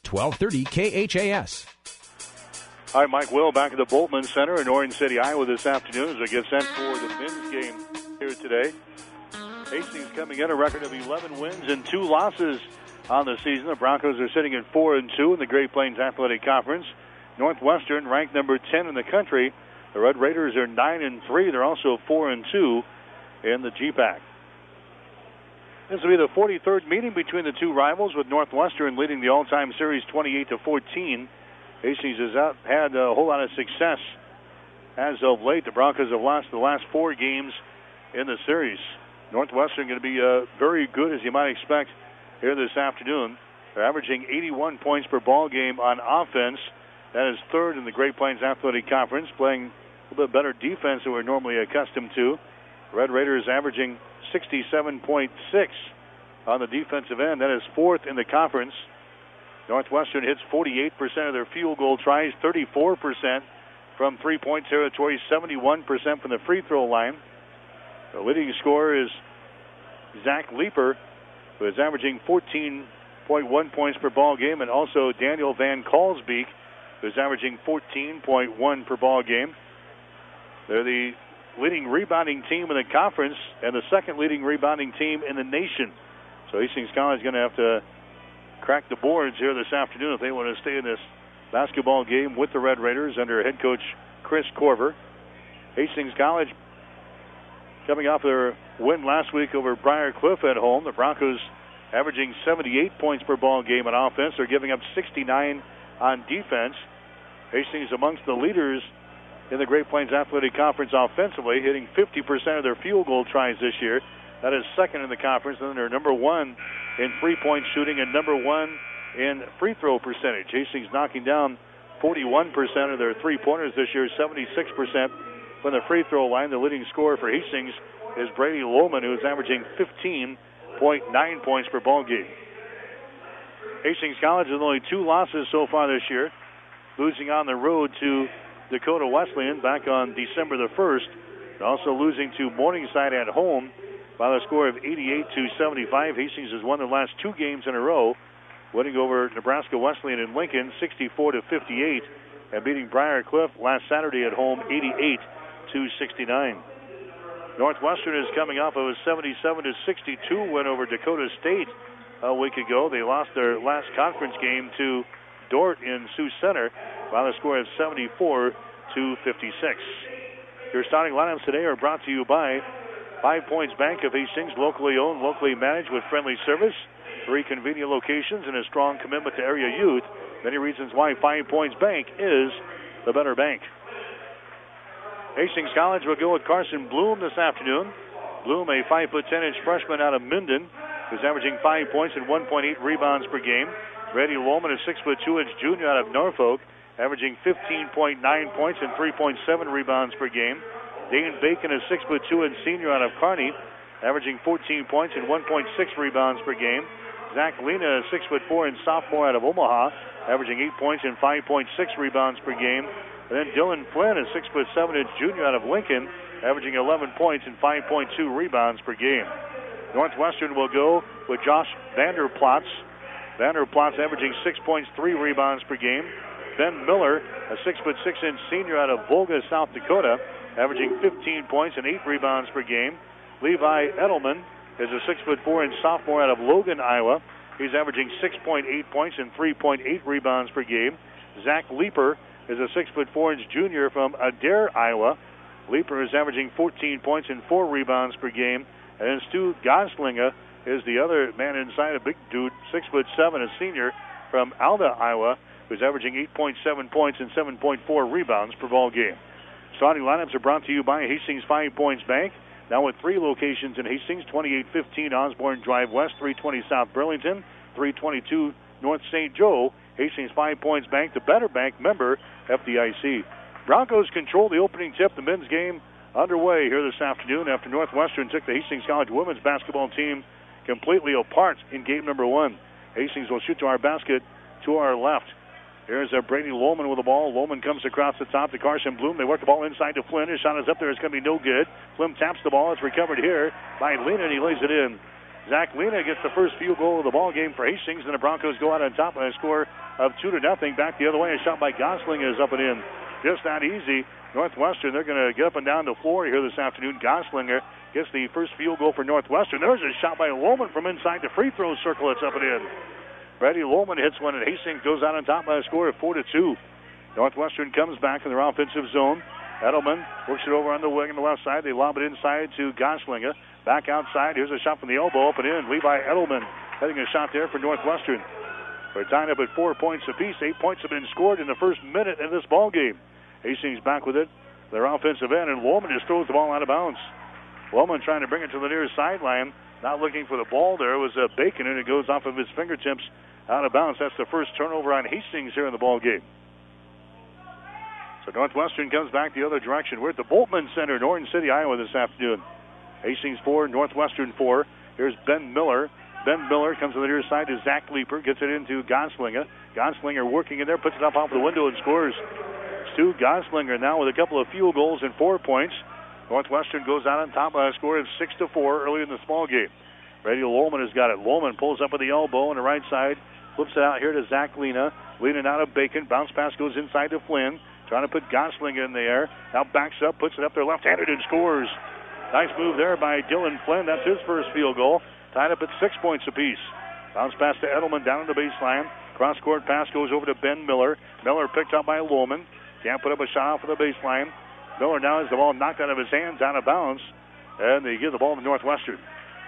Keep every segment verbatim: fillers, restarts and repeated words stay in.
twelve thirty K H A S. Hi, Mike Will back at the Boltman Center in Orange City, Iowa this afternoon as we get set for the men's game here today. Hastings coming in a record of eleven wins and two losses on the season. The Broncos are sitting at four and two in the Great Plains Athletic Conference. Northwestern ranked number ten in the country. The Red Raiders are nine and three. They're also four and two in the G PAC. This will be the forty-third meeting between the two rivals, with Northwestern leading the all-time series twenty-eight to fourteen. Hastings has out, had a whole lot of success as of late. The Broncos have lost the last four games in the series. Northwestern going to be uh, very good, as you might expect, here this afternoon. They're averaging eighty-one points per ball game on offense. That is third in the Great Plains Athletic Conference, playing a little bit better defense than we're normally accustomed to. Red Raiders averaging sixty-seven point six on the defensive end. That is fourth in the conference. Northwestern hits forty-eight percent of their field goal tries, thirty-four percent from three-point territory, seventy-one percent from the free throw line. The leading scorer is Zach Leeper, who is averaging fourteen point one points per ball game, and also Daniel Van Kalsbeek, who is averaging fourteen point one per ball game. They're the leading rebounding team in the conference and the second leading rebounding team in the nation. So Hastings College is going to have to crack the boards here this afternoon if they want to stay in this basketball game with the Red Raiders under head coach Chris Corver. Hastings College coming off their win last week over Briar Cliff at home. The Broncos averaging seventy-eight points per ball game on offense. They're giving up sixty-nine on defense. Hastings amongst the leaders in the Great Plains Athletic Conference offensively, hitting fifty percent of their field goal tries this year. That is second in the conference, and they're number one in three-point shooting and number one in free throw percentage. Hastings knocking down forty-one percent of their three-pointers this year, seventy-six percent from the free throw line. The leading scorer for Hastings is Brady Lohman, who is averaging fifteen point nine points per ball game. Hastings College with only two losses so far this year, losing on the road to Dakota Wesleyan back on December the first, and also losing to Morningside at home by the score of eighty-eight to seventy-five. Hastings has won the last two games in a row, winning over Nebraska Wesleyan in Lincoln sixty-four to fifty-eight, and beating Briar Cliff last Saturday at home eighty-eight to sixty-nine. Northwestern is coming off of a seventy-seven to sixty-two win over Dakota State a week ago. They lost their last conference game to Dordt in Sioux Center by the score of seventy-four to fifty-six. Your starting lineups today are brought to you by Five Points Bank of Hastings, locally owned, locally managed with friendly service, three convenient locations, and a strong commitment to area youth. Many reasons why Five Points Bank is the better bank. Hastings College will go with Carson Bloom this afternoon. Bloom, a five foot ten inch freshman out of Minden, who's averaging five points and one point eight rebounds per game. Brady Lohman, a six foot two inch junior out of Norfolk, averaging fifteen point nine points and three point seven rebounds per game. Dane Bacon, a six foot two inch senior out of Kearney, averaging fourteen points and one point six rebounds per game. Zach Lena, a six foot four inch sophomore out of Omaha, averaging eight points and five point six rebounds per game. And then Dylan Flynn, a six foot seven inch junior out of Lincoln, averaging eleven points and five point two rebounds per game. Northwestern will go with Josh Vanderplatz. Vanderplatz averaging six points, three rebounds per game. Ben Miller, a six foot six inch senior out of Volga, South Dakota, averaging fifteen points and eight rebounds per game. Levi Edelman is a six foot four inch sophomore out of Logan, Iowa. He's averaging six point eight points and three point eight rebounds per game. Zach Leeper is a six foot four inch junior from Adair, Iowa. Leeper is averaging fourteen points and four rebounds per game. And then Stu Goslinga is the other man inside, a big dude, six foot seven, a senior from Alda, Iowa, who's averaging eight point seven points and seven point four rebounds per ball game. Starting lineups are brought to you by Hastings Five Points Bank. Now with three locations in Hastings, twenty-eight fifteen Osborne Drive West, three twenty South Burlington, three twenty-two North Saint Joe. Hastings Five Points Bank, the better bank, member F D I C. Broncos control the opening tip. The men's game underway here this afternoon after Northwestern took the Hastings College women's basketball team completely apart in game number one. Hastings will shoot to our basket to our left. Here's uh, Brady Lohman with the ball. Lohman comes across the top to Carson Bloom. They work the ball inside to Flynn. His shot is up there. It's going to be no good. Flynn taps the ball. It's recovered here by Lena, and he lays it in. Zach Lena gets the first field goal of the ball game for Hastings, and the Broncos go out on top by a score of two to nothing. Back the other way, a shot by Gosling is up and in. Just not easy. Northwestern, they're going to get up and down the floor here this afternoon. Goslinger gets the first field goal for Northwestern. There's a shot by Lohman from inside the free throw circle. It's up and in. Brady Lohman hits one, and Hastings goes out on top by a score of four to two. Northwestern comes back in their offensive zone. Edelman works it over on the wing on the left side. They lob it inside to Goslinger. Back outside. Here's a shot from the elbow. Up and in. Levi Edelman heading a shot there for Northwestern. We're tied up at four points apiece. Eight points have been scored in the first minute of this ball game. Hastings back with it. Their offensive end, and Lohman just throws the ball out of bounds. Lohman trying to bring it to the near sideline. Not looking for the ball there. It was uh, Bacon, and it goes off of his fingertips out of bounds. That's the first turnover on Hastings here in the ball game. So Northwestern comes back the other direction. We're at the Boltman Center in Orange City, Iowa this afternoon. Hastings four, Northwestern four. Here's Ben Miller. Ben Miller comes to the near side to Zach Leeper. Gets it into Goslinger. Goslinger working in there, puts it up off the window and scores. Stu Goslinger now with a couple of field goals and four points. Northwestern goes out on top by a score of six to four early in the small game. Brady Lohman has got it. Lohman pulls up with the elbow on the right side. Flips it out here to Zach Lena. Leaning out of Bacon. Bounce pass goes inside to Flynn. Trying to put Goslinger in the air. Now backs up, puts it up there left-handed and scores. Nice move there by Dylan Flynn. That's his first field goal. Tied up at six points apiece. Bounce pass to Edelman down on the baseline. Cross-court pass goes over to Ben Miller. Miller picked up by Lohman. Can't put up a shot off of the baseline. Miller now has the ball knocked out of his hands, out of bounds, and they give the ball to Northwestern.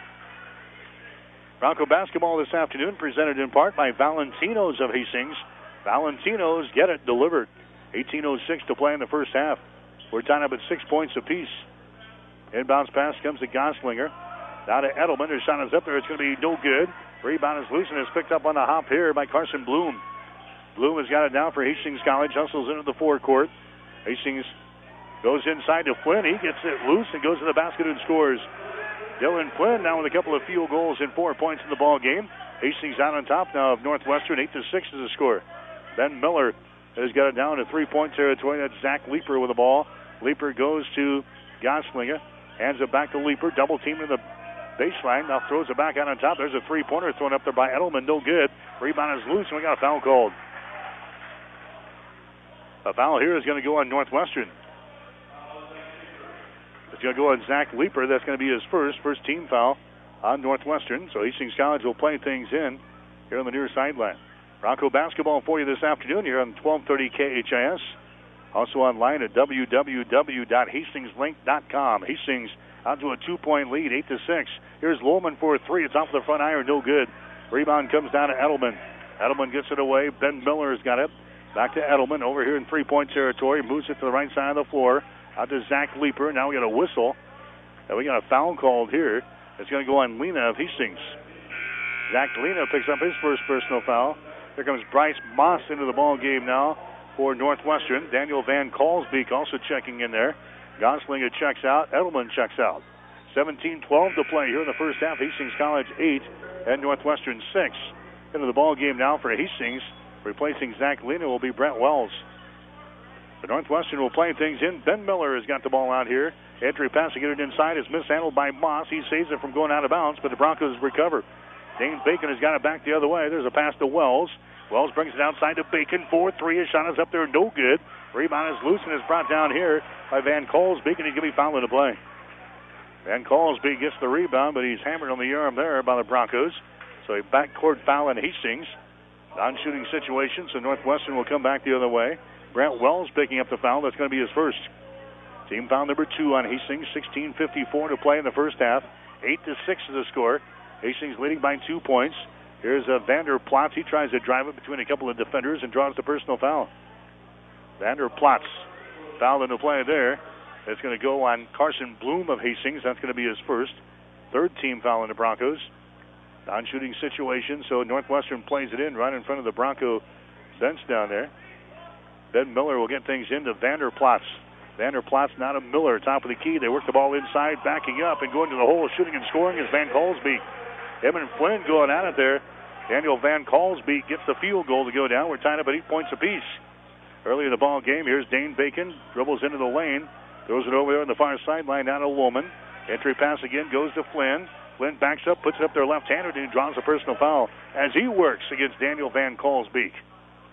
Bronco basketball this afternoon presented in part by Valentino's of Hastings. Valentino's, get it delivered. eighteen oh six to play in the first half. We're tied up at six points apiece. Inbounds pass comes to Goslinger. Now to Edelman. His shot is up there. It's going to be no good. Rebound is loose and is picked up on the hop here by Carson Bloom. Bloom has got it now for Hastings College. Hustles into the forecourt. Hastings goes inside to Flynn. He gets it loose and goes to the basket and scores. Dylan Flynn now with a couple of field goals and four points in the ball game. Hastings out on top now of Northwestern. Eight to six is the score. Ben Miller has got it down to three-point territory. That's Zach Leeper with the ball. Leeper goes to Goslinger. Hands it back to Leeper. Double team to the baseline. Now throws it back out on top. There's a three-pointer thrown up there by Edelman. No good. Rebound is loose, and we got a foul called. A foul here is going to go on Northwestern. It's going to go on Zach Leeper. That's going to be his first, first team foul on Northwestern. So Hastings College will play things in here on the near sideline. Bronco basketball for you this afternoon here on twelve thirty K H I S. Also online at w w w dot hastings link dot com. Hastings out to a two-point lead, eight to six. Here's Lohman for a three. It's off the front iron, no good. Rebound comes down to Edelman. Edelman gets it away. Ben Miller has got it. Back to Edelman over here in three-point territory. Moves it to the right side of the floor. Out to Zach Leeper. Now we got a whistle. And we got a foul called here. It's going to go on Lena of Hastings. Zach Lena picks up his first personal foul. Here comes Bryce Moss into the ball game now for Northwestern. Daniel Van Kalsbeek also checking in there. Goslinger checks out. Edelman checks out. seventeen twelve to play here in the first half. Hastings College eight and Northwestern six. Into the ball game now for Hastings. Replacing Zach Lena will be Brent Wells. The Northwestern will play things in. Ben Miller has got the ball out here. Entry pass to get it inside is mishandled by Moss. He saves it from going out of bounds, but the Broncos recover. Dane Bacon has got it back the other way. There's a pass to Wells. Wells brings it outside to Bacon. four three. His shot is up there. No good. Rebound is loose and is brought down here by Van Kalsbeek, and he's going to be fouled into play. Van Kalsbeek gets the rebound, but he's hammered on the arm there by the Broncos. So a backcourt foul in Hastings. Non-shooting situation, so Northwestern will come back the other way. Brent Wells picking up the foul. That's going to be his first. Team foul number two on Hastings. sixteen fifty-four to play in the first half. eight to six is the score. Hastings leading by two points. Here's uh, Vander Platz. He tries to drive it between a couple of defenders and draws the personal foul. Vander Platz fouled into play there. It's going to go on Carson Bloom of Hastings. That's going to be his first. Third team foul in the Broncos. Non-shooting situation, so Northwestern plays it in right in front of the Bronco bench down there. Ben Miller will get things into Vander Platz. Vander Platz, not a Miller, top of the key. They work the ball inside, backing up and going to the hole. Shooting and scoring is Van Kalsbeek. Him and Flynn going at it there. Daniel Van Kalsbeek gets the field goal to go down. We're tied up at eight points apiece. Early in the ball game, here's Dane Bacon. Dribbles into the lane. Throws it over there on the far sideline down to Lohman. Entry pass again goes to Flynn. Flynn backs up, puts it up there left-handed, and draws a personal foul as he works against Daniel Van Kalsbeek.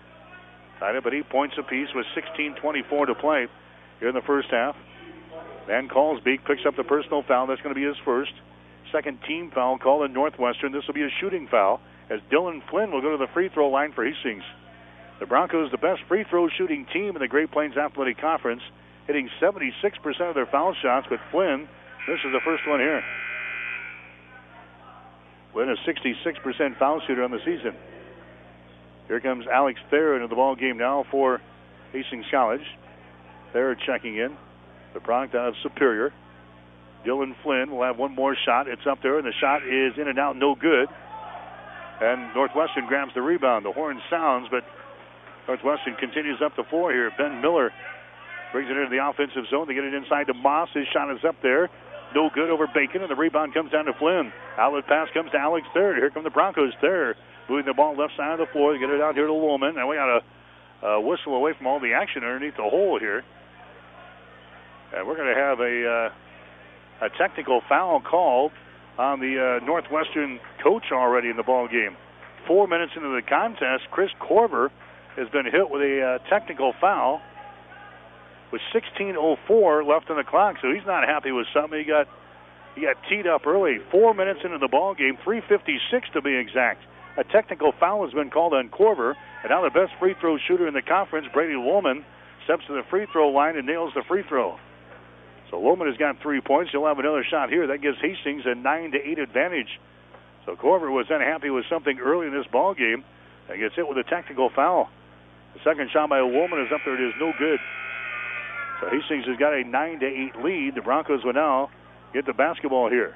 Tied up at eight points apiece with sixteen twenty-four to play here in the first half. Van Kalsbeek picks up the personal foul. That's going to be his first. Second team foul called in Northwestern. This will be a shooting foul as Dylan Flynn will go to the free throw line for Hastings. The Broncos, the best free throw shooting team in the Great Plains Athletic Conference, hitting seventy-six percent of their foul shots, but Flynn, this is the first one here. Flynn, a sixty-six percent foul shooter on the season. Here comes Alex Thayer into the ball game now for Hastings College. Thayer checking in. The product out of Superior. Dylan Flynn will have one more shot. It's up there, and the shot is in and out, no good. And Northwestern grabs the rebound. The horn sounds, but Northwestern continues up the floor here. Ben Miller brings it into the offensive zone. They get it inside to Moss. His shot is up there. No good over Bacon, and the rebound comes down to Flynn. Outlet pass comes to Alex Thayer. Here come the Broncos. Thayer moving the ball left side of the floor. They get it out here to Lohman. And we got a, a whistle away from all the action underneath the hole here. And we're going to have a, uh, a technical foul called on the uh, Northwestern coach already in the ball game. Four minutes into the contest, Chris Korver has been hit with a uh, technical foul with sixteen oh four left on the clock, so he's not happy with something. He got he got teed up early. Four minutes into the ball game, three fifty-six to be exact. A technical foul has been called on Korver, and now the best free throw shooter in the conference, Brady Lohman, steps to the free throw line and nails the free throw. So Lohman has got three points. He'll have another shot here. That gives Hastings a nine to eight advantage. So Korver was unhappy with something early in this ball game and gets hit with a technical foul. The second shot by Lohman is up there. It is no good. So Hastings has got a nine to eight lead. The Broncos will now get the basketball here.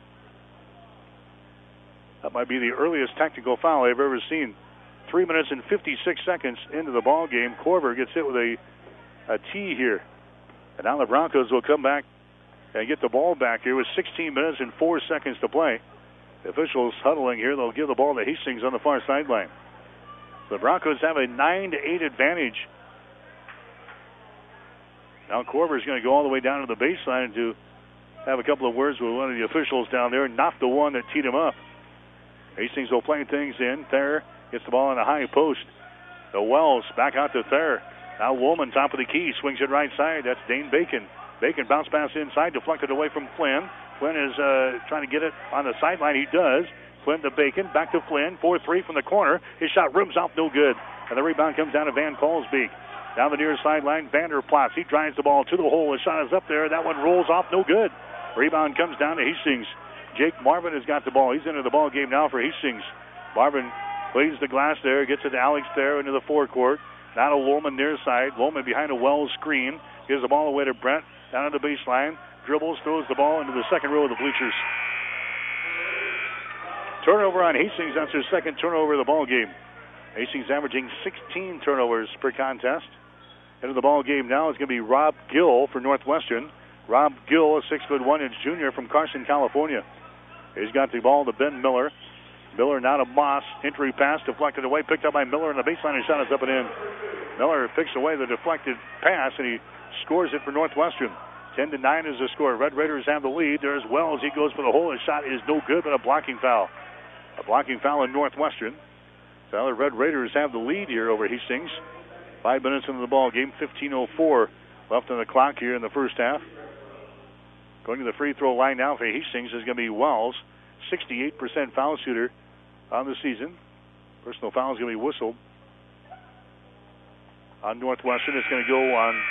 That might be the earliest technical foul I've ever seen. Three minutes and fifty-six seconds into the ball game. Korver gets hit with a, a tee here. And now the Broncos will come back and get the ball back here with sixteen minutes and four seconds to play. The officials huddling here. They'll give the ball to Hastings on the far sideline. The Broncos have a nine to eight advantage. Now Korver is going to go all the way down to the baseline to have a couple of words with one of the officials down there, not the one that teed him up. Hastings will play things in. Thayer gets the ball on the high post. The Wells back out to Thayer. Now Woolman, top of the key, swings it right side. That's Dane Bacon. Bacon bounce pass inside, deflected away from Flynn. Flynn is uh, trying to get it on the sideline. He does. Flynn to Bacon, back to Flynn. four three from the corner. His shot rims off, no good. And the rebound comes down to Van Kalsbeek. Down the near sideline, Vanderplas. He drives the ball to the hole. His shot is up there. That one rolls off, no good. Rebound comes down to Hastings. Jake Marvin has got the ball. He's into the ball game now for Hastings. Marvin plays the glass there, gets it to Alex Thayer into the forecourt. Now to Lohman near side. Lohman behind a Wells screen. Gives the ball away to Brent down on the baseline. Dribbles, throws the ball into the second row of the bleachers. Turnover on Hastings. That's their second turnover of the ball game. Hastings averaging sixteen turnovers per contest. Into the ball game now is going to be Rob Gill for Northwestern. Rob Gill, a six foot one inch junior from Carson, California. He's got the ball to Ben Miller. Miller now to Moss. Entry pass deflected away, picked up by Miller on the baseline, and shot is up and in. Miller picks away the deflected pass, and he scores it for Northwestern. ten to nine is the score. Red Raiders have the lead. There's Wells. He goes for the hole. His shot is no good, but a blocking foul. A blocking foul in Northwestern. So the Red Raiders have the lead here over Hastings. Five minutes into the ball game, fifteen oh four left on the clock here in the first half. Going to the free throw line now for Hastings is going to be Wells, sixty-eight percent foul shooter on the season. Personal foul is going to be whistled on Northwestern. It's going to go on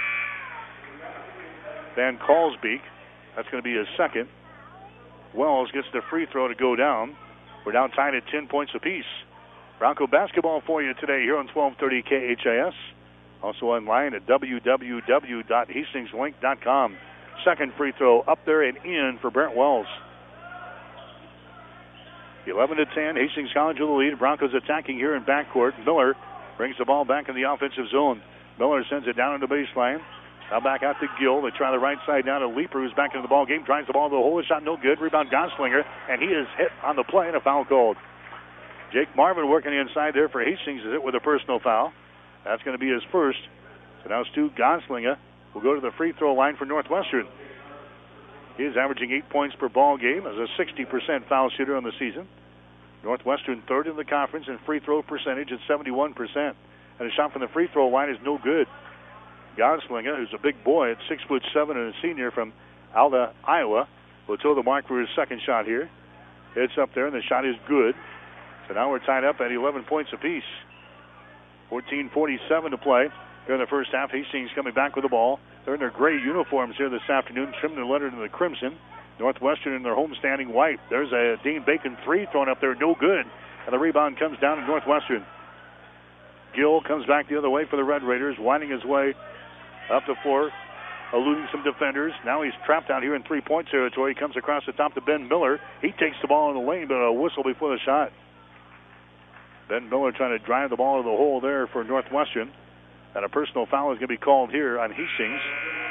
Van Kalsbeek. That's going to be his second. Wells gets the free throw to go down. We're now tied at ten points apiece. Bronco basketball for you today here on twelve thirty K H A S. Also online at w w w dot hastings link dot com. Second free throw up there and in for Brent Wells. eleven to ten, Hastings College with the lead. Broncos attacking here in backcourt. Miller brings the ball back in the offensive zone. Miller sends it down in the baseline. Now back out to Gill. They try the right side down to Leeper, who's back into the ball game. Drives the ball to the hole. Shot no good. Rebound Gonslinger, and he is hit on the play and a foul called. Jake Marvin working inside there for Hastings is hit with a personal foul. That's going to be his first. So now Stu Gonslinger will go to the free throw line for Northwestern. He is averaging eight points per ball game as a sixty percent foul shooter on the season. Northwestern third in the conference in free throw percentage at seventy-one percent. and a shot from the free throw line is no good. Goslinger, who's a big boy at six foot seven and a senior from Alda, Iowa, will toe the mark for his second shot here. It's up there, and the shot is good. So now we're tied up at eleven points apiece. fourteen forty-seven to play here in the first half. Hastings coming back with the ball. They're in their gray uniforms here this afternoon, trimmed and lettered in the crimson. Northwestern in their homestanding white. There's a Dean Bacon three thrown up there, no good. And the rebound comes down to Northwestern. Gill comes back the other way for the Red Raiders, winding his way up the floor, eluding some defenders. Now he's trapped out here in three-point territory. He comes across the top to Ben Miller. He takes the ball in the lane, but a whistle before the shot. Ben Miller trying to drive the ball to the hole there for Northwestern. And a personal foul is going to be called here on Hastings.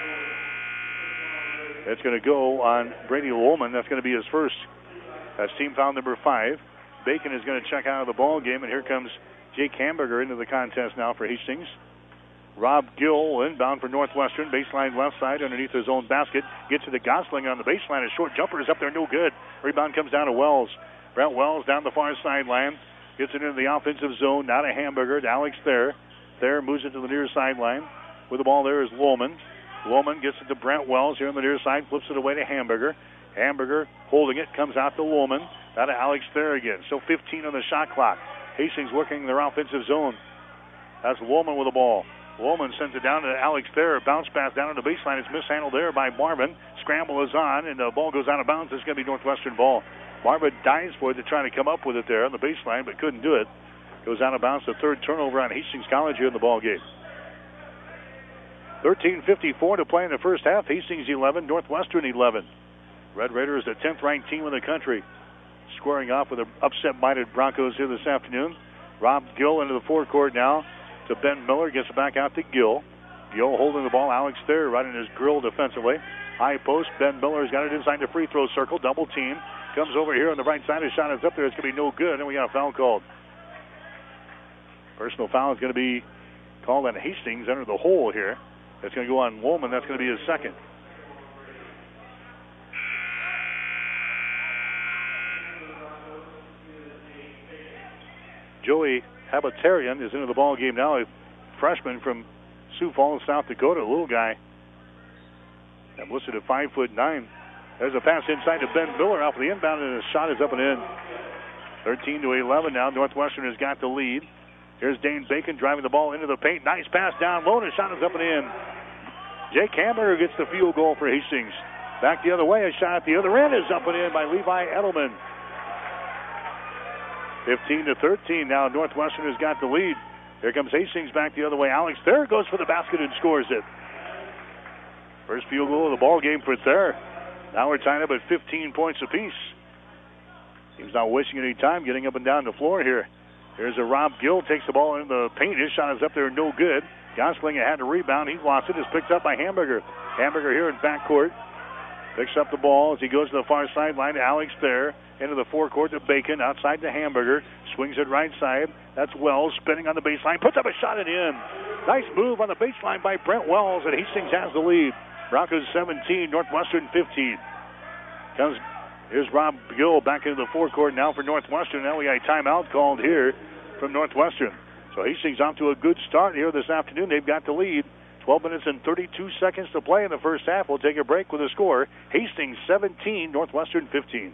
It's going to go on Brady Woolman. That's going to be his first. That's team foul number five. Bacon is going to check out of the ball game, and here comes Jake Hamburger into the contest now for Hastings. Rob Gill inbound for Northwestern. Baseline left side underneath his own basket. Gets to the Gosling on the baseline. A short jumper is up there, no good. Rebound comes down to Wells. Brent Wells down the far sideline. Gets it into the offensive zone. Now to Hamburger. To Alex Thayer. Thayer moves it to the near sideline. With the ball there is Woolman. Woolman gets it to Brent Wells here on the near side. Flips it away to Hamburger. Hamburger holding it. Comes out to Woolman. Now to Alex Thayer again. So fifteen on the shot clock. Hastings working their offensive zone. That's Woolman with the ball. Woolman sends it down to Alex Thayer. Bounce pass down on the baseline. It's mishandled there by Marvin. Scramble is on, and the ball goes out of bounds. It's going to be Northwestern ball. Marvin dives for it to try to come up with it there on the baseline, but couldn't do it. Goes out of bounds. The third turnover on Hastings College here in the ball game. thirteen fifty-four to play in the first half. Hastings eleven, Northwestern eleven. Red Raiders, the tenth-ranked team in the country, squaring off with the upset-minded Broncos here this afternoon. Rob Gill into the forecourt now to Ben Miller. Gets it back out to Gill. Gill holding the ball. Alex Thayer right in his grill defensively. High post. Ben Miller's got it inside the free throw circle. Double team. Comes over here on the right side. His shot is up there. It's going to be no good. And we got a foul called. Personal foul is going to be called on Hastings under the hole here. It's going to go on Woolman. That's going to be his second. Joey Habitarian is into the ball game now. A freshman from Sioux Falls, South Dakota. A little guy. I'm listed at five foot nine. There's a pass inside to Ben Miller off the inbound, and his shot is up and in. thirteen to eleven now. Northwestern has got the lead. Here's Dane Bacon driving the ball into the paint. Nice pass down low, and his shot is up and in. Jake Hamburger gets the field goal for Hastings. Back the other way, a shot at the other end is up and in by Levi Edelman. fifteen to thirteen now. Northwestern has got the lead. Here comes Hastings back the other way. Alex Thayer goes for the basket and scores it. First field goal of the ball game for Thayer. Now we're tied up at fifteen points apiece. He's not wasting any time getting up and down the floor here. Here's a Rob Gill, takes the ball in the paint. His shot is up there, no good. Gosling had to rebound. He lost it. It's picked up by Hamburger. Hamburger here in backcourt. Picks up the ball as he goes to the far sideline to Alex Thayer. Into the forecourt to Bacon. Outside to Hamburger. Swings it right side. That's Wells spinning on the baseline. Puts up a shot and in. Nice move on the baseline by Brent Wells, and Hastings has the lead. Broncos seventeen, Northwestern fifteen. Comes, here's Rob Gill back into the forecourt now for Northwestern. Now we got a timeout called here from Northwestern. So Hastings off to a good start here this afternoon. They've got the lead. twelve minutes and thirty-two seconds to play in the first half. We'll take a break with a score. Hastings seventeen, Northwestern fifteen.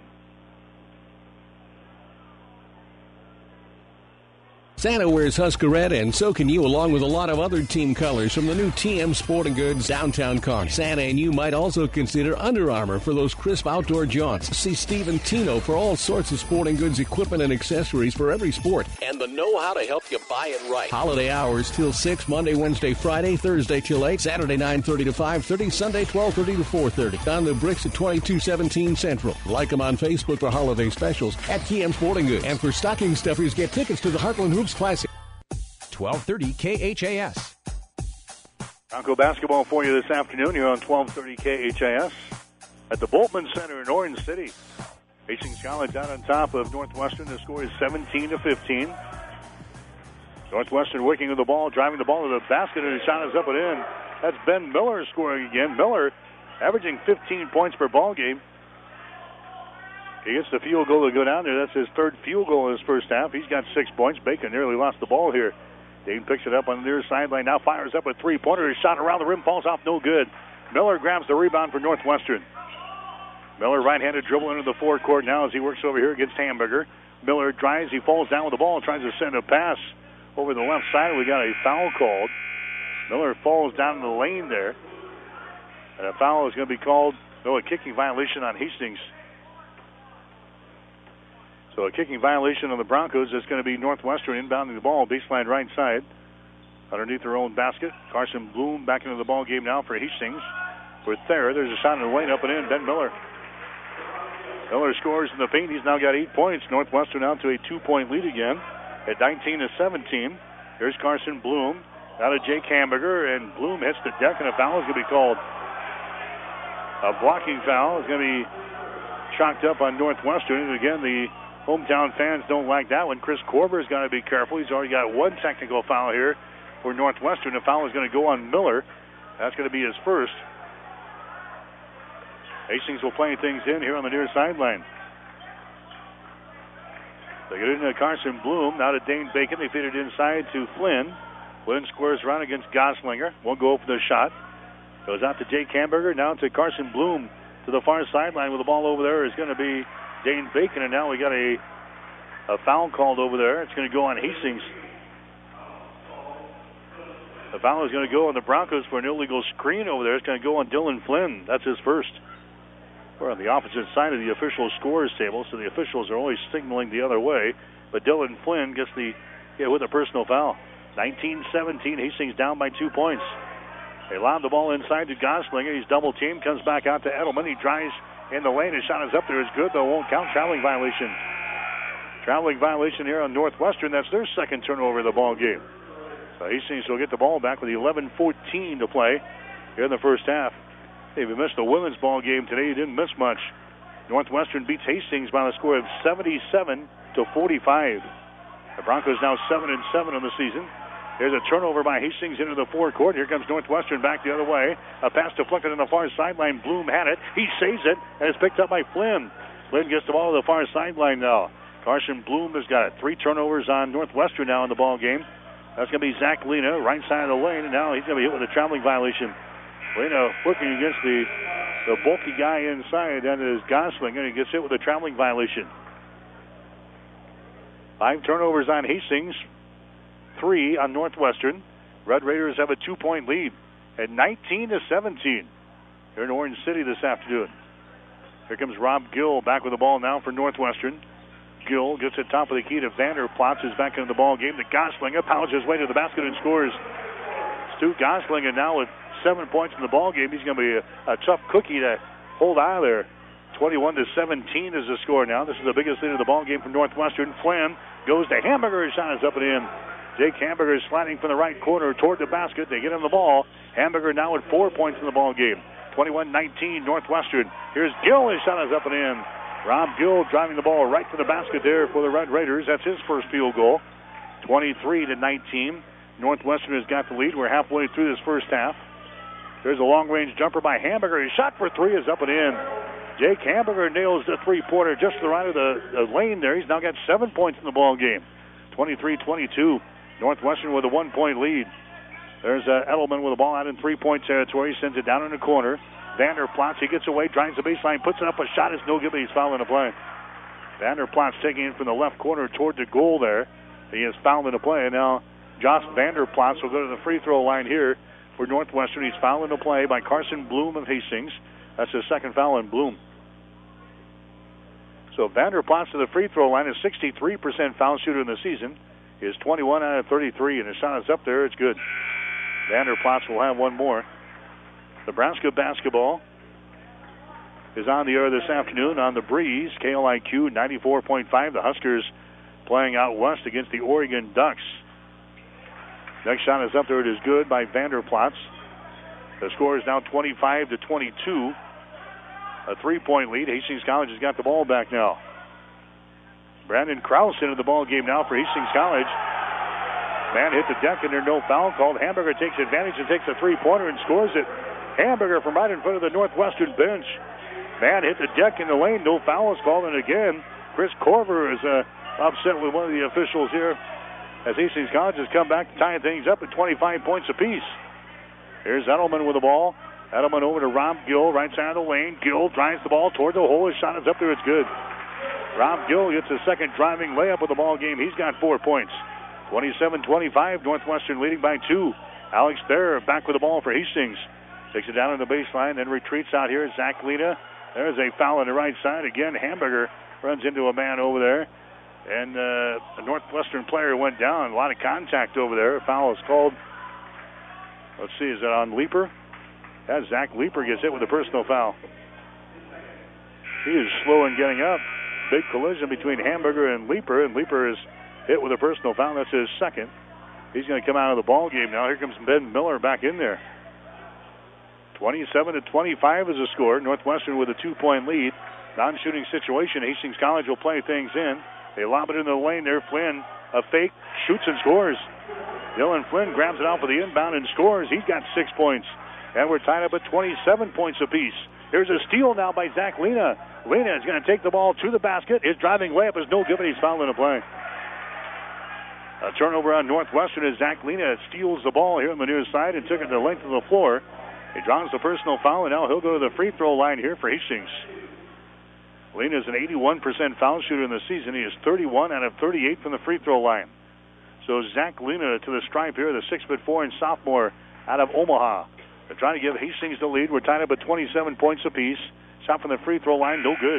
Santa wears Husker Red, and so can you, along with a lot of other team colors from the new T M Sporting Goods downtown car. Santa and you might also consider Under Armour for those crisp outdoor jaunts. See Steve and Tino for all sorts of sporting goods equipment and accessories for every sport. And the know-how to help you buy it right. Holiday hours till six, Monday, Wednesday, Friday, Thursday till eight, Saturday nine thirty to five thirty, Sunday twelve thirty to four thirty. On the bricks at twenty-two seventeen Central. Like them on Facebook for holiday specials at T M Sporting Goods. And for stocking stuffers, get tickets to the Heartland Hoops Classic. twelve thirty K H A S. Bronco basketball for you this afternoon here on twelve thirty K H A S at the Boltman Center in Orange City. Hastings College down on top of Northwestern. The score is seventeen to fifteen. Northwestern working with the ball, driving the ball to the basket, and the shot is up and in. That's Ben Miller scoring again. Miller averaging fifteen points per ball game. He gets the field goal to go down there. That's his third field goal in his first half. He's got six points. Bacon nearly lost the ball here Dane picks it up on the near sideline. Now fires up a three-pointer. His shot around the rim falls off, no good. Miller grabs the rebound for Northwestern. Miller right-handed dribble into the forecourt now as he works over here against Hamburger. Miller drives. He falls down with the ball and tries to send a pass over the left side. We got a foul called. Miller falls down in the lane there. And a foul is going to be called. No, a kicking violation on Hastings. So a kicking violation on the Broncos. It's going to be Northwestern inbounding the ball, baseline right side, underneath their own basket. Carson Bloom back into the ball game now for Hastings. With Thayer, there's a shot in the lane up and in. Ben Miller. Miller scores in the paint. He's now got eight points. Northwestern out to a two-point lead again at nineteen to seventeen. Here's Carson Bloom. Now to Jake Hamburger, and Bloom hits the deck, and a foul is going to be called. A blocking foul is going to be chalked up on Northwestern. And again, the hometown fans don't like that one. Chris Korver's got to be careful. He's already got one technical foul here for Northwestern. The foul is going to go on Miller. That's going to be his first. Hastings will play things in here on the near sideline. They get into Carson Bloom. Now to Dane Bacon. They feed it inside to Flynn. Flynn squares around against Goslinger. Won't go for the shot. Goes out to Jake Hamburger. Now to Carson Bloom to the far sideline with the ball over there is going to be Dane Bacon. And now we got a, a foul called over there. It's going to go on Hastings. The foul is going to go on the Broncos for an illegal screen over there. It's going to go on Dylan Flynn. That's his first. We're on the opposite side of the official scores table, so the officials are always signaling the other way. But Dylan Flynn gets the hit with a personal foul. nineteen seventeen, Hastings down by two points. They lob the ball inside to Goslinger. He's double teamed, comes back out to Edelman. He drives in the lane. His shot is up there. It's good, though. Won't count. Traveling violation. Traveling violation here on Northwestern. That's their second turnover of the ball game. So Hastings will get the ball back with eleven fourteen to play here in the first half. If you missed the women's ball game today, you didn't miss much. Northwestern beats Hastings by the score of seventy-seven to forty-five. The Broncos now seven and seven on the season. There's a turnover by Hastings into the forecourt. Here comes Northwestern back the other way. A pass deflected on the far sideline. Bloom had it. He saves it, and it's picked up by Flynn. Flynn gets the ball to the far sideline now. Carson Bloom has got three turnovers on Northwestern now in the ball game. That's going to be Zach Lena, right side of the lane, and now he's going to be hit with a traveling violation. Lena working against the, the bulky guy inside. That is Gosling, and he gets hit with a traveling violation. Five turnovers on Hastings, three on Northwestern. Red Raiders have a two-point lead at nineteen to seventeen here in Orange City this afternoon. Here comes Rob Gill back with the ball now for Northwestern. Gill gets it top of the key to Vanderplatz, who's back into the ball game. The Gosling pounds his way to the basket and scores. Stu Gosling, and now with seven points in the ball game, he's going to be a, a tough cookie to hold out of there. twenty-one to seventeen is the score now. This is the biggest lead of the ball game for Northwestern. Flynn goes to Hamburger. His shot is up and in. Jake Hamburger is sliding from the right corner toward the basket. They get him the ball. Hamburger now with four points in the ball game. twenty-one nineteen Northwestern. Here's Gill. His shot is up and in. Rob Gill driving the ball right to the basket there for the Red Raiders. That's his first field goal. twenty-three to nineteen. Northwestern has got the lead. We're halfway through this first half. There's a long-range jumper by Hamburger. His shot for three is up and in. Jake Hamburger nails the three-pointer just to the right of the, the lane there. He's now got seven points in the ball game. twenty-three twenty-two. Northwestern with a one-point lead. There's uh, Edelman with the ball out in three-point territory. Sends it down in the corner. Vanderplatz, he gets away, drives the baseline, puts it up. A shot is no good, but he's fouling the play. Vanderplatz taking it from the left corner toward the goal there. He is fouling the play. And now Josh Vanderplatz will go to the free throw line here for Northwestern. He's fouling the play by Carson Bloom of Hastings. That's his second foul on Bloom. So Vanderplatz to the free throw line is sixty-three percent foul shooter in the season. He is twenty-one out of thirty-three, and his shot is up there. It's good. Vanderplatz will have one more. Nebraska basketball is on the air this afternoon on the Breeze. K L I Q ninety-four point five. The Huskers playing out west against the Oregon Ducks. Next shot is up there. It is good by Vanderplatz. The score is now twenty-five to twenty-two. A three-point lead. Hastings College has got the ball back now. Brandon Krause into the ball game now for Hastings College. Man hit the deck and there's no foul called. Hamburger takes advantage and takes a three-pointer and scores it. Hamburger from right in front of the Northwestern bench. Man hit the deck in the lane. No foul is called. And again, Chris Korver is uh, upset with one of the officials here as Hastings College has come back to tie things up at twenty-five points apiece. Here's Edelman with the ball. Edelman over to Rob Gill, right side of the lane. Gill drives the ball toward the hole. His shot is up there. It's good. Rob Gill gets a second driving layup with the ball game. He's got four points. twenty-seven twenty-five, Northwestern leading by two. Alex Thayer back with the ball for Hastings. Takes it down on the baseline, then retreats out here. Zach Lena. There's a foul on the right side. Again, Hamburger runs into a man over there. And uh, a Northwestern player went down. A lot of contact over there. A foul is called. Let's see, is that on Leaper? Yeah, Zach Leaper gets hit with a personal foul. He is slow in getting up. Big collision between Hamburger and Leaper, and Leaper is hit with a personal foul. That's his second. He's going to come out of the ball game now. Here comes Ben Miller back in there. twenty-seven to twenty-five is the score. Northwestern with a two-point lead. Non-shooting situation. Hastings College will play things in. They lob it into the lane there. Flynn, a fake, shoots and scores. Dylan Flynn grabs it out for the inbound and scores. He's got six points. And we're tied up at twenty-seven points apiece. Here's a steal now by Zach Lena. Lena is going to take the ball to the basket. His driving layup is no good, but he's fouled in the play. A turnover on Northwestern as Zach Lena steals the ball here on the near side and took it the length of the floor. He draws the personal foul, and now he'll go to the free throw line here for Hastings. Lena is an eighty-one percent foul shooter in the season. He is thirty-one out of thirty-eight from the free throw line. So Zach Lena to the stripe here, the six foot four and sophomore out of Omaha. They're trying to give Hastings the lead. We're tied up at twenty-seven points apiece. Shot from the free throw line, no good.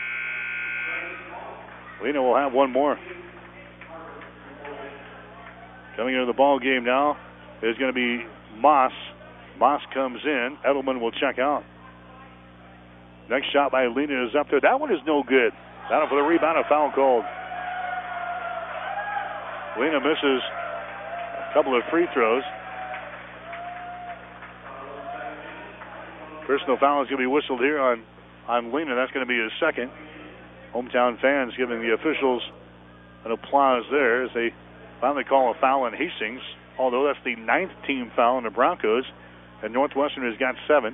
Lena will have one more. Coming into the ball game now is going to be Moss. Moss comes in. Edelman will check out. Next shot by Lena is up there. That one is no good. Down for the rebound, a foul called. Lena misses a couple of free throws. Personal foul is going to be whistled here on, on Lena. That's going to be his second. Hometown fans giving the officials an applause there as they finally call a foul on Hastings, although that's the ninth team foul on the Broncos, and Northwestern has got seven.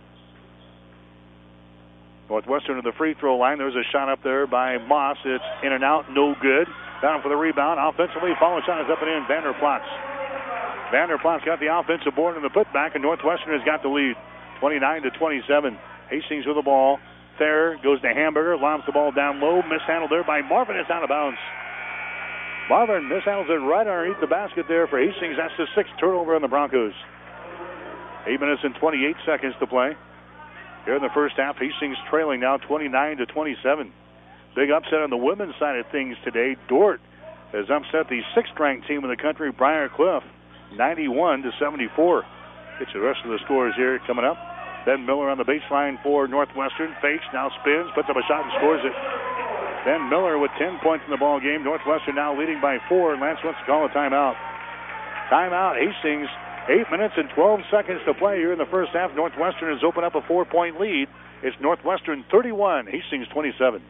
Northwestern to the free throw line. There's a shot up there by Moss. It's in and out, no good. Down for the rebound. Offensively, follow shot is up and in. Vanderplatz. Vanderplatz got the offensive board in the putback, and Northwestern has got the lead. twenty-nine to twenty-seven. Hastings with the ball. Thayer goes to Hamburger, lobs the ball down low. Mishandled there by Marvin. It's out of bounds. Marvin mishandles it right underneath the basket there for Hastings. That's the sixth turnover on the Broncos. Eight minutes and twenty-eight seconds to play. Here in the first half, Hastings trailing now twenty-nine to twenty-seven. Big upset on the women's side of things today. Dordt has upset the sixth-ranked team in the country, Briar Cliff, ninety-one to seventy-four. Get you the rest of the scores here coming up. Ben Miller on the baseline for Northwestern. Fakes, now spins, puts up a shot and scores it. Ben Miller with ten points in the ball game. Northwestern now leading by four, and Lance wants to call a timeout. Timeout, Hastings. Eight minutes and twelve seconds to play here in the first half. Northwestern has opened up a four-point lead. It's Northwestern thirty-one, Hastings twenty-seven.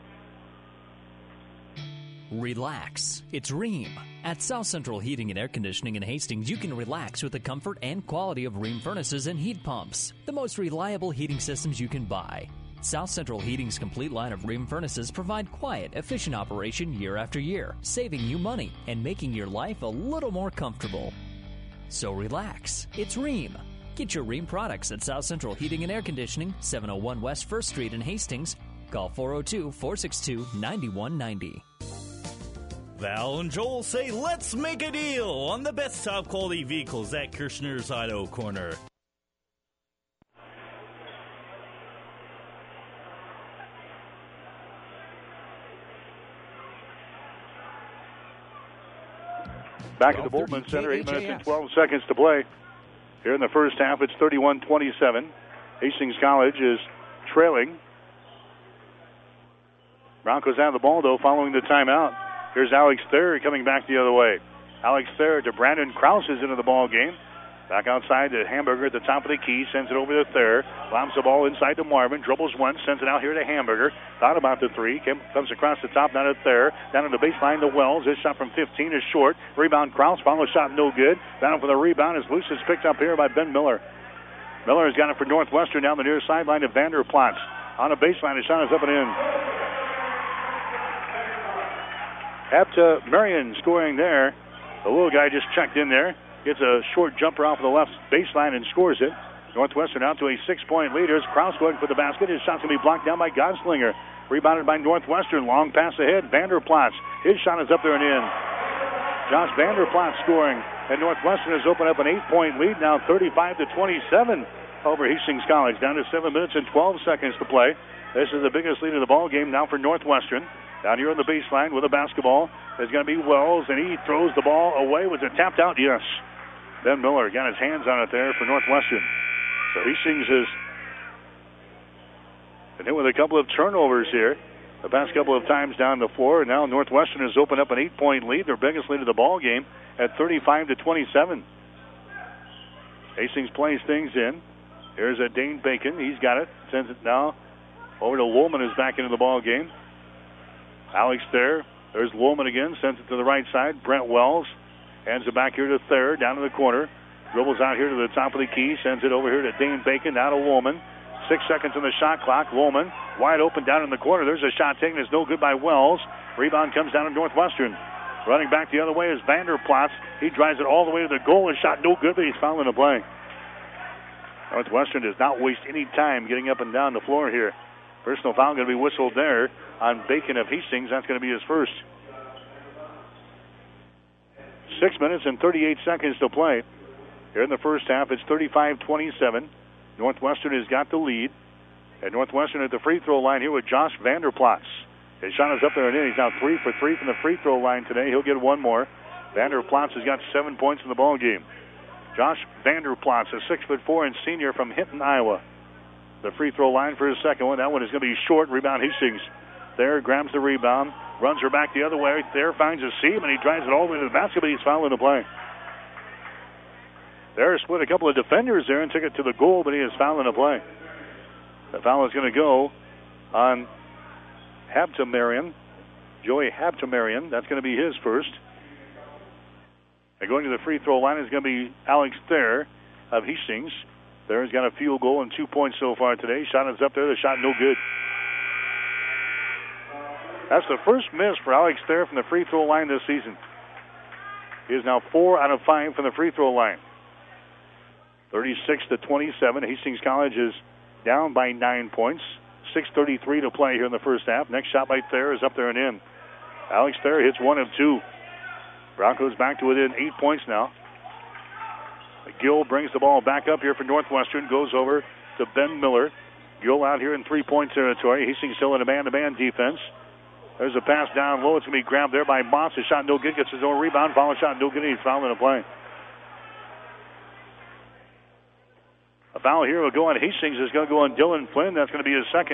Relax. It's Rheem. At South Central Heating and Air Conditioning in Hastings, you can relax with the comfort and quality of Rheem furnaces and heat pumps, the most reliable heating systems you can buy. South Central Heating's complete line of Rheem furnaces provide quiet, efficient operation year after year, saving you money and making your life a little more comfortable. So relax. It's Rheem. Get your Rheem products at South Central Heating and Air Conditioning, seven oh one West first Street in Hastings. Call four oh two, four six two, nine one nine oh. Val and Joel say, let's make a deal on the best top quality vehicles at Kirshner's Auto Corner. Back at the Boltman Center, eight minutes and twelve seconds to play. Here in the first half, it's thirty-one twenty-seven. Hastings College is trailing. Broncos have the ball, though, following the timeout. Here's Alex Thayer coming back the other way. Alex Thayer to Brandon Krause is into the ball game. Back outside to Hamburger at the top of the key. Sends it over to Thayer. Lobs the ball inside to Marvin. Dribbles once. Sends it out here to Hamburger. Thought about the three. Comes across the top down to Thayer. Down to the baseline to Wells. This shot from fifteen is short. Rebound Krause. Follow shot no good. Down for the rebound is loose. It's picked up here by Ben Miller. Miller has got it for Northwestern down the near sideline to Vanderplatz. On the baseline, his shot is up and in. Epta Marion scoring there The little guy just checked in there. Gets a short jumper off of the left baseline and scores it. Northwestern out to a six-point lead. Here's Kraus going for the basket. His shot's going to be blocked down by Godslinger. Rebounded by Northwestern. Long pass ahead. Vanderplatz. His shot is up there and in. Josh Vanderplatz scoring. And Northwestern has opened up an eight-point lead now, thirty-five to twenty-seven over Hastings College. Down to seven minutes and twelve seconds to play. This is the biggest lead of the ball game now for Northwestern. Down here on the baseline with a basketball is going to be Wells, and he throws the ball away. Was it tapped out? Yes. Ben Miller got his hands on it there for Northwestern. So Hastings has been hit with a couple of turnovers here the past couple of times down the floor. And now Northwestern has opened up an eight-point lead, their biggest lead of the ball game, at thirty-five to twenty-seven. Hastings plays things in. Here's a Dane Bacon. He's got it. Sends it now over to Woolman, who's back into the ball game. Alex there. There's Woolman again. Sends it to the right side. Brent Wells hands it back here to Thayer, down to the corner. Dribbles out here to the top of the key. Sends it over here to Dane Bacon. Now to Woolman. Six seconds on the shot clock. Woolman wide open down in the corner. There's a shot taken. It's no good by Wells. Rebound comes down to Northwestern. Running back the other way is Vanderplatz. He drives it all the way to the goal. His shot no good, but he's fouling the play. Northwestern does not waste any time getting up and down the floor here. Personal foul going to be whistled there on Bacon of Hastings. That's going to be his first. Six minutes and thirty-eight seconds to play. Here in the first half, it's thirty-five twenty-seven. Northwestern has got the lead. And Northwestern at the free throw line here with Josh Vanderplatz. His shot is up there and in. He's now three for three from the free throw line today. He'll get one more. Vanderplatz has got seven points in the ball game. Josh Vanderplatz, a six foot four and senior from Hinton, Iowa. The free throw line for his second one. That one is going to be short. Rebound Hastings. There grabs the rebound. Runs her back the other way. There finds a seam, and he drives it all the way to the basket, but he's fouling the play. There split a couple of defenders there and took it to the goal, but he is fouling the play. The foul is going to go on Habtemarian. Joey Habtemarian. That's going to be his first. And going to the free throw line is going to be Alex Thayer of Hastings. Thayer's got a field goal and two points so far today. Shot is up there. The shot no good. That's the first miss for Alex Thayer from the free throw line this season. He is now four out of five from the free throw line. thirty-six to twenty-seven. Hastings College is down by nine points. six thirty-three to play here in the first half. Next shot by Thayer is up there and in. Alex Thayer hits one of two. Broncos back to within eight points now. Gill brings the ball back up here for Northwestern. Goes over to Ben Miller. Gill out here in three-point territory. Hastings still in a man-to-man defense. There's a pass down low. It's going to be grabbed there by Moss. A shot no good. Gets his own rebound. Follow shot no good. He's fouling the play. A foul here will go on Hastings. Is going to go on Dylan Flynn. That's going to be his second.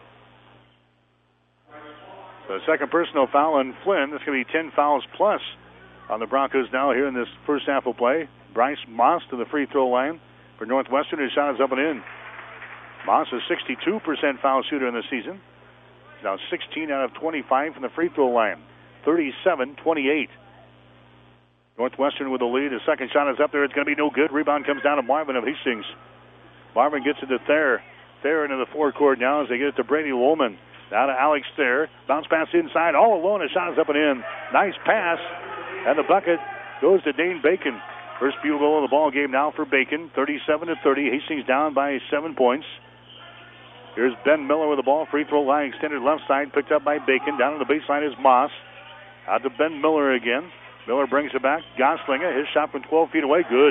The second personal foul on Flynn. That's going to be ten fouls plus on the Broncos now here in this first half of play. Bryce Moss to the free throw line for Northwestern. His shot is up and in. Moss is sixty-two percent foul shooter in the season. Now sixteen out of twenty-five from the free throw line. thirty-seven twenty-eight. Northwestern with the lead. His second shot is up there. It's going to be no good. Rebound comes down to Marvin of Hastings. Marvin gets it to Thayer. Thayer into the forecourt now as they get it to Brady Woolman. Now to Alex Thayer. Bounce pass inside. All alone. His shot is up and in. Nice pass. And the bucket goes to Dane Bacon. First field goal of the ball game now for Bacon. thirty-seven to thirty. Hastings down by seven points. Here's Ben Miller with the ball. Free throw line extended left side. Picked up by Bacon. Down on the baseline is Moss. Out to Ben Miller again. Miller brings it back. Goslinger. His shot from twelve feet away. Good.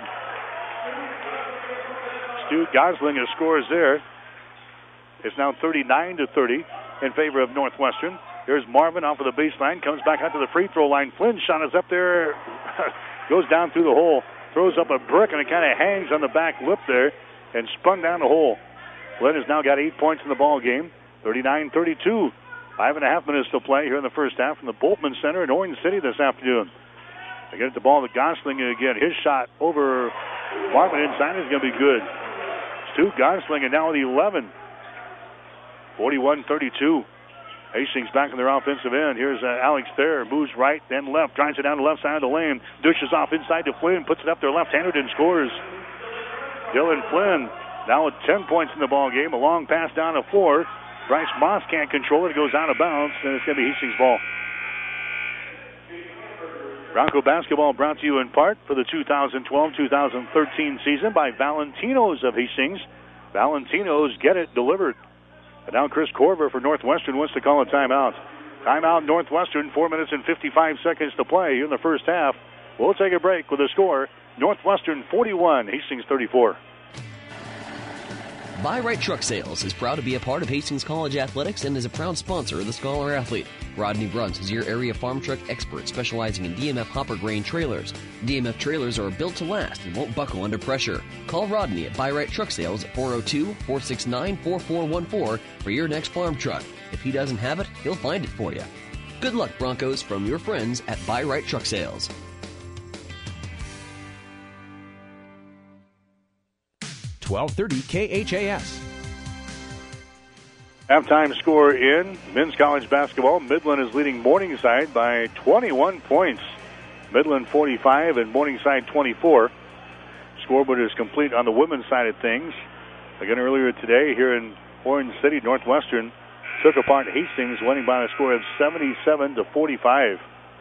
Stu Goslinger scores there. It's now thirty-nine to thirty in favor of Northwestern. Here's Marvin off of the baseline. Comes back out to the free throw line. Flynn's shot is up there. Goes down through the hole. Throws up a brick, and it kind of hangs on the back lip there and spun down the hole. Flynn has now got eight points in the ball game. thirty-nine thirty-two. Five and a half minutes to play here in the first half from the Boltman Center in Orange City this afternoon. They get the ball to Goslinger again. His shot over Marvin inside is going to be good. Stu Goslinger now with eleven. forty-one thirty-two. Hastings back in their offensive end. Here's uh, Alex Thayer. Moves right, then left. Drives it down the left side of the lane. Dishes off inside to Flynn. Puts it up there left-handed and scores. Dylan Flynn now with ten points in the ball game. A long pass down the floor. Bryce Moss can't control it. It goes out of bounds, and it's going to be Hastings' ball. Bronco basketball brought to you in part for the two thousand twelve two thousand thirteen season by Valentino's of Hastings. Valentino's, get it delivered. And now Chris Corver for Northwestern wants to call a timeout. Timeout Northwestern, four minutes and fifty-five seconds to play here in the first half. We'll take a break with a score. Northwestern forty-one, Hastings thirty-four. Buy Right Truck Sales is proud to be a part of Hastings College Athletics and is a proud sponsor of the Scholar Athlete. Rodney Bruns is your area farm truck expert specializing in D M F hopper grain trailers. D M F trailers are built to last and won't buckle under pressure. Call Rodney at Buy Right Truck Sales at four oh two, four six nine, four four one four for your next farm truck. If he doesn't have it, he'll find it for you. Good luck, Broncos, from your friends at Buy Right Truck Sales. twelve thirty K H A S. Halftime score in men's college basketball. Midland is leading Morningside by twenty-one points. Midland forty-five and Morningside twenty-four. Scoreboard is complete on the women's side of things. Again, earlier today here in Orange City, Northwestern took apart Hastings, winning by a score of seventy-seven to forty-five.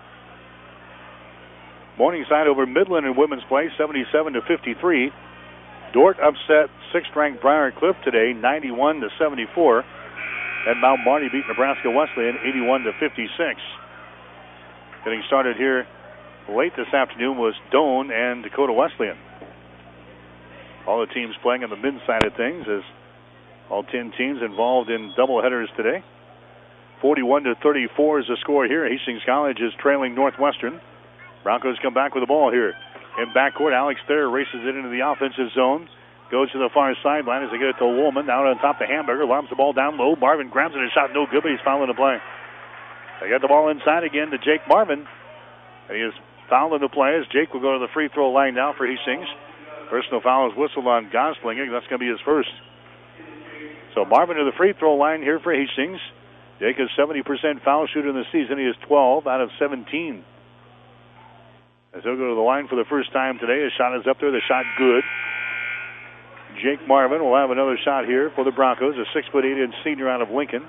Morningside over Midland in women's play, seventy-seven to fifty-three. Dordt upset sixth-ranked Briar Cliff today, ninety-one to seventy-four. And Mount Marty beat Nebraska Wesleyan, eighty-one to fifty-six. Getting started here late this afternoon was Doane and Dakota Wesleyan. All the teams playing on the men's side of things, as all ten teams involved in doubleheaders today. forty-one to thirty-four is the score here. Hastings College is trailing Northwestern. Broncos come back with the ball here. In backcourt, Alex Thayer races it into the offensive zone. Goes to the far sideline as they get it to Woolman. Down on top to Hamburger. Lobs the ball down low. Marvin grabs it. His shot no good, but he's fouling the play. They get the ball inside again to Jake Marvin. And he is fouling the play as Jake will go to the free throw line now for Hastings. Personal foul is whistled on Goslinger. That's going to be his first. So Marvin to the free throw line here for Hastings. Jake is seventy percent foul shooter in the season. He is twelve out of seventeen. As he'll go to the line for the first time today. His shot is up there. The shot good. Jake Marvin will have another shot here for the Broncos, a six foot eight inch senior out of Lincoln.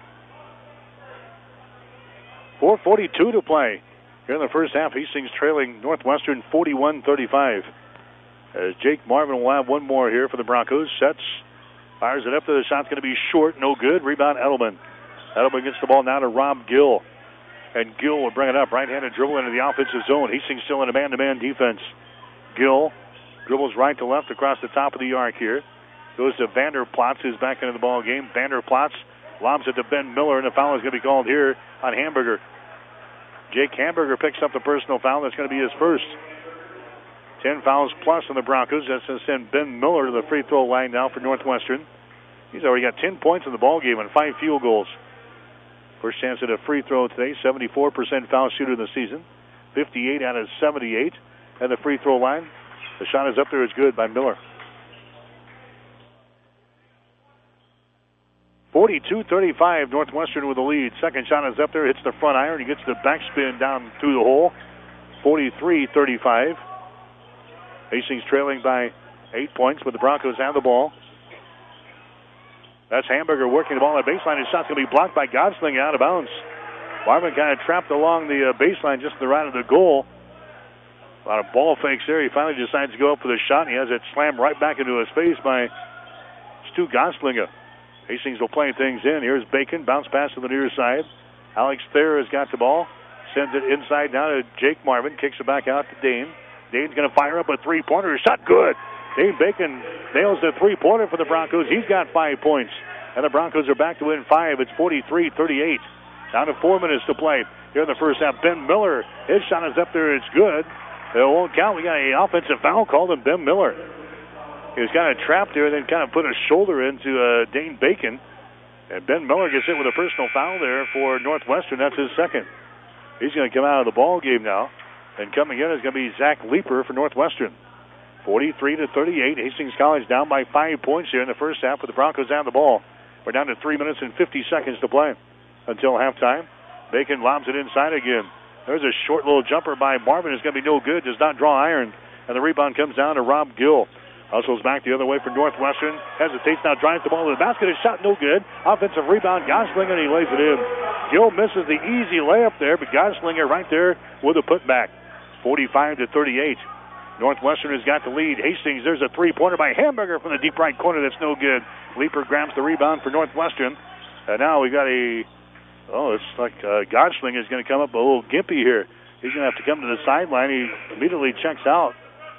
four forty-two to play here in the first half. Hastings trailing Northwestern forty-one thirty-five. As Jake Marvin will have one more here for the Broncos. Sets, fires it up there. The shot's going to be short, no good. Rebound Edelman. Edelman gets the ball now to Rob Gill. And Gill will bring it up. Right-handed dribble into the offensive zone. Hastings still in a man-to-man defense. Gill dribbles right to left across the top of the arc here. Goes to Vanderplatz, who's back into the ball game. Vanderplatz lobs it to Ben Miller, and the foul is going to be called here on Hamburger. Jake Hamburger picks up the personal foul. That's going to be his first. Ten fouls plus on the Broncos. That's going to send Ben Miller to the free throw line now for Northwestern. He's already got ten points in the ball game and five field goals. First chance at a free throw today. seventy-four percent foul shooter in the season. fifty-eight out of seventy-eight. And the free throw line. The shot is up there. It's good by Miller. forty-two thirty-five, Northwestern with the lead. Second shot is up there. Hits the front iron. He gets the backspin down through the hole. forty-three thirty-five. Hastings trailing by eight points, but the Broncos have the ball. That's Hamburger working the ball on the baseline. His shot's going to be blocked by Gosling out of bounds. Marvin kind of trapped along the uh, baseline just to the right of the goal. A lot of ball fakes there. He finally decides to go up for the shot, and he has it slammed right back into his face by Stu Goslinger. Hastings will play things in. Here's Bacon. Bounce pass to the near side. Alex Thayer has got the ball. Sends it inside now to Jake Marvin. Kicks it back out to Dane. Dane's going to fire up a three-pointer. Shot good. Dane Bacon nails the three-pointer for the Broncos. He's got five points. And the Broncos are back to win five. It's forty-three thirty-eight. Down to four minutes to play here in the first half. Ben Miller, his shot is up there. It's good. It won't count. We got an offensive foul called on Ben Miller. He was kind of trapped there and then kind of put a shoulder into uh, Dane Bacon. And Ben Miller gets hit with a personal foul there for Northwestern. That's his second. He's going to come out of the ball game now. And coming in is going to be Zach Leeper for Northwestern. forty-three to thirty-eight. Hastings College down by five points here in the first half, with the Broncos down the ball. We're down to three minutes and fifty seconds to play until halftime. Bacon lobs it inside again. There's a short little jumper by Marvin. It's going to be no good. Does not draw iron. And the rebound comes down to Rob Gill. Hustles back the other way for Northwestern. Hesitates now, drives the ball to the basket. His shot no good. Offensive rebound, Goslinger, and he lays it in. Gill misses the easy layup there, but Goslinger right there with a putback. forty-five to thirty-eight. Northwestern has got the lead. Hastings, there's a three-pointer by Hamburger from the deep right corner. That's no good. Leaper grabs the rebound for Northwestern. And now we got a, oh, it's like uh, Gosling is going to come up a little gimpy here. He's going to have to come to the sideline. He immediately checks out.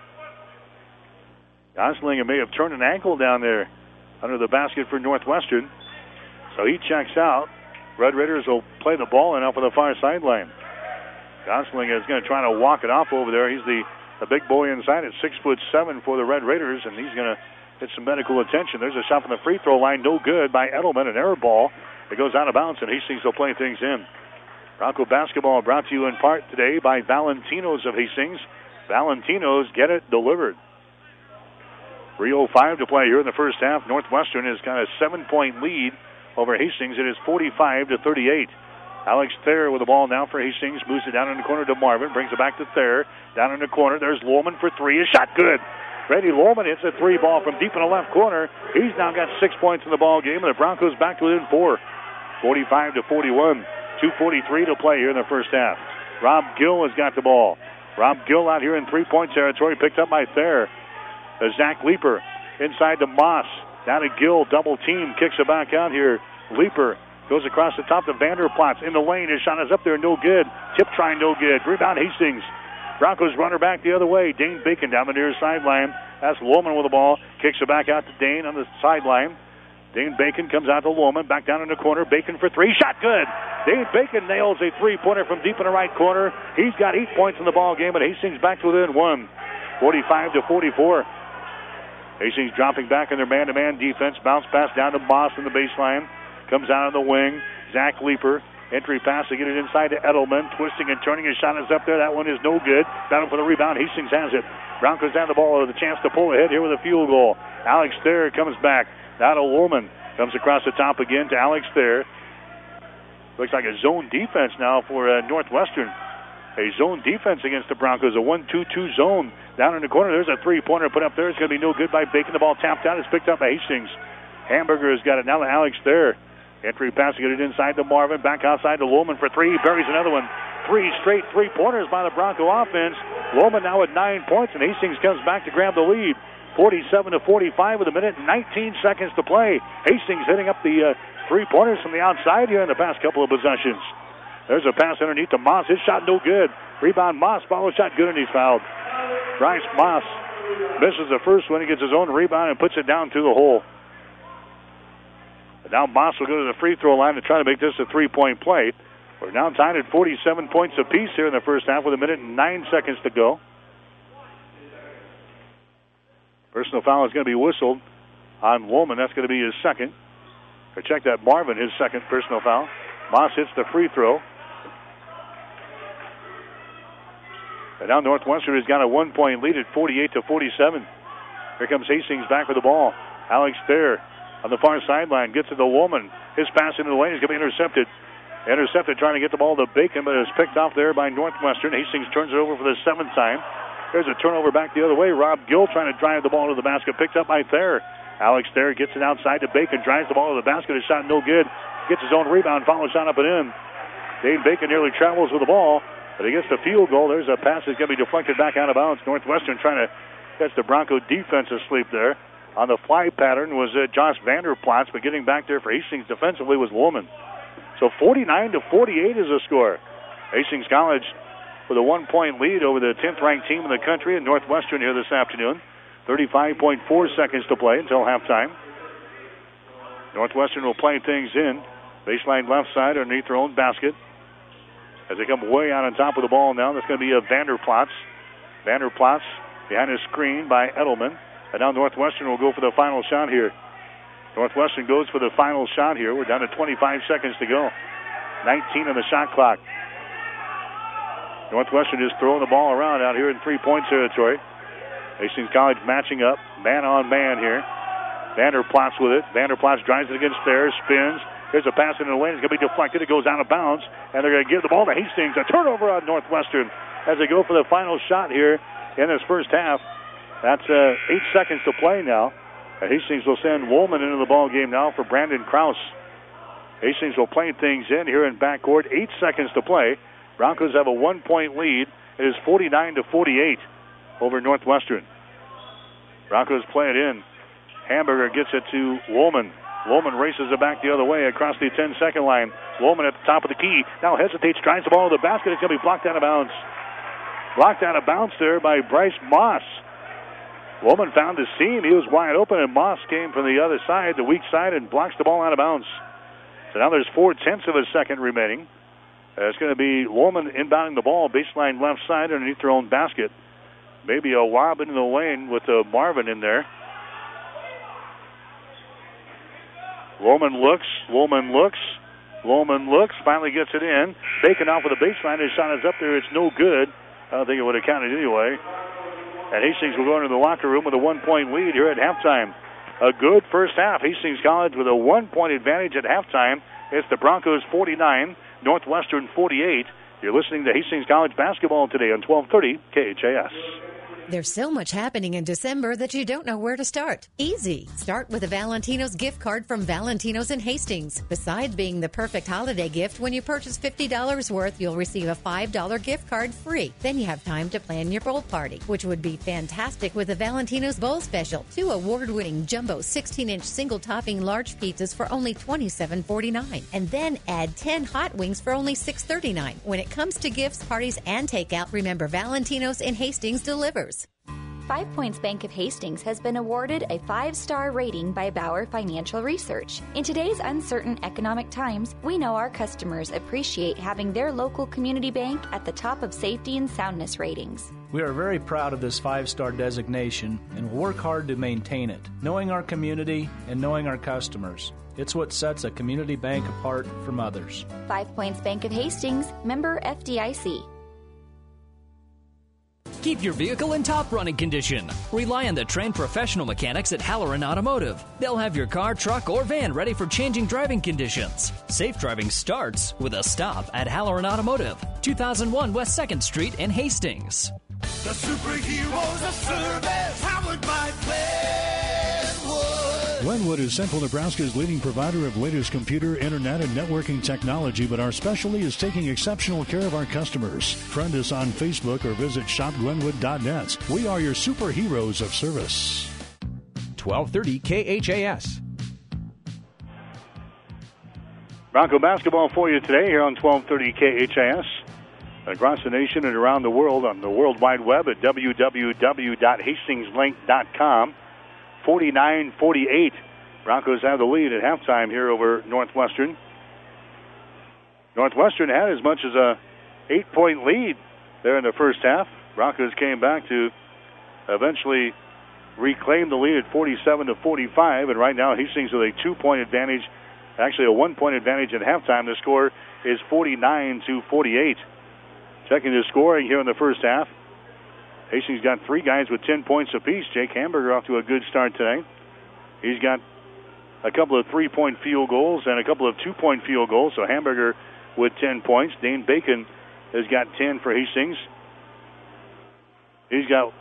Gosling may have turned an ankle down there under the basket for Northwestern. So he checks out. Red Raiders will play the ball in off of the far sideline. Gosling is going to try to walk it off over there. He's the, the big boy inside at six foot seven for the Red Raiders, and he's going to get some medical attention. There's a shot from the free throw line, no good by Edelman, an air ball. It goes out of bounds, and Hastings will play things in. Bronco basketball brought to you in part today by Valentino's of Hastings. Valentino's, get it delivered. three oh five to play here in the first half. Northwestern has got a seven-point lead over Hastings. It is forty-five to thirty-eight. Alex Thayer with the ball now for Hastings. Moves it down in the corner to Marvin. Brings it back to Thayer. Down in the corner, there's Lohman for three. His shot good. Brady Lohman hits a three ball from deep in the left corner. He's now got six points in the ball game, and the Broncos back to within four. forty-five to forty-one. two forty-three to play here in the first half. Rob Gill has got the ball. Rob Gill out here in three-point territory, picked up by Thayer. The Zach Leaper inside to Moss. Down to Gill, double team, kicks it back out here. Leaper goes across the top to Vanderplatz in the lane. His shot is up there, no good. Tip try, no good. Rebound Hastings. Broncos runner back the other way. Dane Bacon down the near sideline. That's Lohman with the ball. Kicks it back out to Dane on the sideline. Dane Bacon comes out to Lohman. Back down in the corner. Bacon for three. Shot good. Dane Bacon nails a three-pointer from deep in the right corner. He's got eight points in the ball game, and Hastings back to within one. forty-five to forty-four. Hastings dropping back in their man-to-man defense. Bounce pass down to Moss in the baseline. Comes out on the wing. Zach Leaper. Entry pass to get it inside to Edelman. Twisting and turning. His shot is up there. That one is no good. Down for the rebound. Hastings has it. Broncos down the ball with a chance to pull ahead here with a field goal. Alex Thayer comes back. Now to Lohman. Comes across the top again to Alex Thayer. Looks like a zone defense now for uh, Northwestern. A zone defense against the Broncos. A one two two zone. Down in the corner. There's a three-pointer put up there. It's going to be no good by Bacon. The ball tapped out. It's picked up by Hastings. Hamburger has got it now to Alex Thayer. Entry pass to get it inside to Marvin. Back outside to Lohman for three. He buries another one. Three straight three-pointers by the Bronco offense. Lohman now with nine points, and Hastings comes back to grab the lead. forty-seven to forty-five with a minute and nineteen seconds to play. Hastings hitting up the uh, three-pointers from the outside here in the past couple of possessions. There's a pass underneath to Moss. His shot no good. Rebound Moss. Follow shot good, and he's fouled. Bryce Moss misses the first one. He gets his own rebound and puts it down to the hole. Now Moss will go to the free throw line to try to make this a three-point play. We're now tied at forty-seven points apiece here in the first half with a minute and nine seconds to go. Personal foul is going to be whistled on Lohman. That's going to be his second. Or check that, Marvin, his second personal foul. Moss hits the free throw. And now Northwestern has got a one-point lead at forty-eight to forty-seven. Here comes Hastings back with the ball. Alex Thayer on the far sideline gets it to Lohman. His pass into the lane is going to be intercepted. Intercepted trying to get the ball to Bacon, but it's picked off there by Northwestern. Hastings turns it over for the seventh time. There's a turnover back the other way. Rob Gill trying to drive the ball to the basket. Picked up by Thayer. Alex Thayer gets it outside to Bacon. Drives the ball to the basket. His shot no good. Gets his own rebound. Follow shot up and in. Dane Bacon nearly travels with the ball, but he gets the field goal. There's a pass that's going to be deflected back out of bounds. Northwestern trying to catch the Bronco defense asleep there. On the fly pattern was uh, Josh Vanderplatz, but getting back there for Hastings defensively was Lohman. So forty-nine to forty-eight is the score. Hastings College with a one-point lead over the tenth-ranked team in the country in Northwestern here this afternoon. thirty-five point four seconds to play until halftime. Northwestern will play things in. Baseline left side underneath their own basket. As they come way out on top of the ball now, that's going to be a Vanderplatz. Vanderplatz behind his screen by Edelman. And now Northwestern will go for the final shot here. Northwestern goes for the final shot here. We're down to twenty-five seconds to go. nineteen on the shot clock. Northwestern is throwing the ball around out here in three-point territory. Hastings College matching up, man-on-man here. Vanderplatz with it. Vanderplatz drives it against Thayer, spins. There's a pass into the lane. It's going to be deflected. It goes out of bounds. And they're going to give the ball to Hastings. A turnover on Northwestern as they go for the final shot here in this first half. That's uh, eight seconds to play now. And Hastings will send Lohman into the ball game now for Brandon Krause. Hastings will play things in here in backcourt. Eight seconds to play. Broncos have a one-point lead It is forty-nine to forty-eight over Northwestern. Broncos play it in. Hamburger gets it to Woolman. Woolman races it back the other way across the ten-second line. Woolman at the top of the key. Now hesitates, drives the ball to the basket. It's going to be blocked out of bounds. Blocked out of bounds there by Bryce Moss. Woolman found the seam. He was wide open, and Moss came from the other side, the weak side, and blocks the ball out of bounds. So now there's four-tenths of a second remaining. Uh, it's going to be Woolman inbounding the ball, baseline left side underneath their own basket. Maybe a lob into the lane with uh, Marvin in there. Woolman looks, Woolman looks, Woolman looks, finally gets it in. Bacon off with the baseline. His shot is up there. It's no good. I don't think it would have counted anyway. And Hastings will go into the locker room with a one-point lead here at halftime. A good first half. Hastings College with a one-point advantage at halftime. It's the Broncos forty-nine, Northwestern forty-eight. You're listening to Hastings College basketball today on twelve thirty K H A S. There's so much happening in December that you don't know where to start. Easy. Start with a Valentino's gift card from Valentino's in Hastings. Besides being the perfect holiday gift, when you purchase fifty dollars worth, you'll receive a five dollars gift card free. Then you have time to plan your bowl party, which would be fantastic with a Valentino's Bowl Special. Two award-winning jumbo sixteen-inch single-topping large pizzas for only twenty-seven forty-nine. And then add ten hot wings for only six thirty-nine. When it comes to gifts, parties, and takeout, remember Valentino's in Hastings delivers. Five Points Bank of Hastings has been awarded a five-star rating by Bauer Financial Research. In today's uncertain economic times, we know our customers appreciate having their local community bank at the top of safety and soundness ratings. We are very proud of this five-star designation and will work hard to maintain it, knowing our community and knowing our customers. It's what sets a community bank apart from others. Five Points Bank of Hastings, member F D I C. Keep your vehicle in top running condition. Rely on the trained professional mechanics at Halloran Automotive. They'll have your car, truck, or van ready for changing driving conditions. Safe driving starts with a stop at Halloran Automotive, two thousand one West second Street in Hastings. The superheroes of service, powered by Glenwood. Glenwood is Central Nebraska's leading provider of latest computer, internet, and networking technology, but our specialty is taking exceptional care of our customers. Friend us on Facebook or visit shop glenwood dot net. We are your superheroes of service. twelve thirty K H A S. Bronco basketball for you today here on twelve thirty K H A S. Across the nation and around the world on the World Wide Web at w w w dot hastings link dot com. forty-nine forty-eight. Broncos have the lead at halftime here over Northwestern. Northwestern had as much as a eight-point lead there in the first half. Broncos came back to eventually reclaim the lead at forty-seven to forty-five, and right now Hastings with a two-point advantage, actually a one-point advantage at halftime. The score is forty-nine to forty-eight. Checking the scoring here in the first half. Hastings got three guys with ten points apiece. Jake Hamburger off to a good start today. He's got a couple of three-point field goals and a couple of two-point field goals. So Hamburger with ten points. Dane Bacon has got ten for Hastings. He's got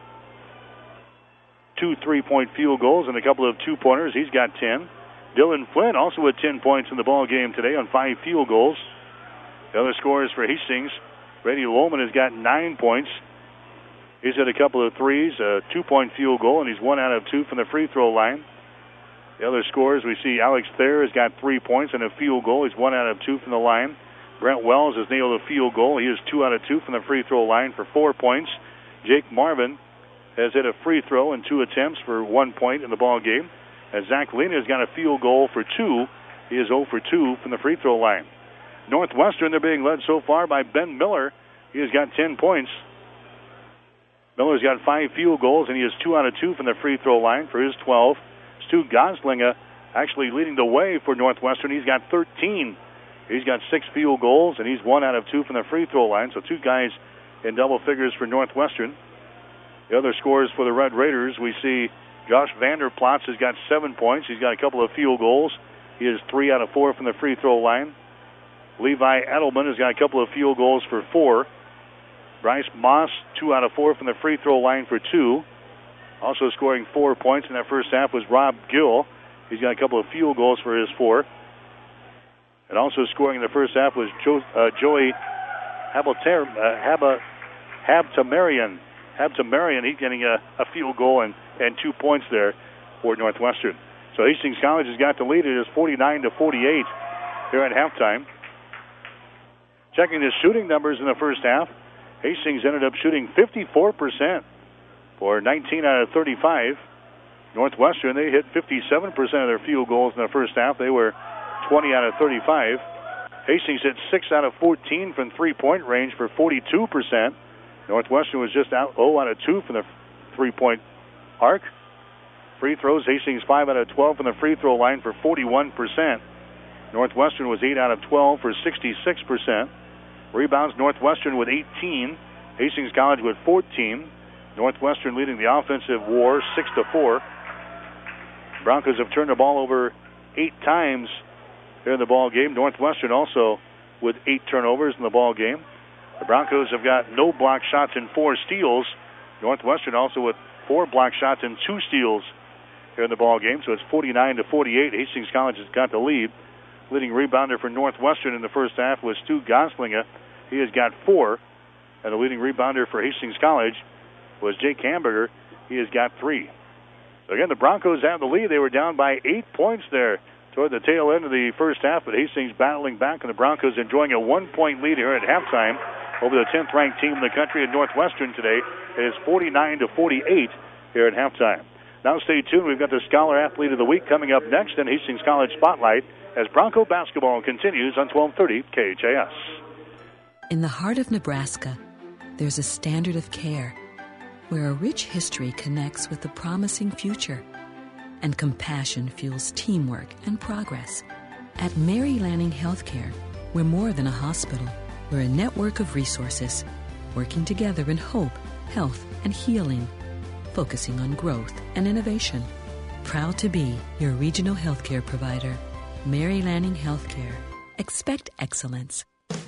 two three-point field goals and a couple of two-pointers. He's got ten. Dylan Flynn also with ten points in the ball game today on five field goals. The other scorers for Hastings, Brady Lohman has got nine points. He's hit a couple of threes, a two-point field goal, and he's one out of two from the free throw line. The other scorers, we see Alex Thayer has got three points and a field goal. He's one out of two from the line. Brent Wells has nailed a field goal. He is two out of two from the free throw line for four points. Jake Marvin has hit a free throw in two attempts for one point in the ball game. And Zach Lena has got a field goal for two. He is zero for two from the free throw line. Northwestern, they're being led so far by Ben Miller. He has got ten points. Miller's got five field goals, and he is two out of two from the free throw line for his twelve. Stu Goslinga actually leading the way for Northwestern. He's got thirteen. He's got six field goals, and he's one out of two from the free throw line. So two guys in double figures for Northwestern. The other scores for the Red Raiders, we see Josh Vanderplatz has got seven points. He's got a couple of field goals. He is three out of four from the free throw line. Levi Edelman has got a couple of field goals for four. Bryce Moss, two out of four from the free throw line for two. Also scoring four points in that first half was Rob Gill. He's got a couple of field goals for his four. And also scoring in the first half was jo- uh, Joey Habater, uh, Haba, Habtemarian. Habtemarian, he's getting a, a field goal and, and two points there for Northwestern. So Hastings College has got the lead. It is forty-nine to forty-eight here at halftime. Checking the shooting numbers in the first half, Hastings ended up shooting fifty-four percent for nineteen out of thirty-five. Northwestern, they hit fifty-seven percent of their field goals in the first half. They were twenty out of thirty-five. Hastings hit six out of fourteen from three-point range for forty-two percent. Northwestern was just out zero out of two from the three-point arc. Free throws, Hastings five out of twelve from the free throw line for forty-one percent. Northwestern was eight out of twelve for sixty-six percent. Rebounds, Northwestern with eighteen. Hastings College with fourteen. Northwestern leading the offensive war six to four. Broncos have turned the ball over eight times here in the ball game. Northwestern also with eight turnovers in the ball game. The Broncos have got no block shots and four steals. Northwestern also with four block shots and two steals here in the ball game. So it's forty-nine to forty-eight. Hastings College has got the lead. Leading rebounder for Northwestern in the first half was Stu Goslinga. He has got four. And the leading rebounder for Hastings College was Jake Hamburger. He has got three. So again, the Broncos have the lead. They were down by eight points there toward the tail end of the first half, but Hastings battling back, and the Broncos enjoying a one-point lead here at halftime over the tenth-ranked team in the country in Northwestern today. It is forty-nine to forty-eight here at halftime. Now stay tuned. We've got the Scholar Athlete of the Week coming up next in Hastings College Spotlight as Bronco basketball continues on twelve thirty K H A S. In the heart of Nebraska, there's a standard of care where a rich history connects with a promising future and compassion fuels teamwork and progress. At Mary Lanning Healthcare, we're more than a hospital. We're a network of resources working together in hope, health, and healing, focusing on growth and innovation. Proud to be your regional healthcare provider. Mary Lanning Healthcare. Expect excellence.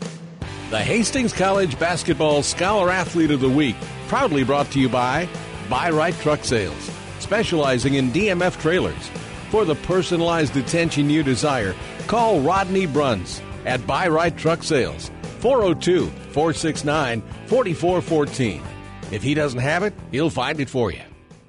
The Hastings College Basketball Scholar Athlete of the Week, proudly brought to you by Buy Right Truck Sales, specializing in D M F trailers. For the personalized attention you desire, call Rodney Bruns at Buy Right Truck Sales, four oh two, four six nine, four four one four. If he doesn't have it, he'll find it for you.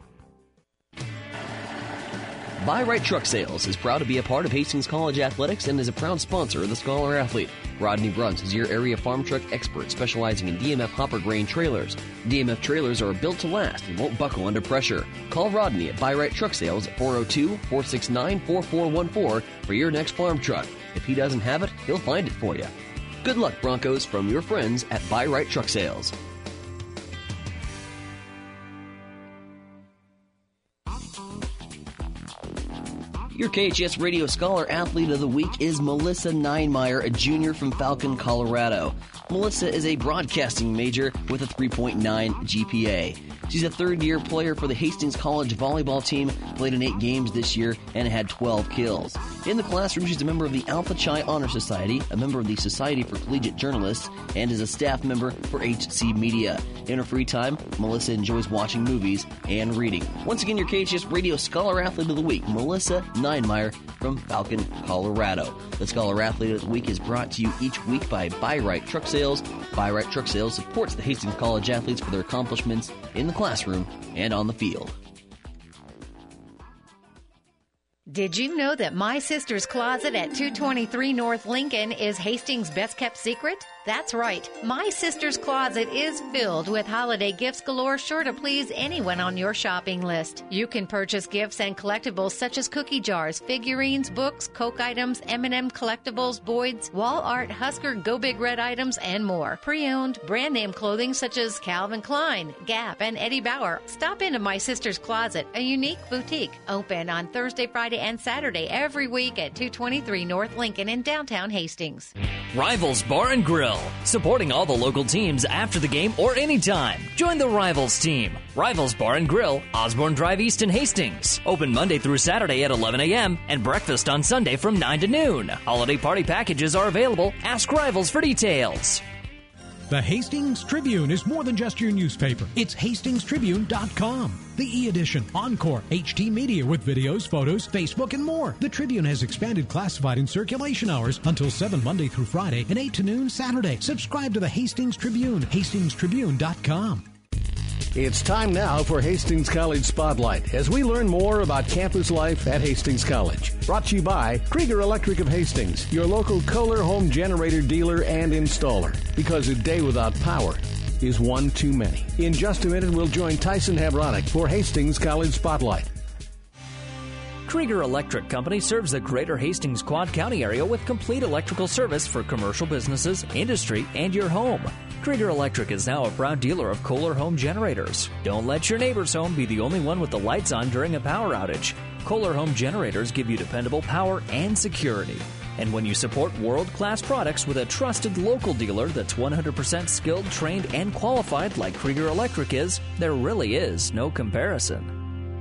Buy Right Truck Sales is proud to be a part of Hastings College Athletics and is a proud sponsor of the Scholar Athlete. Rodney Bruns is your area farm truck expert specializing in D M F hopper grain trailers. D M F trailers are built to last and won't buckle under pressure. Call Rodney at Buy Right Truck Sales at four oh two, four six nine, four four one four for your next farm truck. If he doesn't have it, he'll find it for you. Good luck, Broncos, from your friends at Buy Right Truck Sales. Your K H S Radio Scholar Athlete of the Week is Melissa Ninemeyer, a junior from Falcon, Colorado. Melissa is a broadcasting major with a three point nine G P A. She's a third-year player for the Hastings College volleyball team, played in eight games this year, and had twelve kills. In the classroom, she's a member of the Alpha Chi Honor Society, a member of the Society for Collegiate Journalists, and is a staff member for H C Media. In her free time, Melissa enjoys watching movies and reading. Once again, your K H S Radio Scholar Athlete of the Week, Melissa Ninemeyer from Falcon, Colorado. The Scholar Athlete of the Week is brought to you each week by Buy Right Truck Sales. Buy Right Truck Sales supports the Hastings College athletes for their accomplishments in the classroom and on the field. Did you know that My Sister's Closet at two twenty-three North Lincoln is Hastings' best-kept secret? That's right. My Sister's Closet is filled with holiday gifts galore, sure to please anyone on your shopping list. You can purchase gifts and collectibles such as cookie jars, figurines, books, Coke items, M and M collectibles, Boyd's, wall art, Husker, Go Big Red items, and more. Pre-owned, brand-name clothing such as Calvin Klein, Gap, and Eddie Bauer. Stop into My Sister's Closet, a unique boutique, open on Thursday, Friday, and Saturday every week at two twenty-three North Lincoln in downtown Hastings. Rivals Bar and Grill, supporting all the local teams after the game or anytime. Join the Rivals team. Rivals Bar and Grill, Osborne Drive East in Hastings. Open Monday through Saturday at eleven a.m. and breakfast on Sunday from nine to noon. Holiday party packages are available. Ask Rivals for details. The Hastings Tribune is more than just your newspaper. It's hastings tribune dot com. The e-edition, Encore, H D Media with videos, photos, Facebook, and more. The Tribune has expanded classified and circulation hours until seven Monday through Friday and eight to noon Saturday. Subscribe to the Hastings Tribune, hastings tribune dot com. It's time now for Hastings College Spotlight as we learn more about campus life at Hastings College. Brought to you by Krieger Electric of Hastings, your local Kohler home generator dealer and installer. Because a day without power is one too many. In just a minute, we'll join Tyson Havronic for Hastings College Spotlight. Krieger Electric Company serves the greater Hastings Quad County area with complete electrical service for commercial businesses, industry, and your home. Krieger Electric is now a proud dealer of Kohler home generators. Don't let your neighbor's home be the only one with the lights on during a power outage. Kohler home generators give you dependable power and security. And when you support world-class products with a trusted local dealer that's one hundred percent skilled, trained, and qualified like Krieger Electric is, there really is no comparison.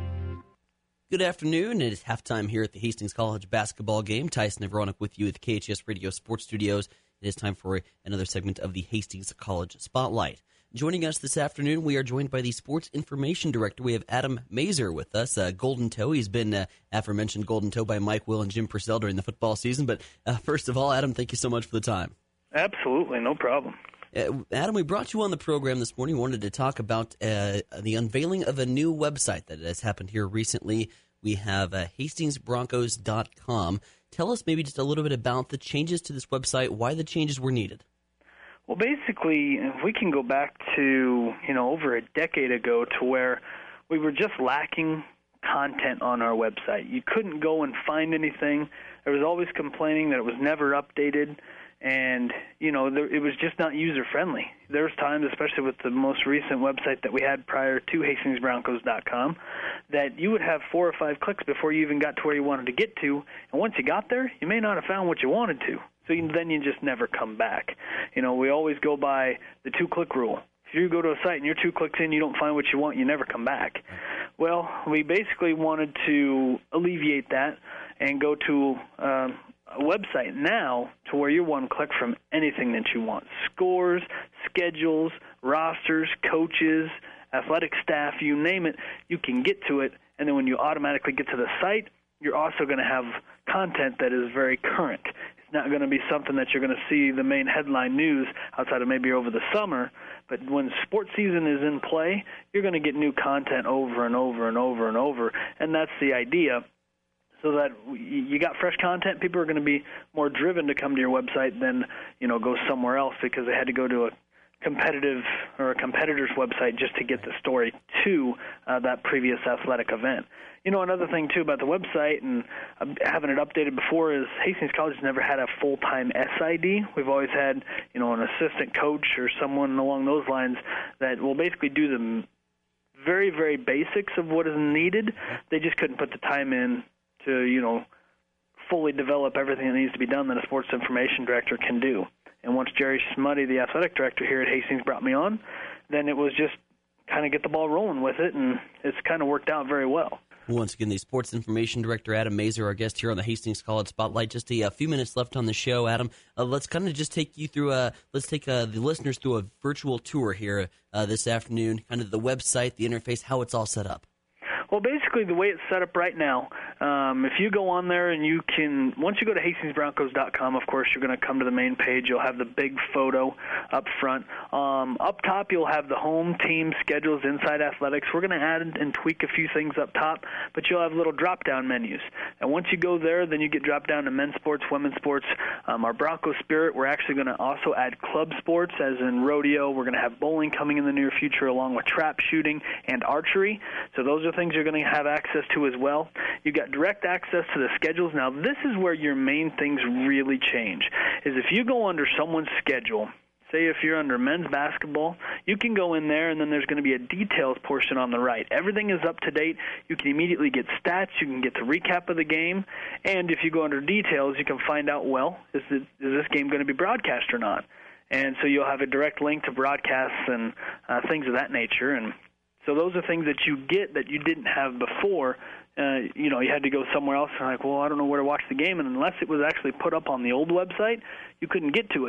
Good afternoon. It is halftime here at the Hastings College basketball game. Tyson Havronic with you at the K H S Radio Sports Studios. It is time for another segment of the Hastings College Spotlight. Joining us this afternoon, we are joined by the Sports Information Director. We have Adam Mazer with us, uh, Golden Toe. He's been uh, aforementioned Golden Toe by Mike Will and Jim Purcell during the football season. But uh, first of all, Adam, thank you so much for the time. Absolutely, no problem. Uh, Adam, we brought you on the program this morning. We wanted to talk about uh, the unveiling of a new website that has happened here recently. We have uh, hastings broncos dot com. Tell us maybe just a little bit about the changes to this website, why the changes were needed. Well, basically, if we can go back to, you know, over a decade ago to where we were just lacking content on our website. You couldn't go and find anything. There was always complaining that it was never updated, and, you know, there, it was just not user-friendly. There was times, especially with the most recent website that we had prior to hastings broncos dot com, that you would have four or five clicks before you even got to where you wanted to get to, and once you got there, you may not have found what you wanted to. So you, then you just never come back. You know, we always go by the two-click rule. If you go to a site and you're two clicks in, you don't find what you want, you never come back. Well, we basically wanted to alleviate that and go to um, a website now to where you're one click from anything that you want. Scores, schedules, rosters, coaches, athletic staff, you name it, you can get to it. And then when you automatically get to the site, you're also going to have content that is very current. It's not going to be something that you're going to see the main headline news outside of maybe over the summer. But when sports season is in play, you're going to get new content over and over and over and over. And that's the idea. So that you got fresh content, people are going to be more driven to come to your website than, you know, go somewhere else because they had to go to a competitive or a competitor's website just to get the story to uh, that previous athletic event. You know, another thing, too, about the website and uh, having it updated before is Hastings College has never had a full-time S I D. We've always had, you know, an assistant coach or someone along those lines that will basically do the very, very basics of what is needed. They just couldn't put the time in to, you know, fully develop everything that needs to be done that a sports information director can do. And once Jerry Smuddy, the athletic director here at Hastings, brought me on, then it was just kind of get the ball rolling with it, and it's kind of worked out very well. Once again, the Sports Information Director, Adam Mazer, our guest here on the Hastings College Spotlight. Just a, a few minutes left on the show, Adam. Uh, let's kind of just take you through, a, let's take uh, the listeners through a virtual tour here uh, this afternoon, kind of the website, the interface, how it's all set up. Well, basically, the way it's set up right now, um, if you go on there and you can, once you go to hastings broncos dot com, of course, you're going to come to the main page. You'll have the big photo up front. Um, up top, you'll have the home team schedules, inside athletics. We're going to add and tweak a few things up top, but you'll have little drop-down menus. And once you go there, then you get dropped down to men's sports, women's sports. Um, our Bronco Spirit, we're actually going to also add club sports, as in rodeo. We're going to have bowling coming in the near future, along with trap shooting and archery. So those are things you're going to have access to as well. You've got direct access to the schedules. Now, this is where your main things really change, is if you go under someone's schedule, say if you're under men's basketball, you can go in there and then there's going to be a details portion on the right. Everything is up to date. You can immediately get stats. You can get the recap of the game. And if you go under details, you can find out, well, is, it, is this game going to be broadcast or not? And so you'll have a direct link to broadcasts and uh, things of that nature. And so those are things that you get that you didn't have before. Uh, you know, you had to go somewhere else and like, well, I don't know where to watch the game. And unless it was actually put up on the old website, you couldn't get to it.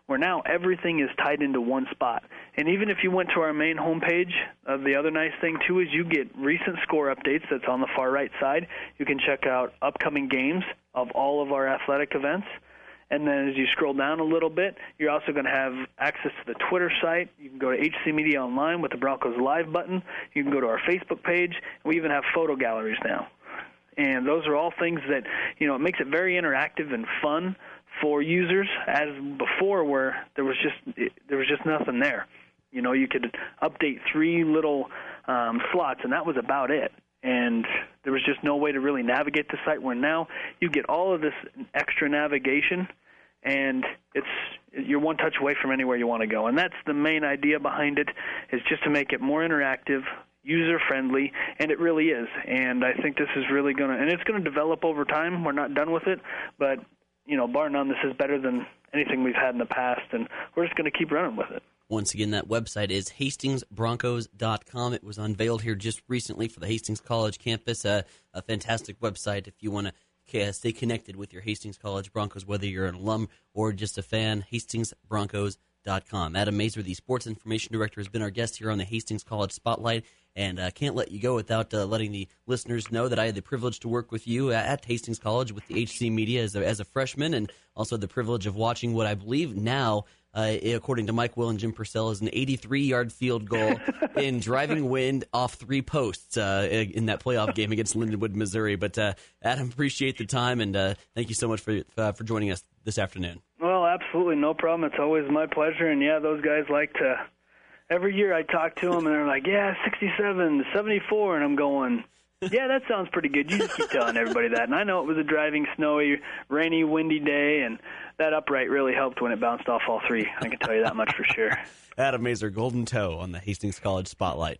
where now everything is tied into one spot. And even if you went to our main homepage, uh, the other nice thing, too, is you get recent score updates that's on the far right side. You can check out upcoming games of all of our athletic events. And then as you scroll down a little bit, you're also going to have access to the Twitter site. You can go to H C Media Online with the Broncos Live button. You can go to our Facebook page. We even have photo galleries now. And those are all things that, you know, it makes it very interactive and fun for users, as before where there was just it, there was just nothing there. You know, you could update three little um, slots, and that was about it. And there was just no way to really navigate the site, where now you get all of this extra navigation, and it's you're one touch away from anywhere you want to go. And that's the main idea behind it, is just to make it more interactive, user-friendly, and it really is. And I think this is really going to, and it's going to develop over time. We're not done with it, but, you know, bar none, this is better than anything we've had in the past, and we're just going to keep running with it. Once again, that website is hastings broncos dot com. It was unveiled here just recently for the Hastings College campus. Uh, a fantastic website if you want to stay connected with your Hastings College Broncos, whether you're an alum or just a fan. hastings broncos dot com. Adam Mazer, the sports information director, has been our guest here on the Hastings College Spotlight, and I uh, can't let you go without uh, letting the listeners know that I had the privilege to work with you at Hastings College with the H C Media as a, as a freshman, and also the privilege of watching what I believe now, Uh, according to Mike Will and Jim Purcell, is an eighty-three-yard field goal in driving wind off three posts uh, in that playoff game against Lindenwood, Missouri. But, uh, Adam, appreciate the time, and uh, thank you so much for uh, for joining us this afternoon. Well, absolutely, no problem. It's always my pleasure. And, yeah, those guys like to – every year I talk to them, and they're like, yeah, sixty-seven, seventy-four, and I'm going – yeah, that sounds pretty good. You just keep telling everybody that. And I know it was a driving, snowy, rainy, windy day, and that upright really helped when it bounced off all three. I can tell you that much for sure. Adam Mazer, Golden Toe on the Hastings College Spotlight.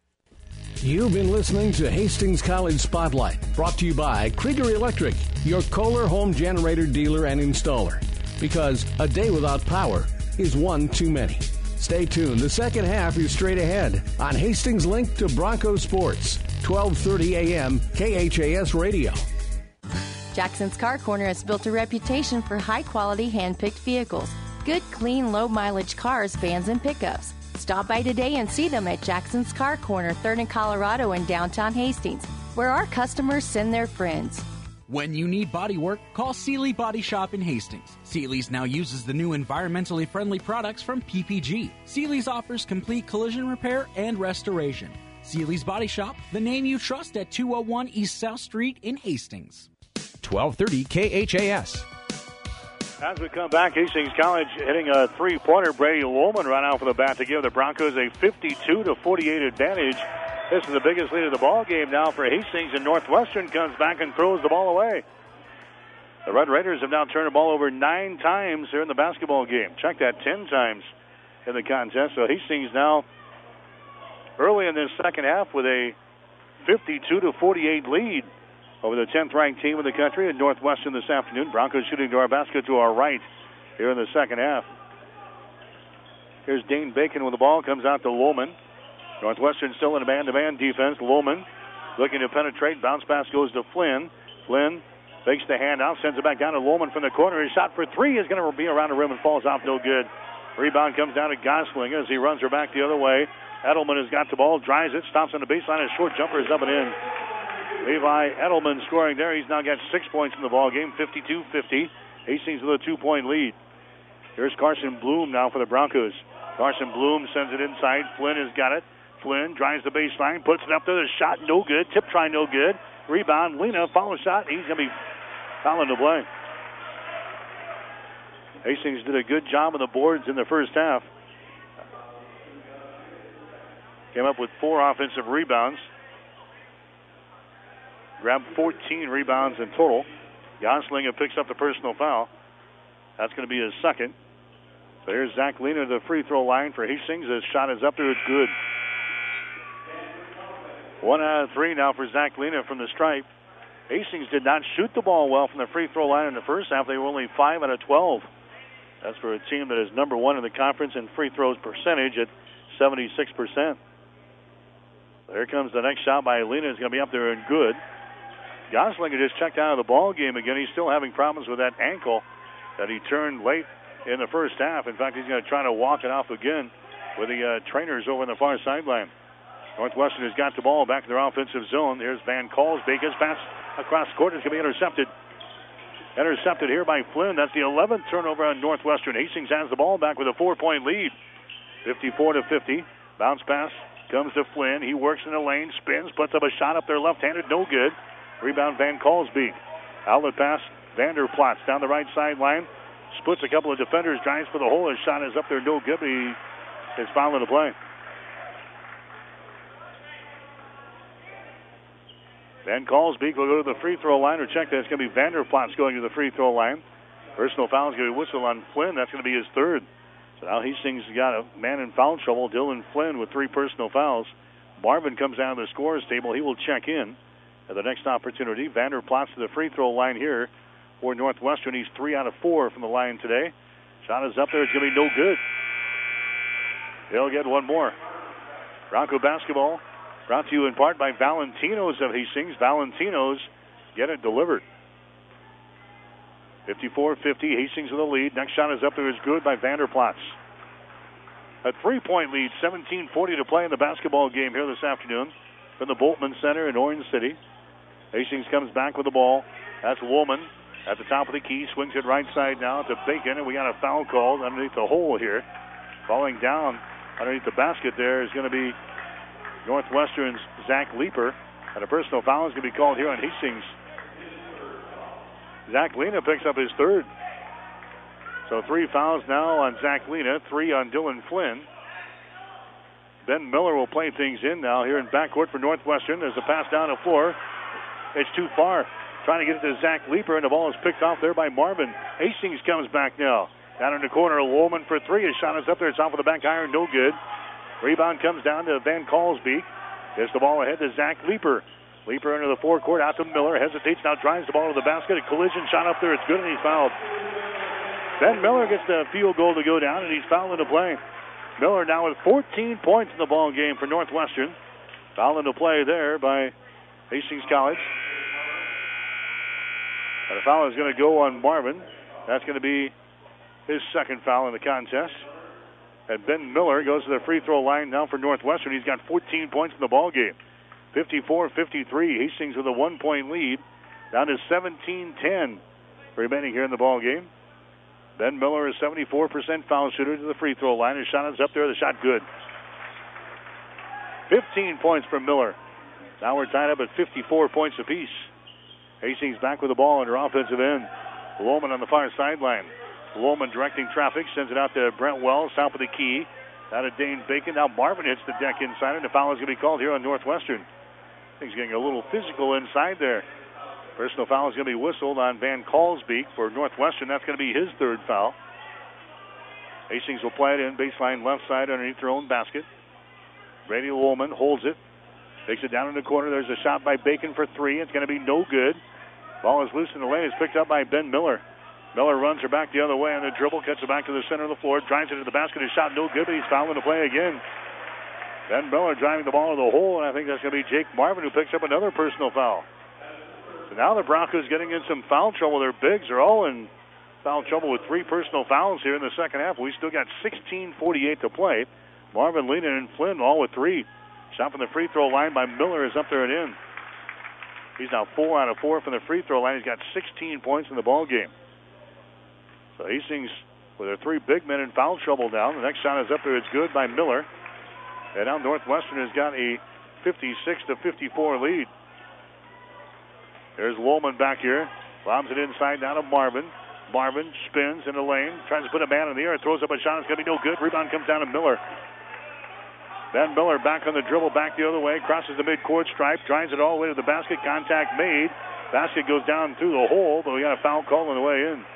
You've been listening to Hastings College Spotlight, brought to you by Krieger Electric, your Kohler home generator dealer and installer. Because a day without power is one too many. Stay tuned. The second half is straight ahead on Hastings Link to Broncos Sports, twelve thirty a.m. K H A S Radio. Jackson's Car Corner has built a reputation for high-quality hand-picked vehicles. Good, clean, low-mileage cars, vans, and pickups. Stop by today and see them at Jackson's Car Corner, third and Colorado in downtown Hastings, where our customers send their friends. When you need body work, call Seeley Body Shop in Hastings. Seeley's now uses the new environmentally friendly products from P P G. Seeley's offers complete collision repair and restoration. Seeley's Body Shop, the name you trust, at two oh one East South Street in Hastings. twelve thirty K H A S. As we come back, Hastings College hitting a three-pointer. Brady Woolman run out for the bat to give the Broncos a fifty-two to forty-eight advantage. This is the biggest lead of the ball game now for Hastings, and Northwestern comes back and throws the ball away. The Red Raiders have now turned the ball over nine times here in the basketball game. Check that, ten times in the contest. So Hastings now early in this second half with a fifty-two to forty-eight lead over the tenth-ranked team in the country in Northwestern this afternoon. Broncos shooting to our basket to our right here in the second half. Here's Dane Bacon with the ball. Comes out to Lohman. Northwestern still in a man-to-man defense. Lohman looking to penetrate. Bounce pass goes to Flynn. Flynn fakes the handout, sends it back down to Lohman from the corner. His shot for three is going to be around the rim and falls off no good. Rebound comes down to Gosling as he runs her back the other way. Edelman has got the ball, drives it, stops on the baseline. A short jumper is up and in. Levi Edelman scoring there. He's now got six points in the ball game, fifty-two fifty. Hastings with a two-point lead. Here's Carson Bloom now for the Broncos. Carson Bloom sends it inside. Flynn has got it. Flynn drives the baseline, puts it up there. The shot, no good. Tip try, no good. Rebound, Lena, follow shot. He's going to be fouling the play. Hastings did a good job on the boards in the first half. Came up with four offensive rebounds. Grabbed fourteen rebounds in total. Gosling picks up the personal foul. That's going to be his second. So here's Zach Lena to the free throw line for Hastings. His shot is up there. It's good. One out of three now for Zach Lena from the stripe. Hastings did not shoot the ball well from the free throw line in the first half. They were only five out of twelve. That's for a team that is number one in the conference in free throws percentage at seventy-six percent. There comes the next shot by Lena. It's going to be up there and good. Gosling just checked out of the ball game again. He's still having problems with that ankle that he turned late in the first half. In fact, he's going to try to walk it off again with the uh, trainers over on the far sideline. Northwestern has got the ball back in their offensive zone. There's Van Kalsbeek. His pass across court is going to be intercepted. Intercepted here by Flynn. That's the eleventh turnover on Northwestern. Hastings has the ball back with a four-point lead. fifty-four to fifty. Bounce pass comes to Flynn. He works in the lane, spins, puts up a shot up there left-handed. No good. Rebound Van Kalsbeek. Outlet pass. Vanderplatz down the right sideline. Splits a couple of defenders. Drives for the hole. His shot is up there. No good. But he is fouling the play. Van Kalsbeek will go to the free throw line, or check that. It's going to be Vanderplatz going to the free throw line. Personal foul is going to be whistled on Flynn. That's going to be his third. So now Hastings got a man in foul trouble. Dylan Flynn with three personal fouls. Marvin comes down to the scorer's table. He will check in at the next opportunity. Vanderplatz to the free throw line here for Northwestern. He's three out of four from the line today. Shot is up there. It's going to be no good. They'll get one more. Bronco basketball brought to you in part by Valentinos of Hastings. Valentinos get it delivered. fifty-four fifty, Hastings with the lead. Next shot is up there, is good by Vanderplatz. A three-point lead, seventeen forty to play in the basketball game here this afternoon from the Boltman Center in Orange City. Hastings comes back with the ball. That's Woolman at the top of the key. Swings it right side now to Bacon, and we got a foul called underneath the hole here. Falling down underneath the basket there is going to be Northwestern's Zach Leeper, and a personal foul is going to be called here on Hastings. Zach Lena picks up his third. So three fouls now on Zach Lena, three on Dylan Flynn. Ben Miller will play things in now here in backcourt for Northwestern. There's a pass down the floor. It's too far. Trying to get it to Zach Leeper, and the ball is picked off there by Marvin. Hastings comes back now. Down in the corner, Woolman for three. His shot is up there. It's off of the back iron. No good. Rebound comes down to Van Kalsbeek. Gets the ball ahead to Zach Leeper. Leeper into the forecourt, out to Miller. Hesitates, now drives the ball to the basket. A collision shot up there. It's good, and he's fouled. Ben Miller gets the field goal to go down, and he's fouled into play. Miller now with fourteen points in the ball game for Northwestern. Foul into play there by Hastings College. And the foul is going to go on Marvin. That's going to be his second foul in the contest. And Ben Miller goes to the free throw line now for Northwestern. He's got fourteen points in the ball game. fifty-four fifty-three. Hastings with a one-point lead. Down to seventeen ten remaining here in the ball game. Ben Miller is seventy-four percent foul shooter to the free throw line. His shot is up there. The shot good. fifteen points from Miller. Now we're tied up at fifty-four points apiece. Hastings back with the ball on their offensive end. Woolman on the far sideline. Woolman directing traffic, sends it out to Brent Wells, top of the key. Out of Dane Bacon. Now Marvin hits the deck inside, and the foul is going to be called here on Northwestern. He's getting a little physical inside there. Personal foul is going to be whistled on Van Kalsbeek for Northwestern. That's going to be his third foul. Hastings will play it in baseline left side underneath their own basket. Brady Woolman holds it. Takes it down in the corner. There's a shot by Bacon for three. It's going to be no good. Ball is loose in the lane. It's picked up by Ben Miller. Miller runs her back the other way on the dribble, cuts it back to the center of the floor, drives it to the basket. His shot no good, but he's fouling the play again. Ben Miller driving the ball to the hole, and I think that's going to be Jake Marvin who picks up another personal foul. So now the Broncos getting in some foul trouble. Their bigs are all in foul trouble with three personal fouls here in the second half. We still got sixteen forty-eight to play. Marvin, Lena, and Flynn all with three. Shot from the free throw line by Miller is up there and in. He's now four out of four from the free throw line. He's got sixteen points in the ball game. So Hastings with their three big men in foul trouble down. The next shot is up there. It's good by Miller. And now Northwestern has got a fifty-six to fifty-four lead. There's Woolman back here. Lobs it inside down to Marvin. Marvin spins in the lane. Tries to put a man in the air. Throws up a shot. It's going to be no good. Rebound comes down to Miller. Ben Miller back on the dribble, back the other way. Crosses the midcourt stripe. Drives it all the way to the basket. Contact made. Basket goes down through the hole, but we got a foul call on the way in.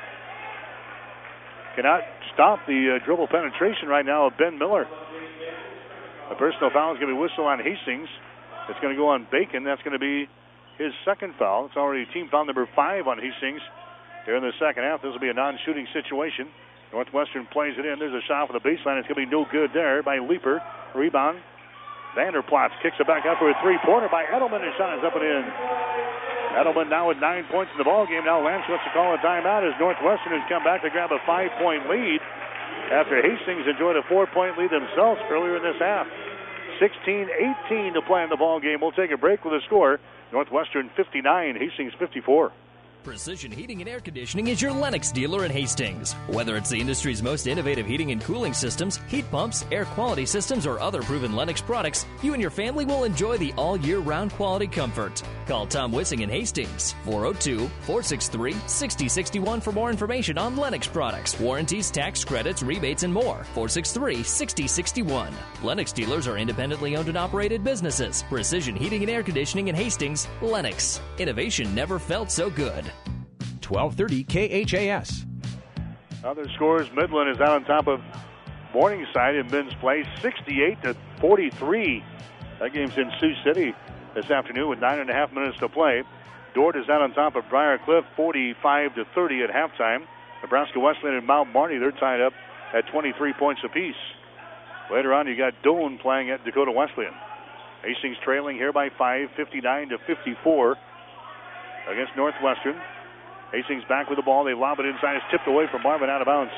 Cannot stop the uh, dribble penetration right now of Ben Miller. A personal foul is going to be whistled on Hastings. It's going to go on Bacon. That's going to be his second foul. It's already team foul number five on Hastings here in the second half. This will be a non-shooting situation. Northwestern plays it in. There's a shot for the baseline. It's going to be no good there by Leeper. Rebound. Vanderplatz kicks it back up for a three-pointer by Edelman. His shot is up and in. Edelman now with nine points in the ball game. Now Lance wants to call a timeout as Northwestern has come back to grab a five-point lead after Hastings enjoyed a four-point lead themselves earlier in this half. sixteen eighteen to play in the ball game. We'll take a break with a score. Northwestern fifty-nine, Hastings fifty-four. Precision Heating and Air Conditioning is your Lennox dealer in Hastings. Whether it's the industry's most innovative heating and cooling systems, heat pumps, air quality systems, or other proven Lennox products, you and your family will enjoy the all-year-round quality comfort. Call Tom Wissing in Hastings, four oh two, four six three, six oh six one for more information on Lennox products, warranties, tax credits, rebates, and more. four six three, six oh six one. Lennox dealers are independently owned and operated businesses. Precision Heating and Air Conditioning in Hastings, Lennox. Innovation never felt so good. twelve thirty K H A S. Other scores, Midland is out on top of Morningside in men's play, sixty-eight to forty-three. That game's in Sioux City this afternoon with nine and a half minutes to play. Dordt is out on top of Briar Cliff, forty-five to thirty at halftime. Nebraska Wesleyan and Mount Marty, they're tied up at twenty-three points apiece. Later on, you got Doane playing at Dakota Wesleyan. Hastings trailing here by five, fifty-nine to fifty-four against Northwestern. Hastings back with the ball. They lob it inside. It's tipped away from Marvin, out of bounds.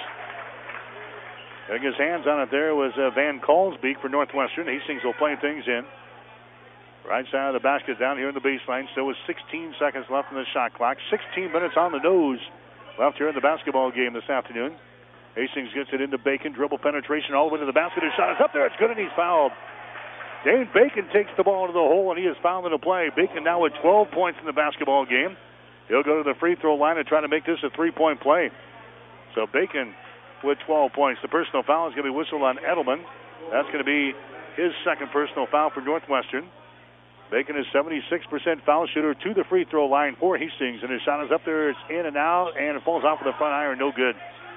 Getting his hands on it there was uh, Van Kalsbeek for Northwestern. Hastings will play things in. Right side of the basket down here in the baseline. Still with sixteen seconds left in the shot clock. sixteen minutes on the nose left here in the basketball game this afternoon. Hastings gets it into Bacon. Dribble penetration all the way to the basket. His shot is up there. It's good, and he's fouled. Dane Bacon takes the ball into the hole, and he is fouled in the play. Bacon now with twelve points in the basketball game. He'll go to the free throw line and try to make this a three-point play. So Bacon with twelve points. The personal foul is going to be whistled on Edelman. That's going to be his second personal foul for Northwestern. Bacon is seventy-six percent foul shooter to the free throw line for Hastings, and his shot is up there. It's in and out, and it falls off with the front iron. No good.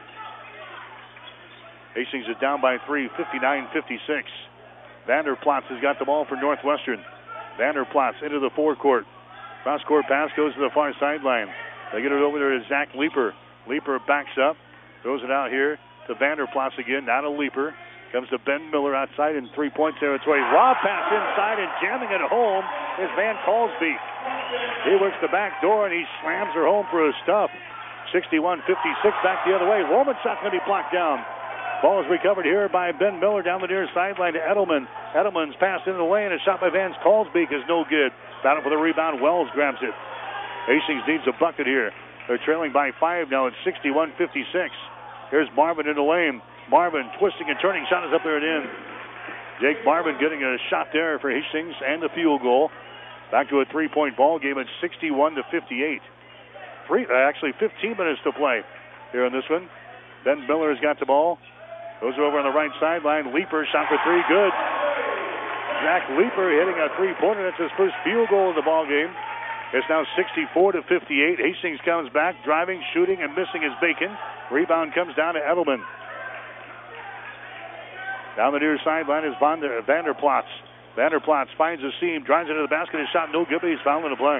Hastings is down by three, fifty-nine fifty-six. Vanderplatz has got the ball for Northwestern. Vanderplatz into the forecourt. Cross-court pass goes to the far sideline. They get it over there to Zach Leeper. Leeper backs up, throws it out here to Vanderplatz again. Now to Leeper. Comes to Ben Miller outside in three-point territory. Raw pass inside, and jamming it home is Van Kalsbeek. He works the back door, and he slams her home for a stuff. sixty-one fifty-six back the other way. Roman's shot's going to be blocked down. Ball is recovered here by Ben Miller down the near sideline to Edelman. Edelman's pass into the lane. A shot by Van Kalsbeek is no good. Battle for the rebound. Wells grabs it. Hastings needs a bucket here. They're trailing by five now. It's sixty-one fifty-six. Here's Marvin in the lane. Marvin twisting and turning. Shot is up there and in. Jake Marvin getting a shot there for Hastings and the field goal. Back to a three-point ball game at sixty-one to fifty-eight. Three, uh, actually fifteen minutes to play here in this one. Ben Miller has got the ball. Goes over on the right sideline. Leeper shot for three. Good. Zach Leeper hitting a three-pointer. That's his first field goal of the ball game. It's now sixty-four to fifty-eight. Hastings comes back, driving, shooting, and missing his Bacon. Rebound comes down to Edelman. Down the near sideline is Vander, Vanderplatz. Vanderplatz finds a seam, drives into the basket. His shot no good, but he's fouled in the play.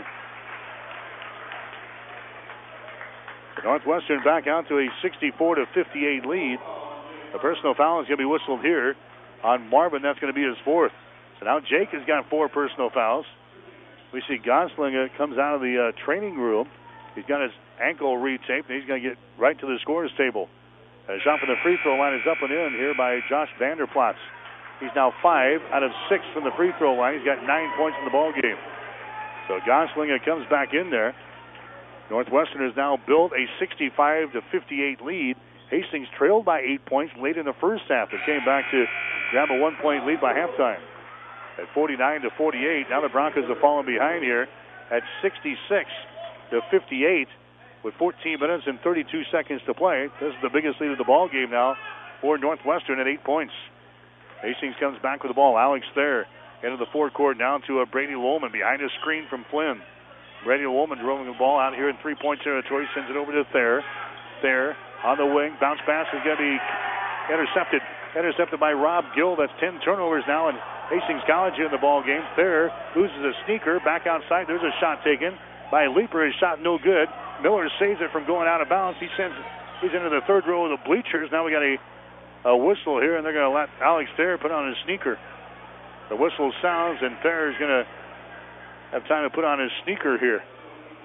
Northwestern back out to a sixty-four to fifty-eight lead. The personal foul is going to be whistled here on Marvin. That's going to be his fourth. So now Jake has got four personal fouls. We see Gosling uh, comes out of the uh, training room. He's got his ankle retaped, and he's going to get right to the scorer's table. A shot from the free throw line is up and in here by Josh Vanderplatz. He's now five out of six from the free throw line. He's got nine points in the ball game. So Gosling uh, comes back in there. Northwestern has now built a sixty-five to fifty-eight lead. Hastings trailed by eight points late in the first half. It came back to grab a one-point lead by halftime. At forty-nine to forty-eight, now the Broncos have fallen behind here at sixty-six to fifty-eight with fourteen minutes and thirty-two seconds to play. This is the biggest lead of the ball game now for Northwestern at eight points. Hastings comes back with the ball. Alex Thayer into the forecourt now to a Brady Woolman behind a screen from Flynn. Brady Woolman drilling the ball out here in three-point territory, sends it over to Thayer. Thayer on the wing, bounce pass is going to be intercepted. Intercepted by Rob Gill. That's ten turnovers now in Hastings College here in the ball game. Thayer loses a sneaker back outside. There's a shot taken by Leeper. His shot no good. Miller saves it from going out of bounds. He sends he's into the third row of the bleachers. Now we got a, a whistle here, and they're going to let Alex Thayer put on his sneaker. The whistle sounds, and Thayer is going to have time to put on his sneaker here.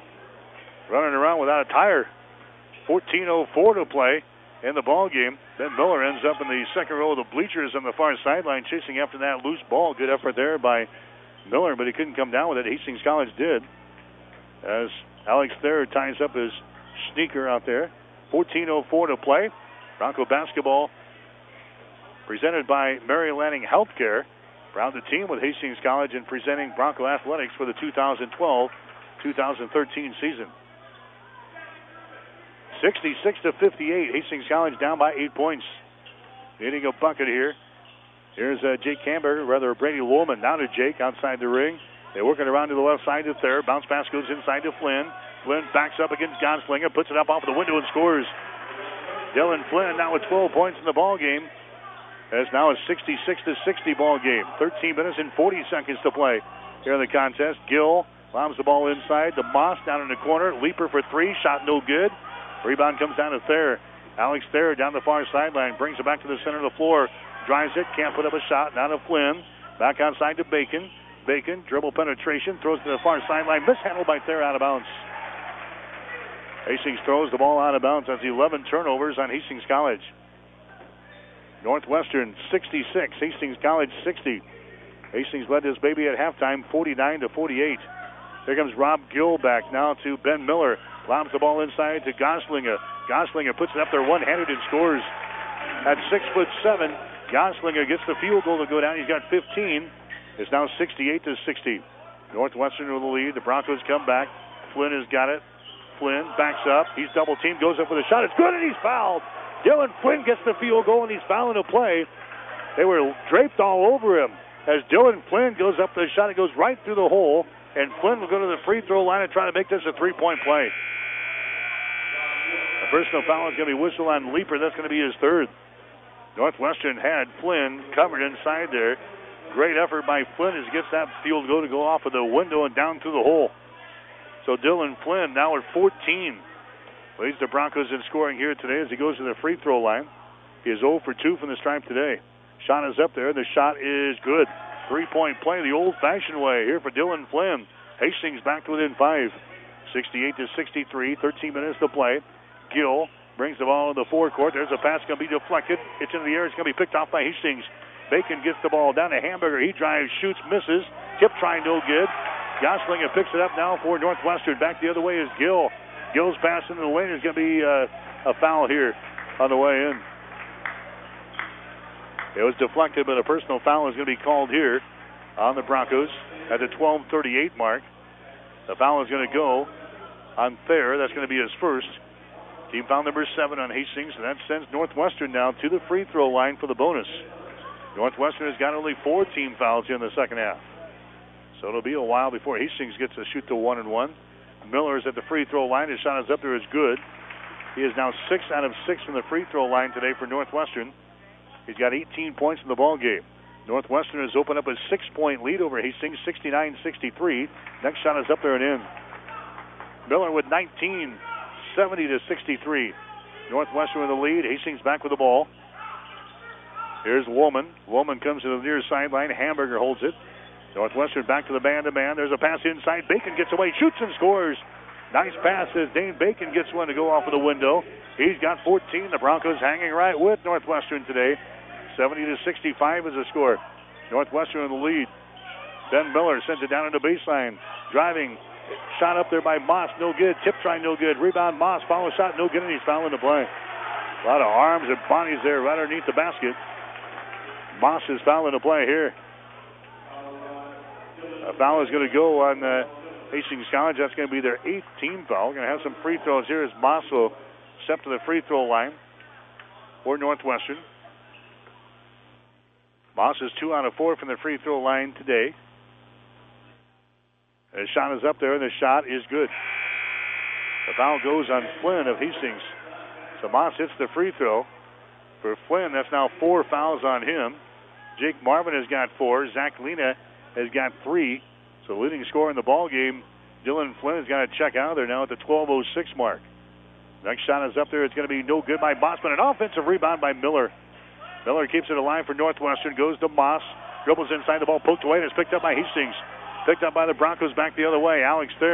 running around without a tire. fourteen oh four to play in the ball game. Ben Miller ends up in the second row of the bleachers on the far sideline, chasing after that loose ball. Good effort there by Miller, but he couldn't come down with it. Hastings College did, as Alex Thayer ties up his sneaker out there. fourteen oh four to play. Bronco basketball presented by Mary Lanning Healthcare. Proud the team with Hastings College and presenting Bronco Athletics for the two thousand twelve two thousand thirteen season. sixty-six to fifty-eight. Hastings College down by eight points. Hitting a bucket here. Here's uh, Jake Camberger, rather Brady Woolman. Now to Jake outside the ring. They're working around to the left side to Thayer. Bounce pass goes inside to Flynn. Flynn backs up against Gonslinger, puts it up off the window and scores. Dylan Flynn now with twelve points in the ball game. It's now a sixty-six to sixty ball game. thirteen minutes and forty seconds to play here in the contest. Gill bombs the ball inside to Moss down in the corner. Leaper for three. Shot no good. Rebound comes down to Thayer. Alex Thayer down the far sideline. Brings it back to the center of the floor. Drives it. Can't put up a shot. Now to Flynn. Back outside to Bacon. Bacon, dribble penetration. Throws to the far sideline. Mishandled by Thayer, out of bounds. Hastings throws the ball out of bounds. That's eleven turnovers on Hastings College. Northwestern sixty-six, Hastings College sixty. Hastings led this baby at halftime forty-nine to forty-eight. Here comes Rob Gill back now to Ben Miller. Lobs the ball inside to Goslinga. Goslinga puts it up there one-handed and scores. At six foot seven, Goslinga gets the field goal to go down. He's got fifteen. It's now sixty-eight to sixty. Northwestern with the lead. The Broncos come back. Flynn has got it. Flynn backs up. He's double teamed. Goes up with a shot. It's good, and he's fouled. Dylan Flynn gets the field goal, and he's fouling a play. They were draped all over him. As Dylan Flynn goes up for the shot, it goes right through the hole, and Flynn will go to the free throw line and try to make this a three-point play. A personal foul is going to be whistled on Leaper. That's going to be his third. Northwestern had Flynn covered inside there. Great effort by Flynn as he gets that field goal to go off of the window and down through the hole. So Dylan Flynn now at fourteen. Leads the Broncos in scoring here today as he goes to the free throw line. He is zero for two from the stripe today. Shot is up there. The shot is good. Three-point play the old-fashioned way here for Dylan Flynn. Hastings back to within five. sixty-eight to sixty-three. thirteen minutes to play. Gill brings the ball in the forecourt. There's a pass going to be deflected. It's in the air. It's going to be picked off by Hastings. Bacon gets the ball down to Hamburger. He drives, shoots, misses. Tip try no good. Goslinga picks it up now for Northwestern. Back the other way is Gill. Gill's pass into the lane is going to be uh, a foul here on the way in. It was deflected, but a personal foul is going to be called here on the Broncos at the twelve thirty-eight mark. The foul is going to go on Thayer. That's going to be his first. Team foul number seven on Hastings, and that sends Northwestern now to the free throw line for the bonus. Northwestern has got only four team fouls here in the second half. So it'll be a while before Hastings gets to shoot to one and one. Miller is at the free throw line. His shot is up there. Is good. He is now six out of six from the free throw line today for Northwestern. He's got eighteen points in the ball game. Northwestern has opened up a six-point lead over Hastings, sixty-nine sixty-three. Next shot is up there and in. Miller with nineteen, seventy to sixty-three. Northwestern with the lead. Hastings back with the ball. Here's Woolman. Woolman comes to the near sideline. Hamburger holds it. Northwestern back to the man-to-man. There's a pass inside. Bacon gets away, shoots and scores. Nice pass as Dane Bacon gets one to go off of the window. He's got fourteen. The Broncos hanging right with Northwestern today. seventy to sixty-five is the score. Northwestern in the lead. Ben Miller sends it down to the baseline. Driving. Shot up there by Moss. No good. Tip try no good. Rebound Moss. Follow shot no good, and he's fouling the play. A lot of arms and bodies there right underneath the basket. Moss is fouling the play here. A foul is going to go on uh, Hastings College. That's going to be their eighth team foul. Going to have some free throws here as Moss will step to the free throw line for Northwestern. Moss is two out of four from the free throw line today. The shot is up there, and the shot is good. The foul goes on Flynn of Hastings. So Moss hits the free throw. For Flynn, that's now four fouls on him. Jake Marvin has got four. Zach Lena has got three. So leading scorer in the ball game, Dylan Flynn has got to check out of there now at the twelve oh six mark. Next shot is up there. It's going to be no good by Mossman. An offensive rebound by Miller. Miller keeps it alive for Northwestern. Goes to Moss. Dribbles inside. The ball poked away and is picked up by Hastings. Picked up by the Broncos back the other way. Alex Thayer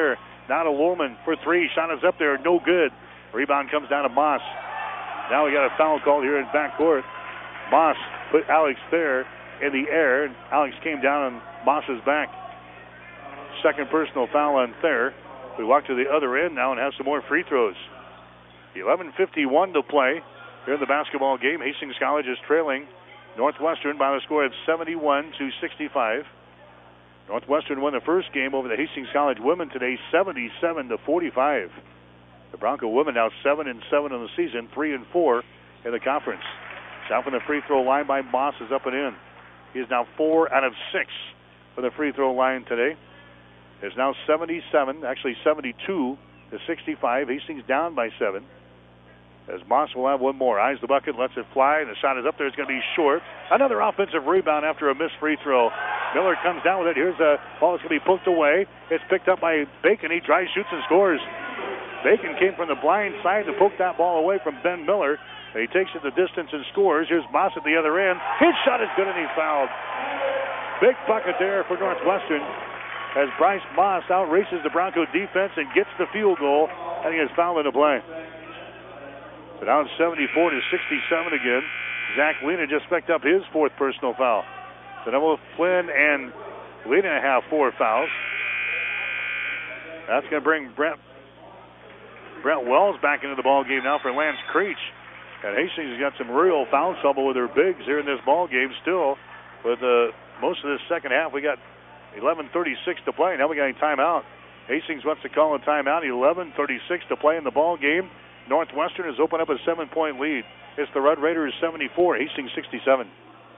Now to Lohrman for three. Shot is up there. No good. Rebound comes down to Moss. Now we got a foul called here in backcourt. Moss put Alex Thayer in the air, and Alex came down on Moss's back. Second personal foul on Thayer. We walk to the other end now and have some more free throws. eleven fifty-one to play here in the basketball game. Hastings College is trailing Northwestern by the score of seventy-one to sixty-five. Northwestern won the first game over the Hastings College women today, seventy-seven to forty-five. The Bronco women now seven and seven in the season, three and four in the conference. Shot from the free throw line by Moss is up and in. He is now four out of six from the free throw line today. It's now seventy-seven, actually seventy-two to sixty-five. Hastings down by seven. As Moss will have one more. Eyes the bucket, lets it fly, and the shot is up there. It's going to be short. Another offensive rebound after a missed free throw. Miller comes down with it. Here's a ball that's going to be poked away. It's picked up by Bacon. He drives, shoots, and scores. Bacon came from the blind side to poke that ball away from Ben Miller. He takes it the distance and scores. Here's Moss at the other end. His shot is good, and he's fouled. Big bucket there for Northwestern as Bryce Moss outraces the Bronco defense and gets the field goal, and he is fouled in the play. So now it's seventy-four to sixty-seven again. Zach Lena just picked up his fourth personal foul. So now both Flynn and Lena have four fouls. That's going to bring Brent, Brent Wells back into the ball game now for Lance Creech. And Hastings has got some real foul trouble with their bigs here in this ball game still. With uh, most of this second half, we got eleven thirty-six to play. Now we got a timeout. Hastings wants to call a timeout. eleven thirty-six to play in the ball game. Northwestern has opened up a seven-point lead. It's the Red Raiders seventy-four, Hastings sixty-seven.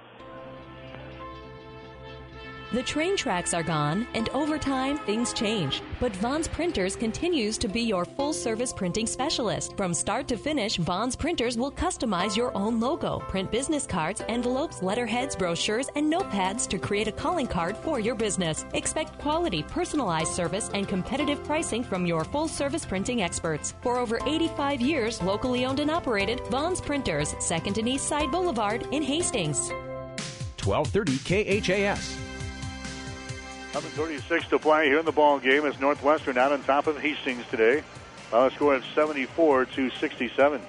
The train tracks are gone, and over time, things change. But Vaughn's Printers continues to be your full-service printing specialist. From start to finish, Vaughn's Printers will customize your own logo, print business cards, envelopes, letterheads, brochures, and notepads to create a calling card for your business. Expect quality, personalized service and competitive pricing from your full-service printing experts. For over eighty-five years, locally owned and operated, Vaughn's Printers, second and East Side Boulevard in Hastings. twelve thirty K H A S. eleven thirty-six to play here in the ball game as Northwestern out on top of Hastings today. By the score of seventy-four to sixty-seven.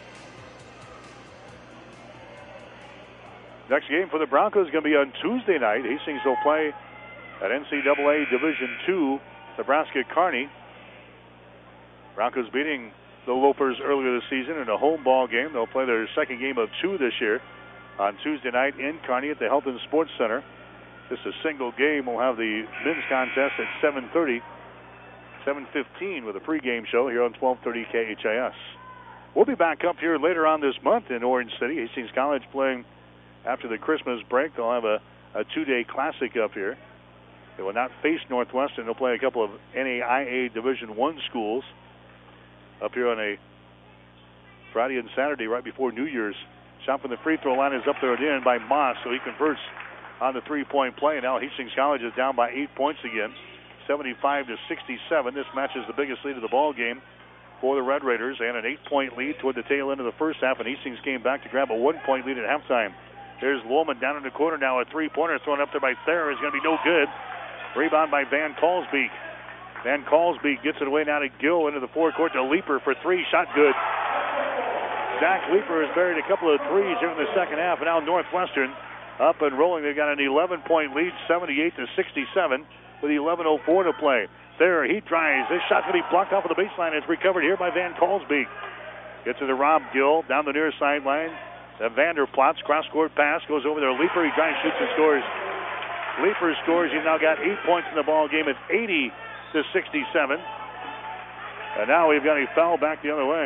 Next game for the Broncos is going to be on Tuesday night. Hastings will play at N C double A Division two, Nebraska Kearney. Broncos beating the Lopers earlier this season in a home ball game. They'll play their second game of two this year on Tuesday night in Kearney at the Health and Sports Center. Just a single game. We'll have the men's contest at seven thirty, seven fifteen with a pregame show here on twelve thirty K H A S. We'll be back up here later on this month in Orange City. Hastings College playing after the Christmas break. They'll have a, a two-day classic up here. They will not face Northwestern. They'll play a couple of N A I A Division one schools up here on a Friday and Saturday right before New Year's. Shot from the free throw line is up there at the end by Moss, so he converts on the three-point play. And now Hastings College is down by eight points again, seventy-five to sixty-seven. This matches the biggest lead of the ball game for the Red Raiders, and an eight-point lead toward the tail end of the first half. And Hastings came back to grab a one-point lead at halftime. There's Lohrman down in the corner now. A three-pointer thrown up there by Thayer is going to be no good. Rebound by Van Kalsbeek. Van Kalsbeek gets it away now to Gill into the forecourt to Leeper for three. Shot good. Zach Leeper has buried a couple of threes here in the second half, and now Northwestern up and rolling. They've got an eleven-point lead, seventy-eight to sixty-seven, with eleven oh four to play. There, he drives. This shot's going to be blocked off of the baseline. It's recovered here by Van Kalsbeek. Gets to the Rob Gill down the near sideline. The Vanderplots cross-court pass goes over there. Leeper, he drives, shoots, and scores. Leeper scores. He's now got eight points in the ball game. It's eighty to sixty-seven. And now we've got a foul back the other way.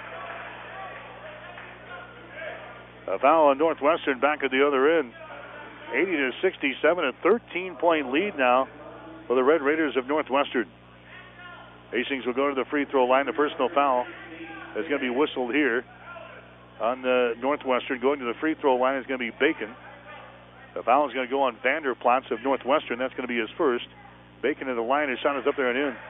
A foul on Northwestern back at the other end. eighty to sixty-seven, a thirteen-point lead now for the Red Raiders of Northwestern. Hastings will go to the free throw line. The personal foul is going to be whistled here on the Northwestern. Going to the free throw line is going to be Bacon. The foul is going to go on Vanderplots of Northwestern. That's going to be his first. Bacon at the line. His shot is up there and in.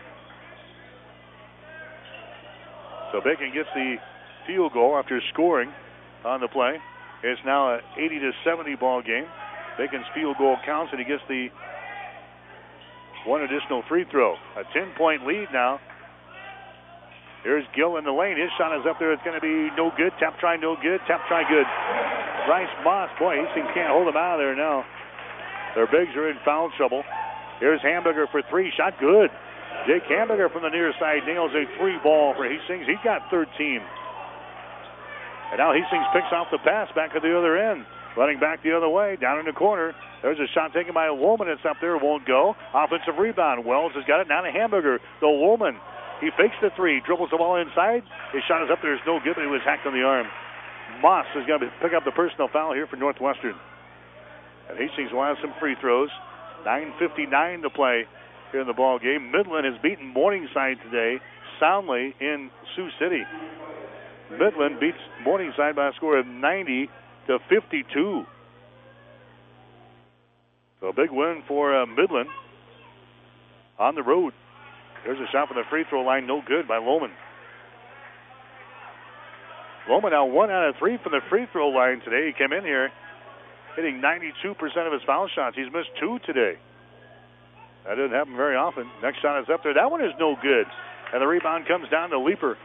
So Bacon gets the field goal after scoring on the play. It's now an eighty to seventy ball game. Bacon's field goal counts, and he gets the one additional free throw. A ten-point lead now. Here's Gill in the lane. His shot is up there. It's going to be no good. Tap try, no good. Tap try, good. Bryce Moss, boy, Hastings can't hold him out of there now. Their bigs are in foul trouble. Here's Hamburger for three. Shot good. Jake Hamburger from the near side nails a three ball for Hastings. He's got thirteen. And now Hastings picks off the pass back at the other end. Running back the other way, down in the corner. There's a shot taken by Woolman. It's up there. Won't go. Offensive rebound. Wells has got it. Now to Hamburger. The Woolman. He fakes the three. Dribbles the ball inside. His shot is up there. It's no good, but he was hacked on the arm. Moss is going to pick up the personal foul here for Northwestern. And Hastings will have some free throws. nine fifty-nine to play here in the ball game. Midland has beaten Morningside today soundly in Sioux City. Midland beats Morningside by a score of ninety to fifty-two. So a big win for uh, Midland on the road. There's a shot from the free throw line, no good by Lohman. Lohman now one out of three from the free throw line today. He came in here hitting ninety-two percent of his foul shots. He's missed two today. That doesn't happen very often. Next shot is up there. That one is no good. And the rebound comes down to Leaper.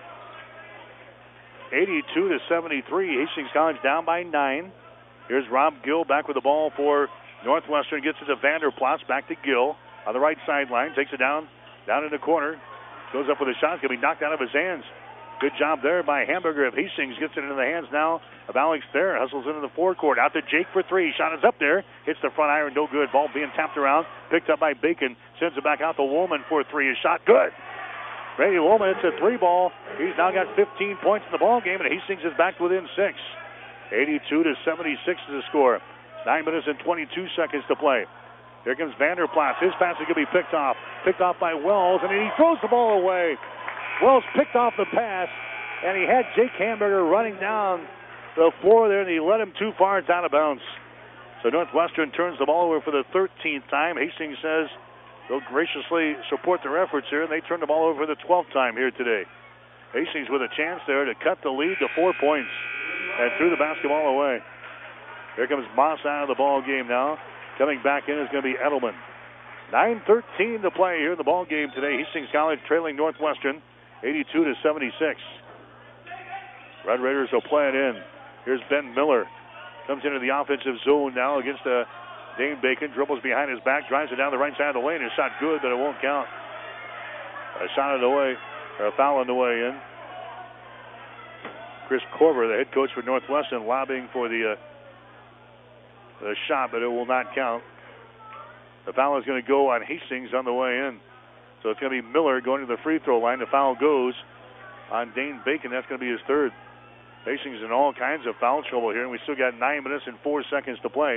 eighty-two to seventy-three. Hastings College down by nine. Here's Rob Gill back with the ball for Northwestern. Gets it to Vanderplas. Back to Gill on the right sideline. Takes it down, down in the corner. Goes up with a shot. It's going to be knocked out of his hands. Good job there by Hamburger of Hastings. Gets it into the hands now of Alex Thayer. Hustles into the forecourt. Out to Jake for three. Shot is up there. Hits the front iron. No good. Ball being tapped around. Picked up by Bacon. Sends it back out to Woolman for three. His shot good. Brady Woolman hits a three ball. He's now got fifteen points in the ball game, and Hastings is back within six. eighty-two to seventy-six is the score. Nine minutes and twenty-two seconds to play. Here comes Vanderplas. His pass is going to be picked off. Picked off by Wells, and he throws the ball away. Wells picked off the pass, and he had Jake Hamburger running down the floor there, and he let him too far. It's out of bounds. So Northwestern turns the ball over for the thirteenth time. Hastings says they'll graciously support their efforts here, and they turn the ball over for the twelfth time here today. Hastings with a chance there to cut the lead to four points and threw the basketball away. Here comes Moss out of the ball game now. Coming back in is going to be Edelman. nine thirteen to play here in the ball game today. Hastings College trailing Northwestern eighty-two to seventy-six. Red Raiders will play it in. Here's Ben Miller. Comes into the offensive zone now against uh, Dane Bacon. Dribbles behind his back. Drives it down the right side of the lane. His shot good, but it won't count. A shot on the way, or a foul on the way in. Chris Korver, the head coach for Northwestern, lobbying for the, uh, the shot, but it will not count. The foul is going to go on Hastings on the way in. So it's going to be Miller going to the free throw line. The foul goes on Dane Bacon. That's going to be his third. Hastings in all kinds of foul trouble here, and we still got nine minutes and four seconds to play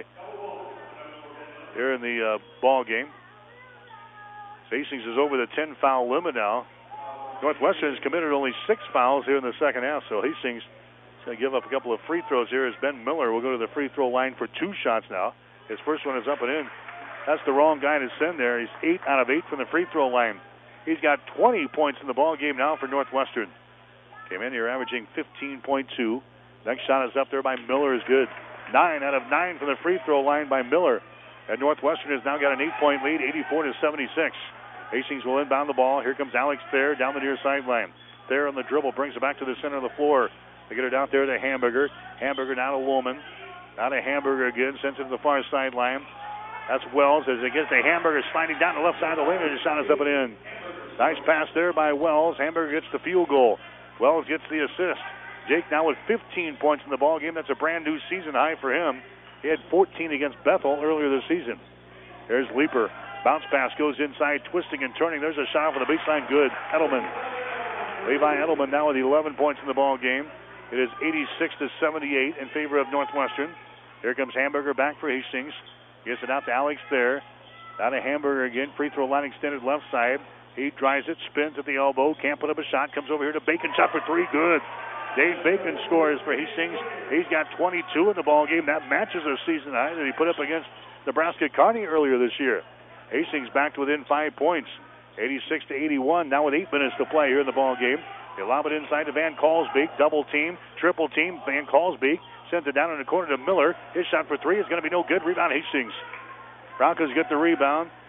here in the uh, ball game. Hastings is over the ten foul limit now. Northwestern has committed only six fouls here in the second half, so Hastings is going to give up a couple of free throws here as Ben Miller will go to the free throw line for two shots now. His first one is up and in. That's the wrong guy to send there. He's eight out of eight from the free throw line. He's got twenty points in the ball game now for Northwestern. Came in here averaging fifteen point two. Next shot is up there by Miller is good. Nine out of nine from the free throw line by Miller. And Northwestern has now got an eight-point lead, eighty-four to seventy-six. Hastings will inbound the ball. Here comes Alex Thayer down the near sideline. Thayer on the dribble brings it back to the center of the floor. They get it out there to Hamburger. Hamburger now to Woolman. Now to Hamburger again. Sends it to the far sideline. That's Wells as it gets to Hamburger sliding down the left side of the lane, and his shot is up and in. Nice pass there by Wells. Hamburger gets the field goal. Wells gets the assist. Jake now with fifteen points in the ball game. That's a brand new season high for him. He had fourteen against Bethel earlier this season. There's Leaper. Bounce pass goes inside, twisting and turning. There's a shot for the baseline. Good. Edelman. Levi Edelman now with eleven points in the ball game. It is eighty-six to seventy-eight in favor of Northwestern. Here comes Hamburger back for Hastings. Gets it out to Alex there. Down to Hamburger again. Free throw line extended left side. He drives it, spins at the elbow. Can't put up a shot. Comes over here to Bacon. Shot for three. Good. Dave Bacon scores for Hastings. He's got twenty-two in the ball game. That matches a season high that he put up against Nebraska Kearney earlier this year. Hastings back to within five points. eighty-six to eighty-one. Now with eight minutes to play here in the ball game. They lob it inside to Van Kalsbeek. Double team. Triple team. Van Kalsbeek sends it down in the corner to Miller. His shot for three is going to be no good. Rebound Hastings. Broncos get the rebound.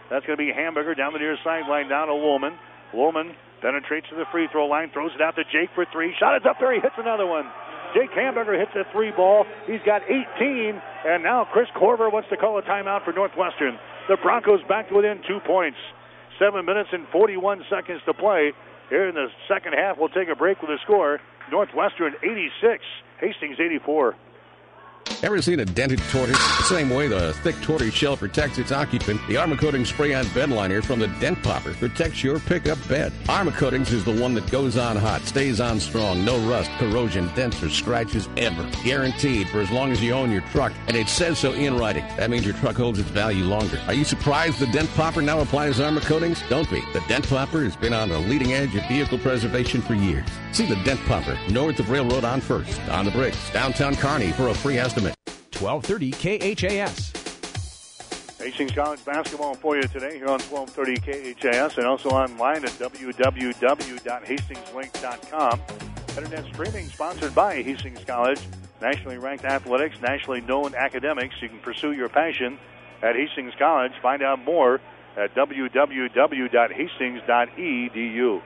That's going to be Hamburger down the near sideline, down to Woolman. Woolman penetrates to the free throw line, throws it out to Jake for three. Shot is up there. He hits another one. Jake Hamburger hits a three ball. He's got eighteen, and now Chris Corver wants to call a timeout for Northwestern. The Broncos back to within two points. Seven minutes and forty-one seconds to play. Here in the second half, we'll take a break with the score. Northwestern eighty-six, Hastings eighty-four. Ever seen a dented tortoise? The same way the thick tortoise shell protects its occupant, the Armor Coatings Spray-On Bed Liner from the Dent Popper protects your pickup bed. Armor Coatings is the one that goes on hot, stays on strong, no rust, corrosion, dents, or scratches ever. Guaranteed for as long as you own your truck, and it says so in writing. That means your truck holds its value longer. Are you surprised the Dent Popper now applies Armor Coatings? Don't be. The Dent Popper has been on the leading edge of vehicle preservation for years. See the Dent Popper north of Railroad on First, on the Bricks, downtown Kearney for a free estimate. twelve thirty K H A S. Hastings College basketball for you today here on twelve thirty K H A S and also online at w w w dot hastings link dot com. Internet streaming sponsored by Hastings College. Nationally ranked athletics, nationally known academics. You can pursue your passion at Hastings College. Find out more at w w w dot hastings dot e d u.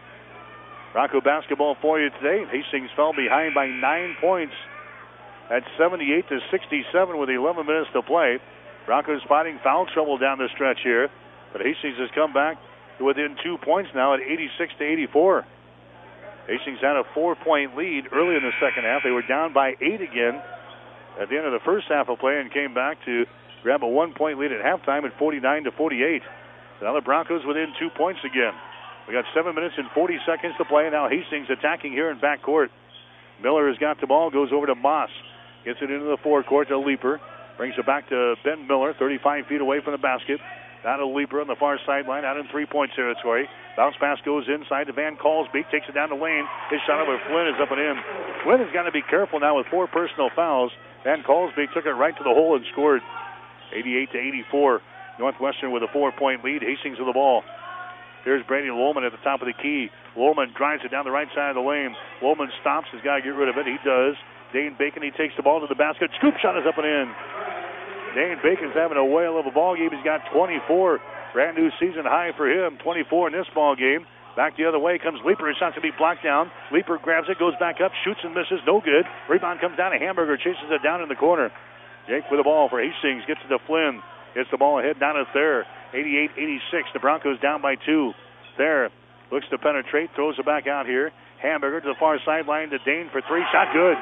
Bronco basketball for you today. Hastings fell behind by nine points at seventy-eight to sixty-seven with eleven minutes to play. Broncos fighting foul trouble down the stretch here, but Hastings has come back to within two points now at eighty-six to eighty-four. Hastings had a four-point lead early in the second half. They were down by eight again at the end of the first half of play and came back to grab a one-point lead at halftime at forty-nine to forty-eight. So now the Broncos within two points again. We got seven minutes and forty seconds to play. Now Hastings attacking here in backcourt. Miller has got the ball, goes over to Moss. Gets it into the forecourt to Leaper. Brings it back to Ben Miller, thirty-five feet away from the basket. Now to Leaper on the far sideline, out in three-point territory. Bounce pass goes inside to Van Kalsbeek, takes it down the lane. His shot over Flynn is up and in. Flynn has got to be careful now with four personal fouls. Van Kalsbeek took it right to the hole and scored. eighty-eight to eighty-four. Northwestern with a four-point lead. Hastings with the ball. Here's Brady Lohman at the top of the key. Lohman drives it down the right side of the lane. Lohman stops. He's got to get rid of it. He does. Dane Bacon, he takes the ball to the basket. Scoop shot is up and in. Dane Bacon's having a whale of a ball game. He's got twenty-four. Brand new season high for him. twenty-four in this ball game. Back the other way comes Leaper. His shot's to be blocked down. Leaper grabs it, goes back up, shoots and misses. No good. Rebound comes down to Hamburger. Chases it down in the corner. Jake with the ball for Hastings. Gets it to Flynn. Gets the ball ahead down to Thayer. eighty-eight eighty-six. The Broncos down by two. Thayer looks to penetrate. Throws it back out here. Hamburger to the far sideline to Dane for three. Shot good.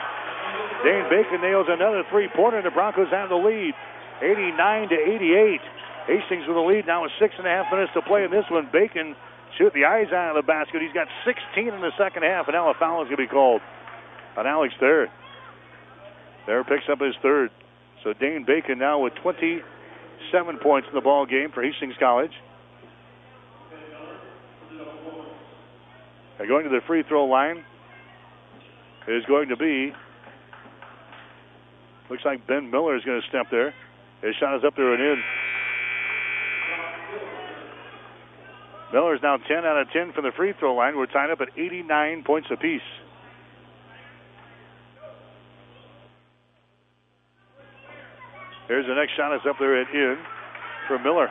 Dane Bacon nails another three-pointer. The Broncos have the lead. eighty-nine to eighty-eight. Hastings with the lead now with six and a half minutes to play in this one. Bacon shoot the eyes out of the basket. He's got sixteen in the second half, and now a foul is going to be called on Alex Thayer. Thayer picks up his third. So Dane Bacon now with twenty-seven points in the ball game for Hastings College. They're going to the free throw line. It is going to be, looks like Ben Miller is going to step there. His shot is up there and in. Miller's now ten out of ten from the free throw line. We're tied up at eighty-nine points apiece. Here's the next shot. Is up there and in for Miller.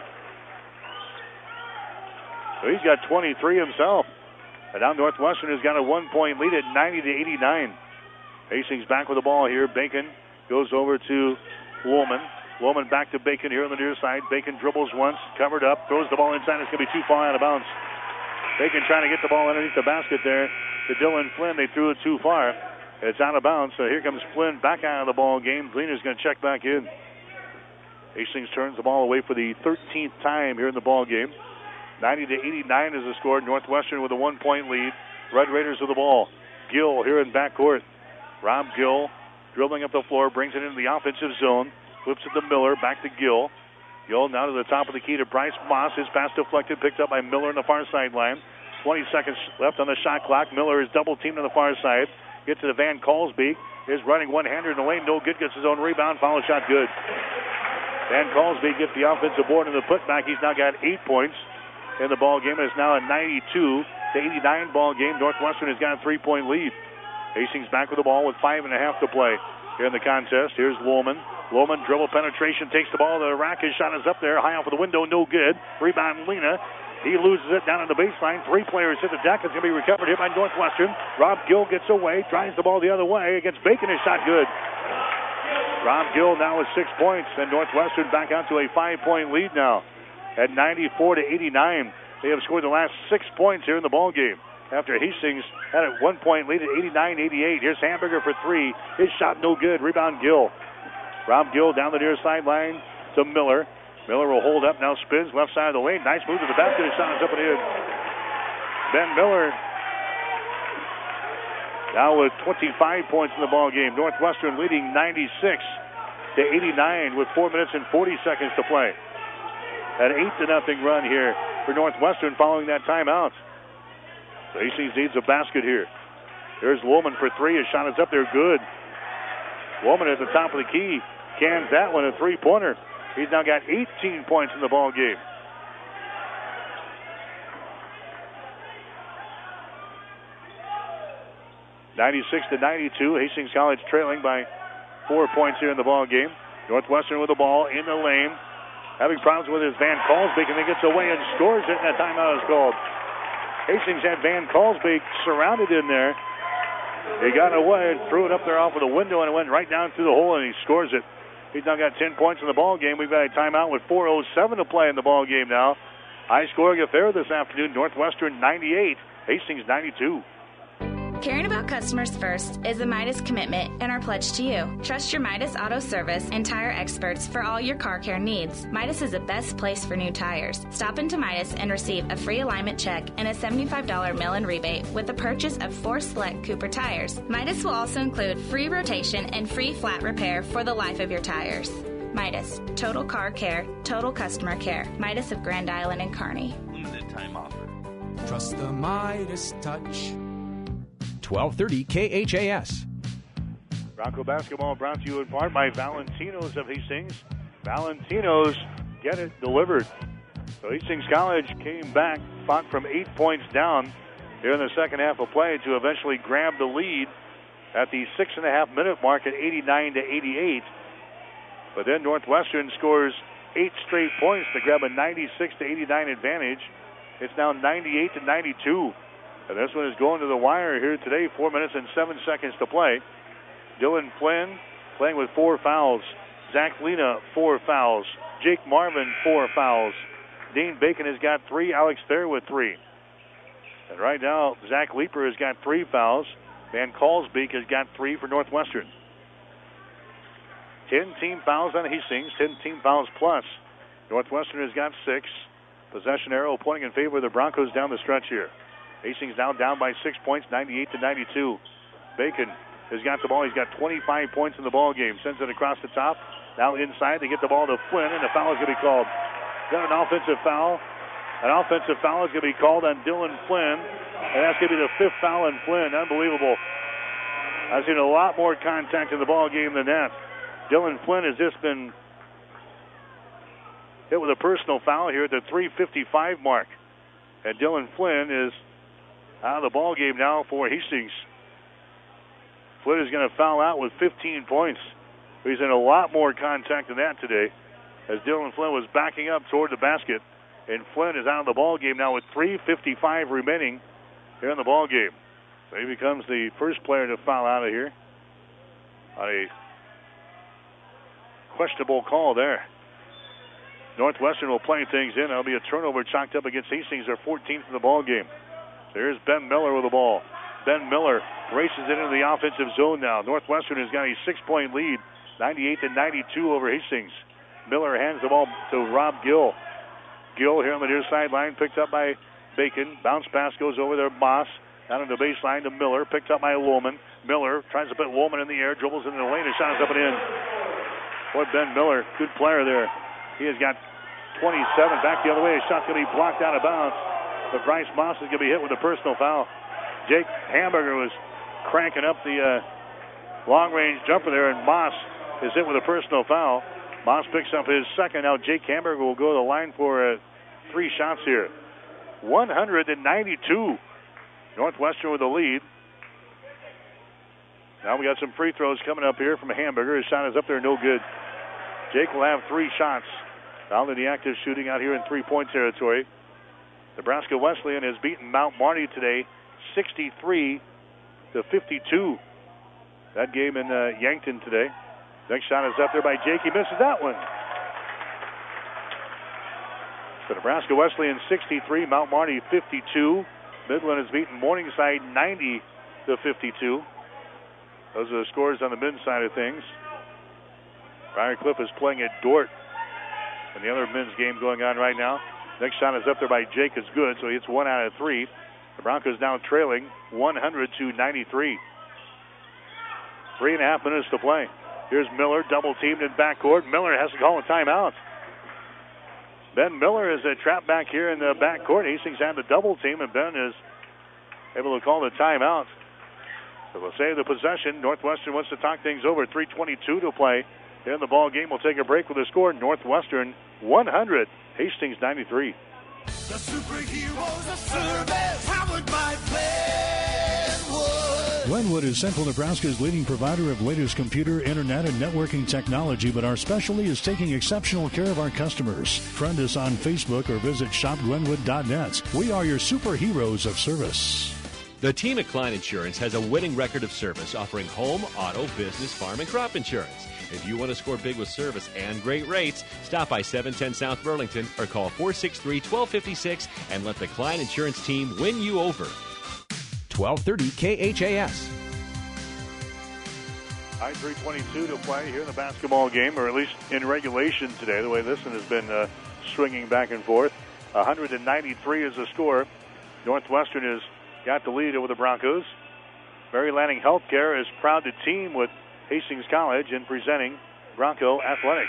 So he's got twenty-three himself. And now Northwestern has got a one-point lead at ninety to eighty-nine. Hastings back with the ball here. Bacon goes over to Woolman. Woolman back to Bacon here on the near side. Bacon dribbles once, covered up, throws the ball inside. It's going to be too far out of bounds. Bacon trying to get the ball underneath the basket there to Dylan Flynn. They threw it too far. It's out of bounds, so here comes Flynn back out of the ball game. Gleaner's going to check back in. Hastings turns the ball away for the thirteenth time here in the ball game. ninety to eighty-nine is the score. Northwestern with a one-point lead. Red Raiders with the ball. Gill here in backcourt. Rob Gill dribbling up the floor, brings it into the offensive zone. Flips it to Miller, back to Gill. Gill now to the top of the key to Bryce Moss. His pass deflected, picked up by Miller on the far sideline. twenty seconds left on the shot clock. Miller is double-teamed on the far side. Gets to the Van Kalsbeek. Is running one-hander in the lane. No good. Gets his own rebound. Foul shot good. Van Kalsbeek gets the offensive board and the putback. He's now got eight points in the ball game. It's now a ninety-two to eighty-nine ball game. Northwestern has got a three-point lead. Hastings back with the ball with five and a half to play here in the contest. Here's Woolman. Lohman dribble penetration, takes the ball. The rack, his shot is up there, high off of the window, no good. Rebound, Lena. He loses it down on the baseline. Three players hit the deck. It's going to be recovered here by Northwestern. Rob Gill gets away, drives the ball the other way against Bacon. His shot good. Rob Gill now with six points, and Northwestern back out to a five-point lead now at ninety-four to eighty-nine. They have scored the last six points here in the ball game after Hastings had a one-point lead at eighty-nine eighty-eight. Here's Hamburger for three. His shot no good. Rebound Gill. Rob Gill down the near sideline to Miller. Miller will hold up, now spins left side of the lane. Nice move to the basket. His shot is up and in. Ben Miller now with twenty-five points in the ball game. Northwestern leading ninety-six to eighty-nine with four minutes and forty seconds to play. An eight to nothing run here for Northwestern following that timeout. So Hastings needs a basket here. There's Woolman for three. His shot is up there, good. Woolman at the top of the key cans that one, a three-pointer. He's now got eighteen points in the ball game. ninety-six to ninety-two. Hastings College trailing by four points here in the ball game. Northwestern with the ball in the lane. Having problems with his Van Kalsbeek, and he gets away and scores it, and that timeout is called. Hastings had Van Kalsbeek surrounded in there. He got away and threw it up there off of the window, and it went right down through the hole, and he scores it. He's now got ten points in the ball game. We've got a timeout with four oh seven to play in the ball game now. High-scoring affair this afternoon. Northwestern ninety-eight, Hastings ninety-two. Caring about customers first is a Midas commitment and our pledge to you. Trust your Midas Auto Service and tire experts for all your car care needs. Midas is the best place for new tires. Stop into Midas and receive a free alignment check and a seventy-five dollars mail-in rebate with the purchase of four select Cooper tires. Midas will also include free rotation and free flat repair for the life of your tires. Midas, total car care, total customer care. Midas of Grand Island and Kearney. Limited time offer. Trust the Midas touch. twelve thirty K H A S. Bronco basketball brought to you in part by Valentinos of Hastings. Valentinos get it delivered. So Hastings College came back, fought from eight points down here in the second half of play to eventually grab the lead at the six and a half minute mark at eighty-nine to eighty-eight. But then Northwestern scores eight straight points to grab a ninety-six to eighty-nine advantage. It's now ninety-eight to ninety-two. And this one is going to the wire here today. Four minutes and seven seconds to play. Dylan Flynn playing with four fouls. Zach Lena, four fouls. Jake Marvin, four fouls. Dean Bacon has got three. Alex Thayer with three. And right now, Zach Leeper has got three fouls. Van Kalsbeek has got three for Northwestern. Ten team fouls on Hastings. Ten team fouls plus. Northwestern has got six. Possession arrow pointing in favor of the Broncos down the stretch here. Hastings now down by six points, ninety-eight to ninety-two. Bacon has got the ball. He's got twenty-five points in the ball game. Sends it across the top. Now inside. They get the ball to Flynn, and the foul is going to be called. Got an offensive foul. An offensive foul is going to be called on Dylan Flynn, and that's going to be the fifth foul on Flynn. Unbelievable. I've seen a lot more contact in the ball game than that. Dylan Flynn has just been hit with a personal foul here at the three fifty-five mark. And Dylan Flynn is out of the ball game now for Hastings. Flynn is going to foul out with fifteen points. He's in a lot more contact than that today, as Dylan Flynn was backing up toward the basket. And Flynn is out of the ball game now with three fifty-five remaining here in the ball game. So he becomes the first player to foul out of here on a questionable call there. Northwestern will play things in. That'll be a turnover chalked up against Hastings, their fourteenth in the ball game. There's Ben Miller with the ball. Ben Miller races it into the offensive zone now. Northwestern has got a six-point lead, ninety-eight to ninety-two over Hastings. Miller hands the ball to Rob Gill. Gill here on the near sideline, picked up by Bacon. Bounce pass goes over there, Moss. Down in the baseline to Miller, picked up by Woolman. Miller tries to put Woolman in the air, dribbles into the lane, and shot is up and in. Boy, Ben Miller, good player there. He has got twenty-seven. Back the other way. His shot's going to be blocked out of bounds. But Bryce Moss is going to be hit with a personal foul. Jake Hamburger was cranking up the uh, long-range jumper there, and Moss is hit with a personal foul. Moss picks up his second. Now Jake Hamburger will go to the line for uh, three shots here. one ninety-two. Northwestern with the lead. Now we got some free throws coming up here from Hamburger. His shot is up there, no good. Jake will have three shots. Found in the active shooting out here in three-point territory. Nebraska Wesleyan has beaten Mount Marty today, sixty-three to fifty-two. That game in uh, Yankton today. Next shot is up there by Jake. He misses that one. So Nebraska Wesleyan sixty-three, Mount Marty fifty-two. Midland has beaten Morningside ninety to fifty-two. Those are the scores on the men's side of things. Briar Cliff is playing at Dort. And the other men's game going on right now. Next shot is up there by Jake. It's good, so it's one out of three. The Broncos now trailing one hundred to ninety-three. Three and a half minutes to play. Here's Miller, double teamed in backcourt. Miller has to call a timeout. Ben Miller is a trap back here in the backcourt. Hastings had the double team, and Ben is able to call the timeout. So we'll save the possession. Northwestern wants to talk things over. three twenty-two to play. Here in the ball game, we'll take a break with the score. Northwestern one hundred, Hastings ninety-three. The superheroes of service, powered by Glenwood. Glenwood is Central Nebraska's leading provider of latest computer, internet, and networking technology, but our specialty is taking exceptional care of our customers. Friend us on Facebook or visit shop glenwood dot net. We are your superheroes of service. The team at Klein Insurance has a winning record of service, offering home, auto, business, farm, and crop insurance. If you want to score big with service and great rates, stop by seven ten South Burlington or call four six three, one two five six and let the Klein Insurance team win you over. twelve thirty K H A S. High three twenty-two to play here in the basketball game, or at least in regulation today, the way this one has been uh, swinging back and forth. one ninety-three is the score. Northwestern has got the lead over the Broncos. Mary Lanning Healthcare is proud to team with Hastings College in presenting Bronco Athletics.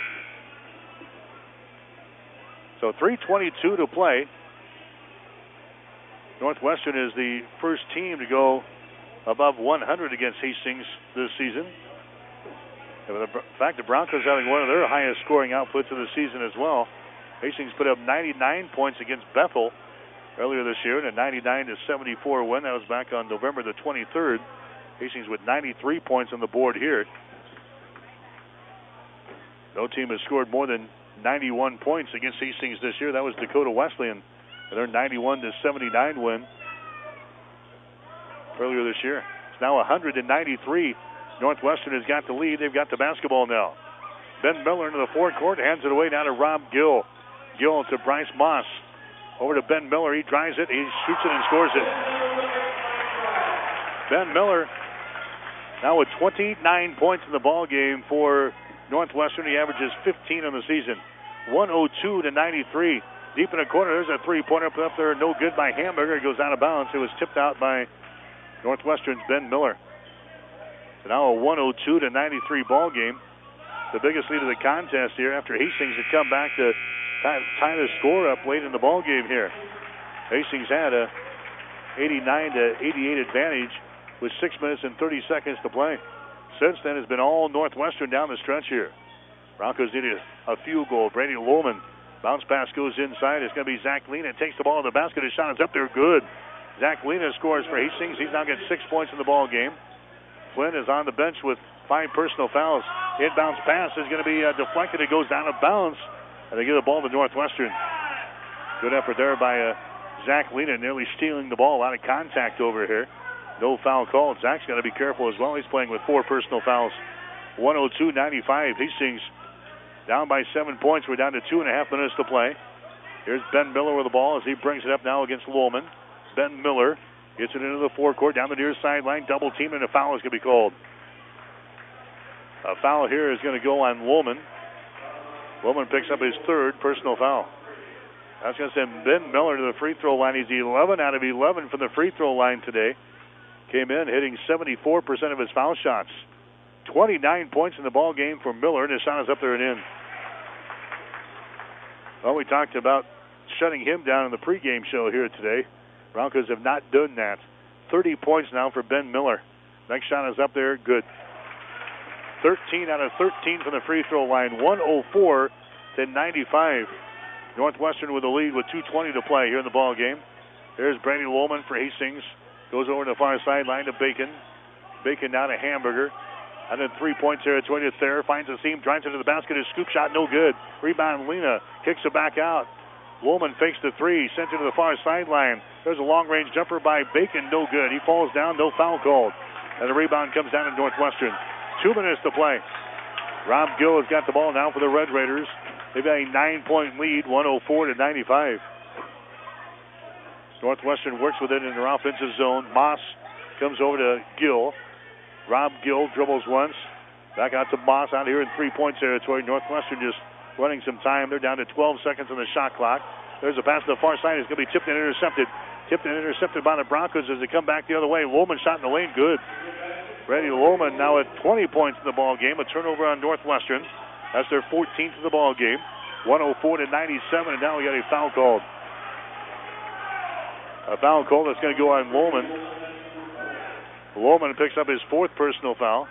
So three twenty-two to play. Northwestern is the first team to go above one hundred against Hastings this season. And in fact, the Broncos having one of their highest scoring outputs of the season as well. Hastings put up ninety-nine points against Bethel earlier this year in a ninety-nine to seventy-four win. That was back on November the twenty-third. Hastings with ninety-three points on the board here. No team has scored more than ninety-one points against Hastings this year. That was Dakota Wesleyan and their ninety-one to seventy-nine win earlier this year. It's now one ninety-three. Northwestern has got the lead. They've got the basketball now. Ben Miller into the forecourt, hands it away now to Rob Gill. Gill to Bryce Moss. Over to Ben Miller. He drives it. He shoots it and scores it. Ben Miller now with twenty-nine points in the ball game for Northwestern. He averages fifteen on the season. one oh two to ninety-three. Deep in the corner, there's a three-pointer up there. No good by Hamburger. It goes out of bounds. It was tipped out by Northwestern's Ben Miller. So now a one oh two to ninety-three ball game. The biggest lead of the contest here after Hastings had come back to tie, tie the score up late in the ball game here. Hastings had a eighty-nine to eighty-eight advantage with six minutes and thirty seconds to play. Since then, it's been all Northwestern down the stretch here. Broncos need a, a field goal. Brady Lohman. Bounce pass goes inside. It's going to be Zach Lena. Takes the ball to the basket. His shot is up there. Good. Zach Lena scores for Hastings. He's now got six points in the ball game. Flynn is on the bench with five personal fouls. Inbounds pass is going to be uh, deflected. It goes down of bounds. And they give the ball to Northwestern. Good effort there by uh, Zach Lena, nearly stealing the ball. A lot of contact over here. No foul called. Zach's got to be careful as well. He's playing with four personal fouls. one oh two ninety-five. Hastings down by seven points. We're down to two and a half minutes to play. Here's Ben Miller with the ball as he brings it up now against Lohman. Ben Miller gets it into the forecourt, down the near sideline. Double team, and a foul is going to be called. A foul here is going to go on Lohman. Lohman picks up his third personal foul. That's going to send Ben Miller to the free throw line. He's eleven out of eleven from the free throw line today. Came in hitting seventy-four percent of his foul shots. twenty-nine points in the ball game for Miller, and his shot is up there and in. Well, we talked about shutting him down in the pregame show here today. Broncos have not done that. thirty points now for Ben Miller. Next shot is up there, good. thirteen out of thirteen from the free throw line. one oh four to ninety-five. Northwestern with the lead with two twenty to play here in the ball game. There's Brady Lohman for Hastings. Goes over to the far sideline to Bacon. Bacon now to Hamburger. And then three-point territory to Thayer. Finds a seam, drives into the basket. His scoop shot, no good. Rebound, Lena kicks it back out. Woolman fakes the three, sends it to the far sideline. There's a long-range jumper by Bacon, no good. He falls down, no foul called. And the rebound comes down to Northwestern. Two minutes to play. Rob Gill has got the ball now for the Red Raiders. They've got a nine-point lead, one oh four to ninety-five. Northwestern works with it in their offensive zone. Moss comes over to Gill. Rob Gill dribbles once. Back out to Moss out here in three-point territory. Northwestern just running some time. They're down to twelve seconds on the shot clock. There's a pass to the far side. It's going to be tipped and intercepted. Tipped and intercepted by the Broncos as they come back the other way. Lohman shot in the lane. Good. Brady Lohman now at twenty points in the ball game. A turnover on Northwestern. That's their fourteenth of the ball game. one oh four to ninety-seven, and now we got a foul called. A foul call that's going to go on Lohman. Lohman picks up his fourth personal foul.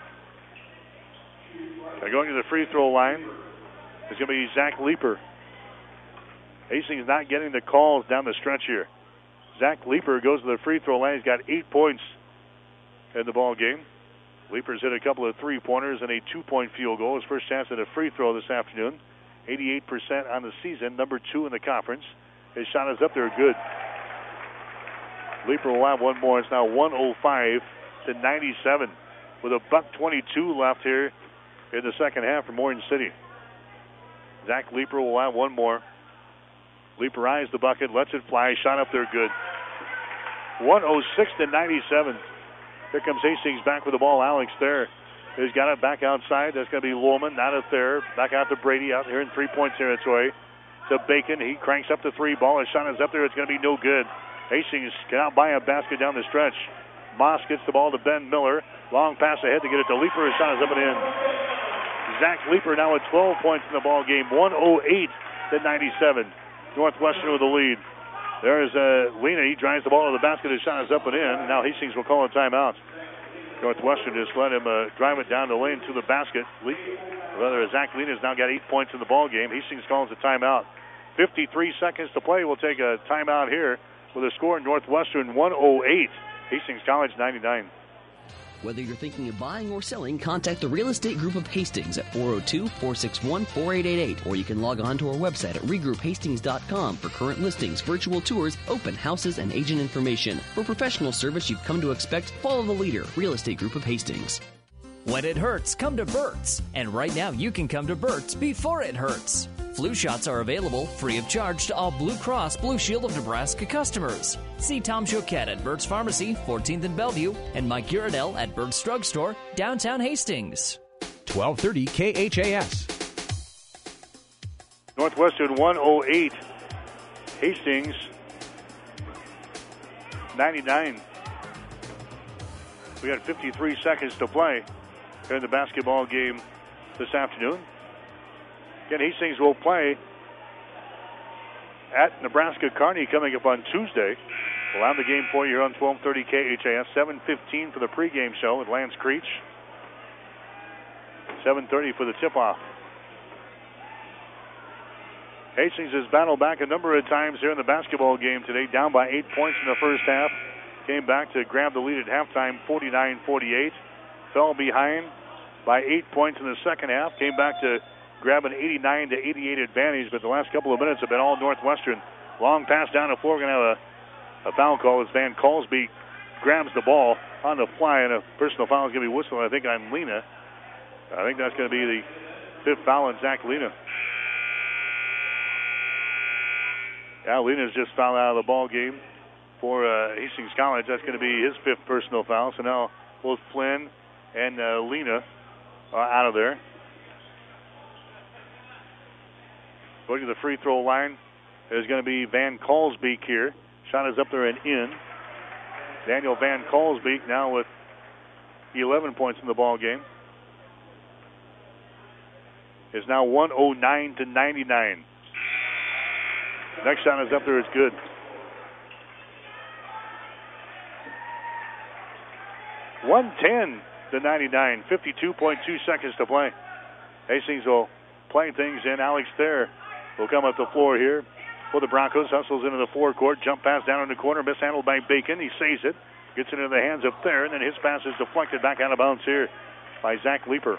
They're going to the free throw line. It's going to be Zach Leeper. Hastings not getting the calls down the stretch here. Zach Leeper goes to the free throw line. He's got eight points in the ball game. Leeper's hit a couple of three-pointers and a two-point field goal. His first chance at a free throw this afternoon. eighty-eight percent on the season, number two in the conference. His shot is up there, good. Leeper will have one more. It's now one oh five to ninety-seven with a buck twenty-two left here in the second half from Orange City. Zach Leeper will have one more. Leeper eyes the bucket, lets it fly. Shot up there, good. one oh six to ninety-seven. Here comes Hastings back with the ball. Alex Thayer has got it back outside. That's going to be Lohman, not a Thayer. Back out to Brady out here in three-point territory. To Bacon. He cranks up the three ball. His shot is up there. It's going to be no good. Hastings cannot buy a basket down the stretch. Moss gets the ball to Ben Miller. Long pass ahead to get it to Leeper. His shot is up and in. Zach Leeper now with twelve points in the ball game. one oh eight to ninety-seven. Northwestern with the lead. There's uh, Lena. He drives the ball to the basket. His shot is up and in. Now Hastings will call a timeout. Northwestern just let him uh, drive it down the lane to the basket. Le- Rather, Zach Lena has now got eight points in the ball game. Hastings calls a timeout. fifty-three seconds to play. We'll take a timeout here with a score in Northwestern one oh eight. Hastings College ninety-nine. Whether you're thinking of buying or selling, contact the Real Estate Group of Hastings at four oh two, four six one, four eight eight eight, or you can log on to our website at regroup hastings dot com for current listings, virtual tours, open houses, and agent information. For professional service you've come to expect, follow the leader, Real Estate Group of Hastings. When it hurts, come to Burt's. And right now you can come to Burt's before it hurts. Flu shots are available free of charge to all Blue Cross Blue Shield of Nebraska customers. See Tom Choquette at Burt's Pharmacy, fourteenth and Bellevue, and Mike Uradell at Burt's Drugstore, downtown Hastings. twelve thirty K H A S. Northwestern one oh eight. Hastings ninety-nine. We got fifty-three seconds to play here in the basketball game this afternoon. Again, Hastings will play at Nebraska Kearney coming up on Tuesday. We'll have the game for you here on twelve thirty K H A S. seven fifteen for the pregame show with Lance Creech. seven thirty for the tip-off. Hastings has battled back a number of times here in the basketball game today, down by eight points in the first half. Came back to grab the lead at halftime, forty-nine forty-eight. Fell behind by eight points in the second half. Came back to grab an eighty-nine to eighty-eight advantage, but the last couple of minutes have been all Northwestern. Long pass down the floor. We're going to have a, a foul call as Van Colsby grabs the ball on the fly, and a personal foul is going to be whistled, I think, on Lena. I think that's going to be the fifth foul on Zach Lena. Yeah, Lena's just fouled out of the ball game for uh, Hastings College. That's going to be his fifth personal foul. So now both Flynn and uh, Lena are out of there. Going to the free throw line, there's going to be Van Colsbeek here. Shot is up there and in. Daniel Van Colsbeek now with eleven points in the ball game. Is now one oh nine to ninety-nine. Next shot is up there. It's good. one ten to ninety-nine. fifty-two point two seconds to play. Hastings will play things in. Alex Thayer will come up the floor here for the Broncos. Hustles into the forecourt. Jump pass down in the corner. Mishandled by Bacon. He saves it. Gets it into the hands of Thayer, and then his pass is deflected back out of bounds here by Zach Leeper.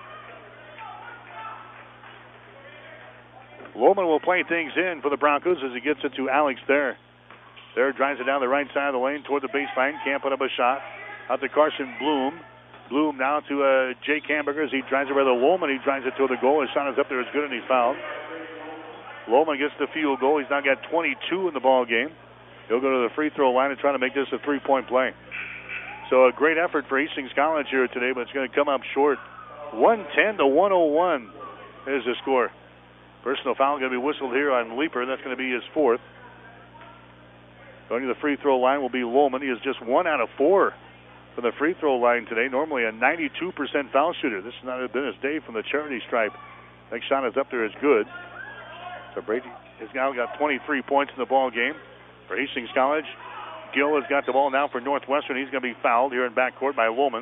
Lohman will play things in for the Broncos as he gets it to Alex Thayer. Thayer drives it down the right side of the lane toward the baseline. Can't put up a shot. Out to Carson Bloom. Bloom now to uh, Jake Hamburger as he drives it by the Lohman. He drives it toward the goal. His shot is up there. It's good, and he's fouled. Lohman gets the field goal. He's now got twenty-two in the ball game. He'll go to the free throw line and try to make this a three-point play. So a great effort for Hastings College here today, but it's going to come up short. one ten to one oh one is the score. Personal foul going to be whistled here on Leeper. That's going to be his fourth. Going to the free throw line will be Lohman. He is just one out of four from the free throw line today. Normally a ninety-two percent foul shooter. This has not been his day from the charity stripe. Next shot is up there is good. So Brady has now got twenty-three points in the ball game for Hastings College. Gill has got the ball now for Northwestern. He's going to be fouled here in backcourt by Lohman.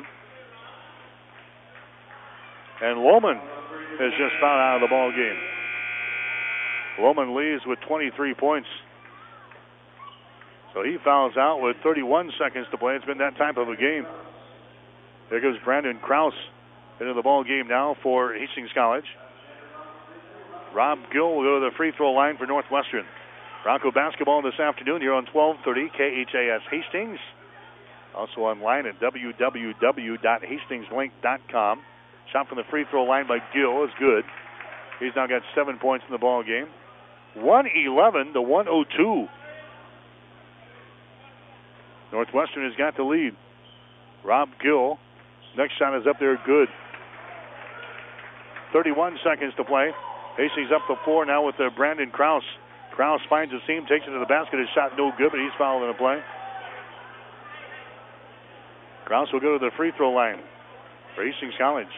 And Lohman is just fouled out of the ball game. Lohman leaves with twenty-three points. So he fouls out with thirty-one seconds to play. It's been that type of a game. There goes Brandon Krause into the ball game now for Hastings College. Rob Gill will go to the free throw line for Northwestern. Bronco basketball this afternoon here on twelve thirty K H A S Hastings. Also online at w w w dot hastings link dot com. Shot from the free throw line by Gill is good. He's now got seven points in the ball game. one eleven to one oh two. Northwestern has got the lead. Rob Gill. Next shot is up there, good. thirty-one seconds to play. Hastings up the floor now with uh, Brandon Krause. Krause finds a seam, takes it to the basket. His shot no good, but he's fouled in the play. Krause will go to the free throw line for Hastings College.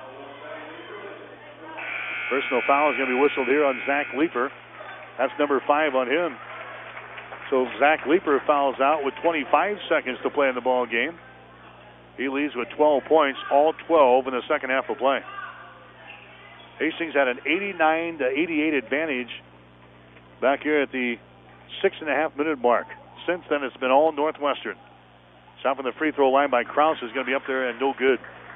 Personal foul is going to be whistled here on Zach Leeper. That's number five on him. So Zach Leeper fouls out with twenty-five seconds to play in the ball game. He leads with twelve points, all twelve in the second half of play. Hastings had an eighty-nine to eighty-eight advantage back here at the six and a half minute mark. Since then, it's been all Northwestern. Shot from the free throw line by Krause is going to be up there and no good.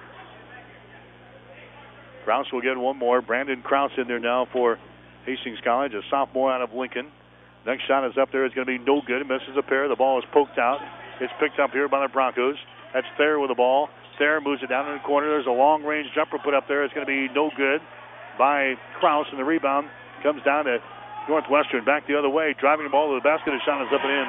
Krause will get one more. Brandon Krause in there now for Hastings College, a sophomore out of Lincoln. Next shot is up there. It's going to be no good. It misses a pair. The ball is poked out. It's picked up here by the Broncos. That's Thayer with the ball. Thayer moves it down in the corner. There's a long-range jumper put up there. It's going to be no good by Krause, and the rebound comes down to Northwestern. Back the other way. Driving the ball to the basket. The shot is up and in.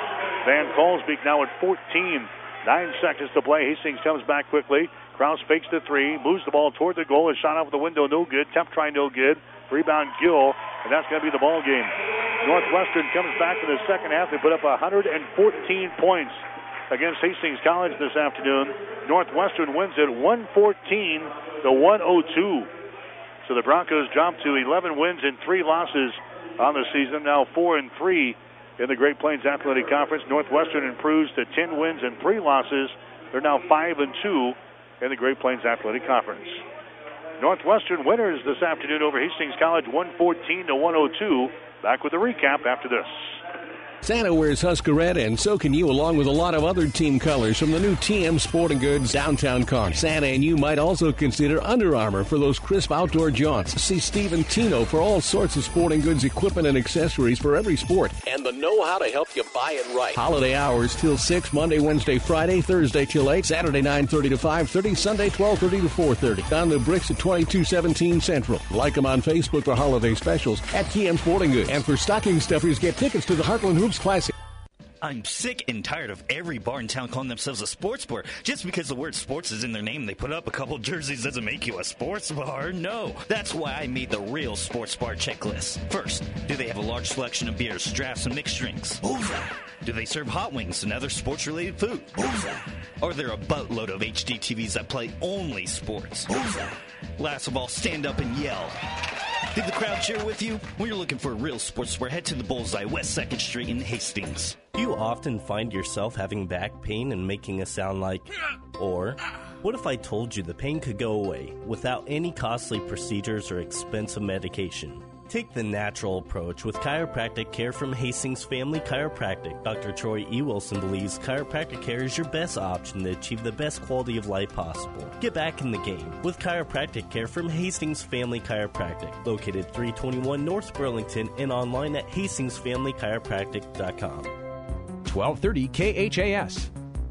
Van Colsbeek now at fourteen. Nine seconds to play. Hastings comes back quickly. Krause fakes the three. Moves the ball toward the goal. His shot off the window. No good. Temp try no good. Rebound Gill. And that's going to be the ball game. Northwestern comes back in the second half. They put up one hundred fourteen points against Hastings College this afternoon. Northwestern wins it one fourteen to one oh two. So the Broncos jump to eleven wins and three losses on the season. Now four and three in the Great Plains Athletic Conference. Northwestern improves to ten wins and three losses. They're now five and two in the Great Plains Athletic Conference. Northwestern winners this afternoon over Hastings College, one fourteen to one oh two. Back with a recap after this. Santa wears Husker Red, and so can you, along with a lot of other team colors from the new T M Sporting Goods downtown car. Santa and you might also consider Under Armour for those crisp outdoor jaunts. See Steve Tino for all sorts of sporting goods, equipment, and accessories for every sport. And the know-how to help you buy it right. Holiday hours till six, Monday, Wednesday, Friday, Thursday till eight, Saturday nine thirty to five thirty, Sunday twelve thirty to four thirty. On the bricks at twenty-two seventeen Central. Like them on Facebook for holiday specials at T M Sporting Goods. And for stocking stuffers, get tickets to the Heartland Hoops Classic. I'm sick and tired of every bar in town calling themselves a sports bar. Just because the word sports is in their name, they put up a couple jerseys doesn't make you a sports bar. No. That's why I made the real sports bar checklist. First, do they have a large selection of beers, drafts, and mixed drinks? Bullseye. Do they serve hot wings and other sports-related food? Bullseye. Are there a boatload of H D T Vs that play only sports? Bullseye. Last of all, stand up and yell. Did the crowd cheer with you? When you're looking for a real sports bar, head to the Bullseye, West second Street in Hastings. Do you often find yourself having back pain and making a sound like, or, what if I told you the pain could go away without any costly procedures or expensive medication? Take the natural approach with chiropractic care from Hastings Family Chiropractic. Doctor Troy E. Wilson believes chiropractic care is your best option to achieve the best quality of life possible. Get back in the game with chiropractic care from Hastings Family Chiropractic, located three twenty-one North Burlington and online at hastings family chiropractic dot com. twelve thirty K H A S.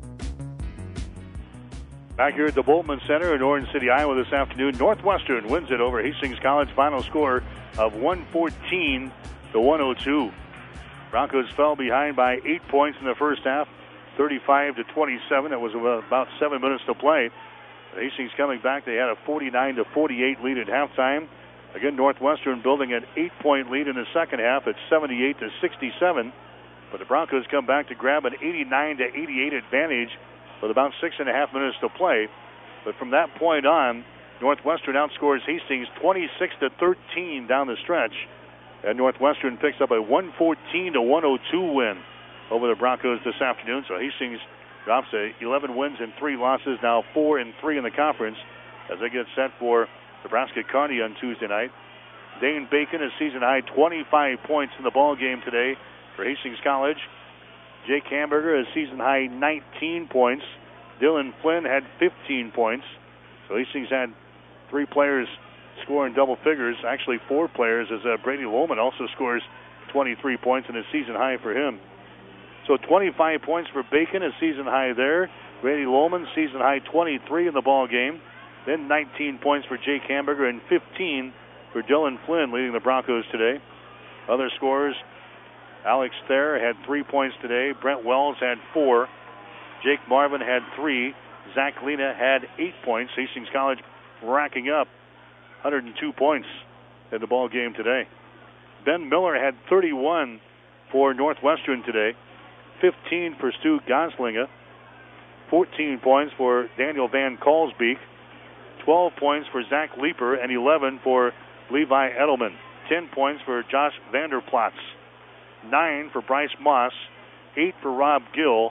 Back here at the Boltman Center in Orange City, Iowa this afternoon, Northwestern wins it over Hastings College. Final score of one fourteen to one oh two. Broncos fell behind by eight points in the first half, thirty-five to twenty-seven. It was about seven minutes to play. Hastings coming back. They had a forty-nine to forty-eight lead at halftime. Again, Northwestern building an eight-point lead in the second half at seventy-eight to sixty-seven. But the Broncos come back to grab an eighty-nine to eighty-eight advantage with about six and a half minutes to play. But from that point on, Northwestern outscores Hastings twenty-six to thirteen down the stretch. And Northwestern picks up a one fourteen to one oh two win over the Broncos this afternoon. So Hastings drops to eleven wins and three losses, now four and three in the conference as they get set for Nebraska Kearney on Tuesday night. Dane Bacon, a season-high twenty-five points in the ball game today for Hastings College. Jake Hamburger, a season-high nineteen points. Dylan Flynn had fifteen points. So Hastings had three players scoring double figures, actually four players, as uh, Brady Lohman also scores twenty-three points in a season high for him. So twenty-five points for Bacon, a season high there. Brady Lohman, season high twenty-three in the ball game. Then nineteen points for Jake Hamburger and fifteen for Dylan Flynn, leading the Broncos today. Other scorers, Alex Thayer had three points today. Brent Wells had four. Jake Marvin had three. Zach Lena had eight points. Hastings College racking up one hundred two points in the ball game today. Ben Miller had thirty-one for Northwestern today. fifteen for Stu Goslinga. fourteen points for Daniel Van Kalsbeek. twelve points for Zach Leeper and eleven for Levi Edelman. ten points for Josh Vanderplatz. nine for Bryce Moss. eight for Rob Gill.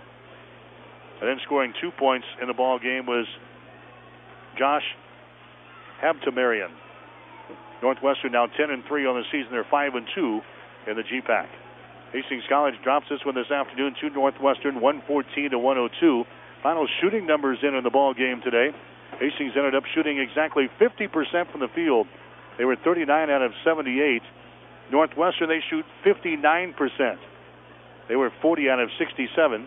And then scoring two points in the ball game was Josh Habtemarian. Northwestern now ten and three on the season. They're five and two in the G PAC. Hastings College drops this one this afternoon to Northwestern, one fourteen to one oh two. Final shooting numbers in in the ball game today. Hastings ended up shooting exactly fifty percent from the field. They were thirty-nine out of seventy-eight. Northwestern, they shoot fifty-nine percent. They were forty out of sixty-seven.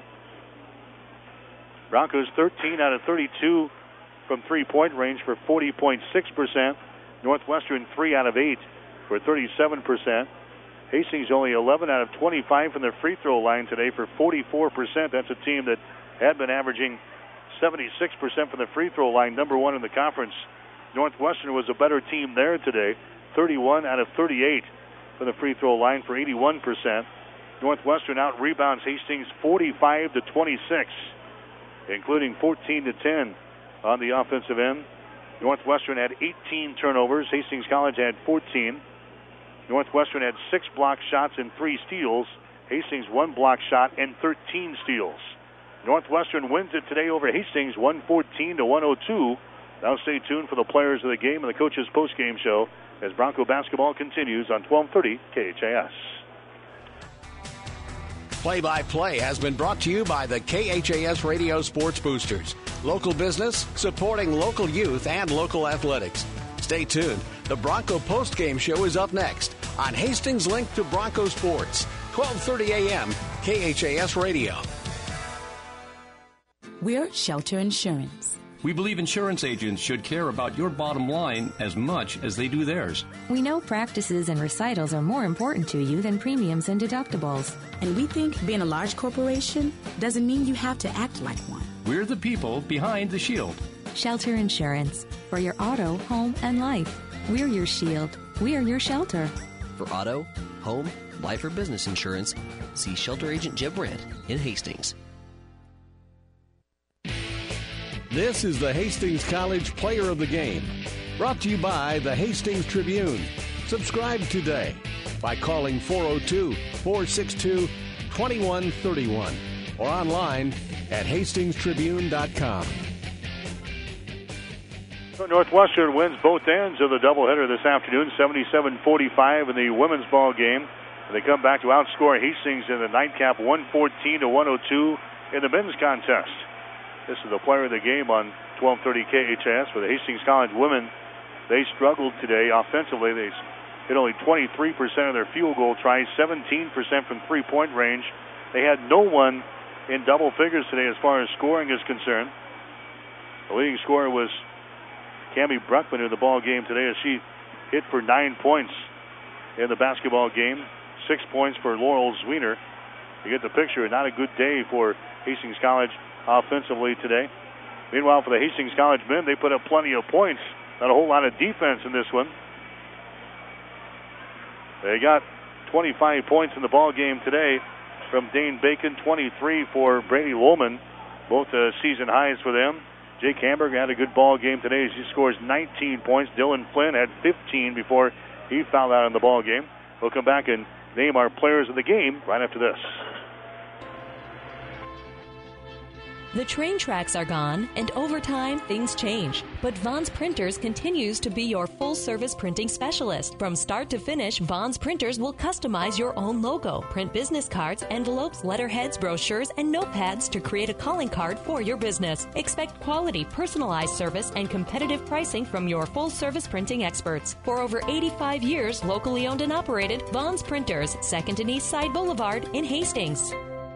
Broncos thirteen out of thirty-two from three-point range for forty point six percent. Northwestern three out of eight for thirty-seven percent. Hastings only eleven out of twenty-five from the free throw line today for forty-four percent. That's a team that had been averaging seventy-six percent from the free throw line, number one in the conference. Northwestern was a better team there today, thirty-one out of thirty-eight from the free throw line for eighty-one percent. Northwestern out rebounds Hastings forty-five to twenty-six, including fourteen to ten on the offensive end. Northwestern had eighteen turnovers. Hastings College had fourteen. Northwestern had six block shots and three steals. Hastings one block shot and thirteen steals. Northwestern wins it today over Hastings, one fourteen to one oh two. Now stay tuned for the players of the game and the coaches' post-game show as Bronco basketball continues on twelve thirty K H A S. Play-by-play has been brought to you by the K H A S Radio Sports Boosters. Local business supporting local youth and local athletics. Stay tuned. The Bronco post-game show is up next on Hastings Link to Bronco Sports, twelve thirty a.m. K H A S Radio. We're Shelter Insurance. We believe insurance agents should care about your bottom line as much as they do theirs. We know practices and recitals are more important to you than premiums and deductibles. And we think being a large corporation doesn't mean you have to act like one. We're the people behind the shield. Shelter Insurance. For your auto, home, and life. We're your shield. We're your shelter. For auto, home, life, or business insurance, see Shelter Agent Jeb Brandt in Hastings. This is the Hastings College Player of the Game, brought to you by the Hastings Tribune. Subscribe today by calling four oh two, four six two, two one three one or online at hastings tribune dot com. So Northwestern wins both ends of the doubleheader this afternoon, seventy-seven forty-five in the women's ball game. And they come back to outscore Hastings in the nightcap, one fourteen to one oh two in the men's contest. This is the player of the game on twelve thirty K H S for the Hastings College women. They struggled today offensively. They hit only twenty-three percent of their field goal tries, seventeen percent from three-point range. They had no one in double figures today as far as scoring is concerned. The leading scorer was Cammie Bruckman in the ball game today as she hit for nine points in the basketball game. Six points for Laurel Zwiener. You get the picture. Not a good day for Hastings College offensively today. Meanwhile, for the Hastings College men, they put up plenty of points. Not a whole lot of defense in this one. They got twenty-five points in the ball game today from Dane Bacon, twenty-three for Brady Lohman. Both uh, season highs for them. Jake Hamburger had a good ball game today as he scores nineteen points. Dylan Flynn had fifteen before he fouled out in the ball game. We'll come back and name our players of the game right after this. The train tracks are gone, and over time, things change. But Vaughn's Printers continues to be your full-service printing specialist. From start to finish, Vaughn's Printers will customize your own logo, print business cards, envelopes, letterheads, brochures, and notepads to create a calling card for your business. Expect quality, personalized service and competitive pricing from your full-service printing experts. For over eighty-five years, locally owned and operated, Vaughn's Printers, second and East Side Boulevard in Hastings.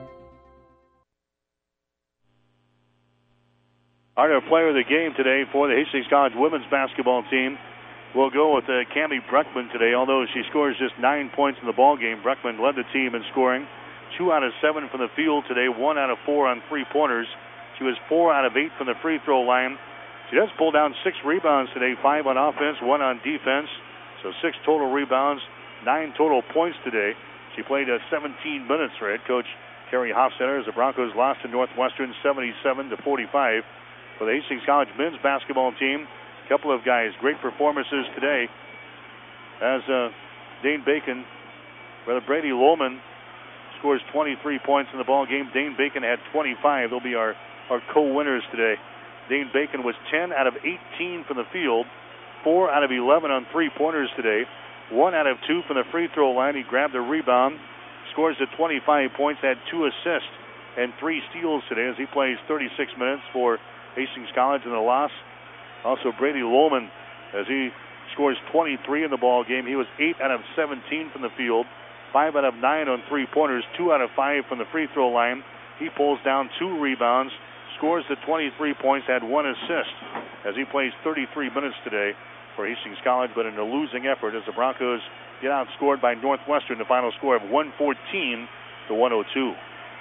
Our player of the game today for the Hastings College women's basketball team will go with uh, Cammie Bruckman today. Although she scores just nine points in the ball game, Bruckman led the team in scoring. Two out of seven from the field today, one out of four on three-pointers. She was four out of eight from the free throw line. She does pull down six rebounds today, five on offense, one on defense. So six total rebounds, nine total points today. She played uh, seventeen minutes for head coach Kerry Hofstetter as the Broncos lost to Northwestern seventy-seven to forty-five. For the Hastings College men's basketball team, a couple of guys, great performances today. As uh, Dane Bacon, brother Brady Lohman, scores twenty-three points in the ball game. Dane Bacon had twenty-five. They'll be our, our co-winners today. Dane Bacon was ten out of eighteen from the field, four out of eleven on three-pointers today, one out of two from the free throw line. He grabbed a rebound, scores at twenty-five points, had two assists and three steals today as he plays thirty-six minutes for Hastings College in the loss. Also Brady Lohman as he scores twenty-three in the ball game. He was eight out of seventeen from the field, five out of nine on three-pointers, two out of five from the free throw line. He pulls down two rebounds, scores the twenty-three points, had one assist as he plays thirty-three minutes today for Hastings College, but in a losing effort as the Broncos get outscored by Northwestern, the final score of one fourteen to one oh two.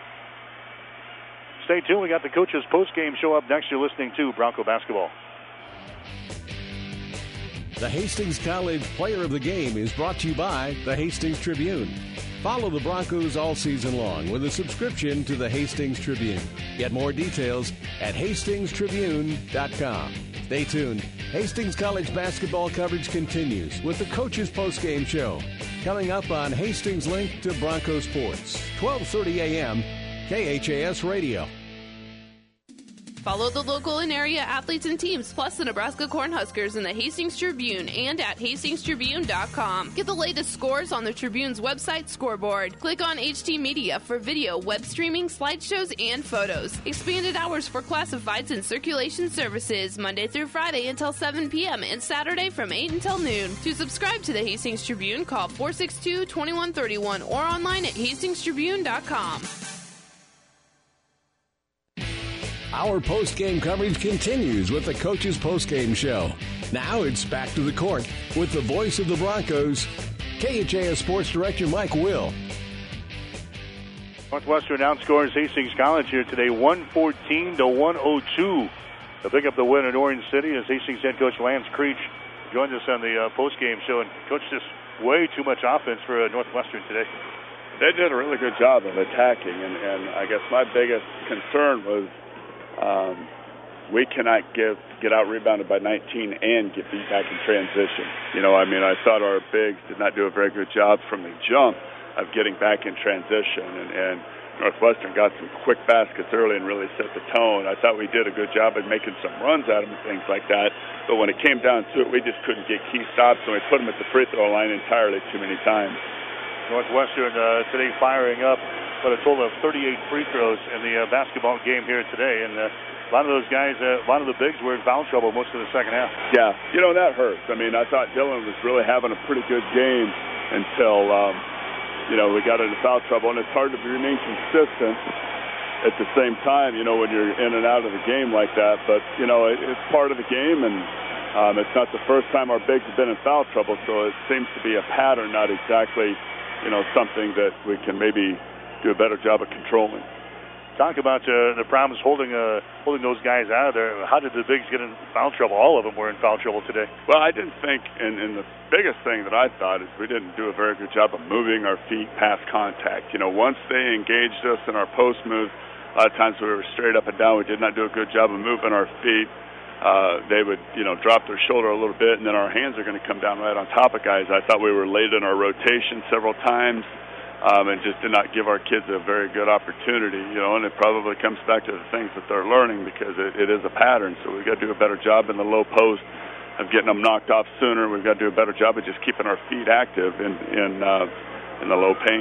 Stay tuned. We got the coaches post-game show up next. You're listening to Bronco Basketball. The Hastings College Player of the Game is brought to you by the Hastings Tribune. Follow the Broncos all season long with a subscription to the Hastings Tribune. Get more details at hastings tribune dot com. Stay tuned. Hastings College basketball coverage continues with the coaches post-game show. Coming up on Hastings Link to Bronco Sports, twelve thirty a.m., K H A S Radio. Follow the local and area athletes and teams, plus the Nebraska Cornhuskers in the Hastings Tribune and at hastings tribune dot com. Get the latest scores on the Tribune's website scoreboard. Click on H T Media for video, web streaming, slideshows, and photos. Expanded hours for classifieds and circulation services, Monday through Friday until seven p.m. and Saturday from eight until noon. To subscribe to the Hastings Tribune, call four six two, two one three one or online at hastings tribune dot com. Our post-game coverage continues with the Coaches Post-Game Show. Now it's back to the court with the voice of the Broncos, K H A S Sports Director Mike Will. Northwestern outscores Hastings College here today, one fourteen to one oh two. To pick up the win in Orange City as Hastings head coach Lance Creech joins us on the uh, post-game show. And coach, just way too much offense for uh, Northwestern today. They did a really good job of attacking, and, and I guess my biggest concern was Um, we cannot give, get out-rebounded by nineteen and get beat back in transition. You know, I mean, I thought our bigs did not do a very good job from the jump of getting back in transition. And, and Northwestern got some quick baskets early and really set the tone. I thought we did a good job at making some runs at them and things like that. But when it came down to it, we just couldn't get key stops, and we put them at the free throw line entirely too many times. Northwestern uh, today firing up, but a total of thirty-eight free throws in the uh, basketball game here today. And uh, a lot of those guys, uh, a lot of the bigs were in foul trouble most of the second half. Yeah, you know, that hurts. I mean, I thought Dylan was really having a pretty good game until, um, you know, we got into foul trouble. And it's hard to remain consistent at the same time, you know, when you're in and out of the game like that. But, you know, it, it's part of the game, and um, it's not the first time our bigs have been in foul trouble, so it seems to be a pattern, not exactly, you know, something that we can maybe do a better job of controlling. Talk about uh, the problems holding uh, holding those guys out of there. How did the bigs get in foul trouble? All of them were in foul trouble today. Well, I didn't think, and, and the biggest thing that I thought is we didn't do a very good job of moving our feet past contact. You know, once they engaged us in our post moves, a lot of times we were straight up and down. We did not do a good job of moving our feet. Uh, they would, you know, drop their shoulder a little bit, and then our hands are going to come down right on top of guys. I thought we were late in our rotation several times. Um, and just did not give our kids a very good opportunity, you know, and it probably comes back to the things that they're learning because it, it is a pattern. So we've got to do a better job in the low post of getting them knocked off sooner. We've got to do a better job of just keeping our feet active in in, uh, in the low paint.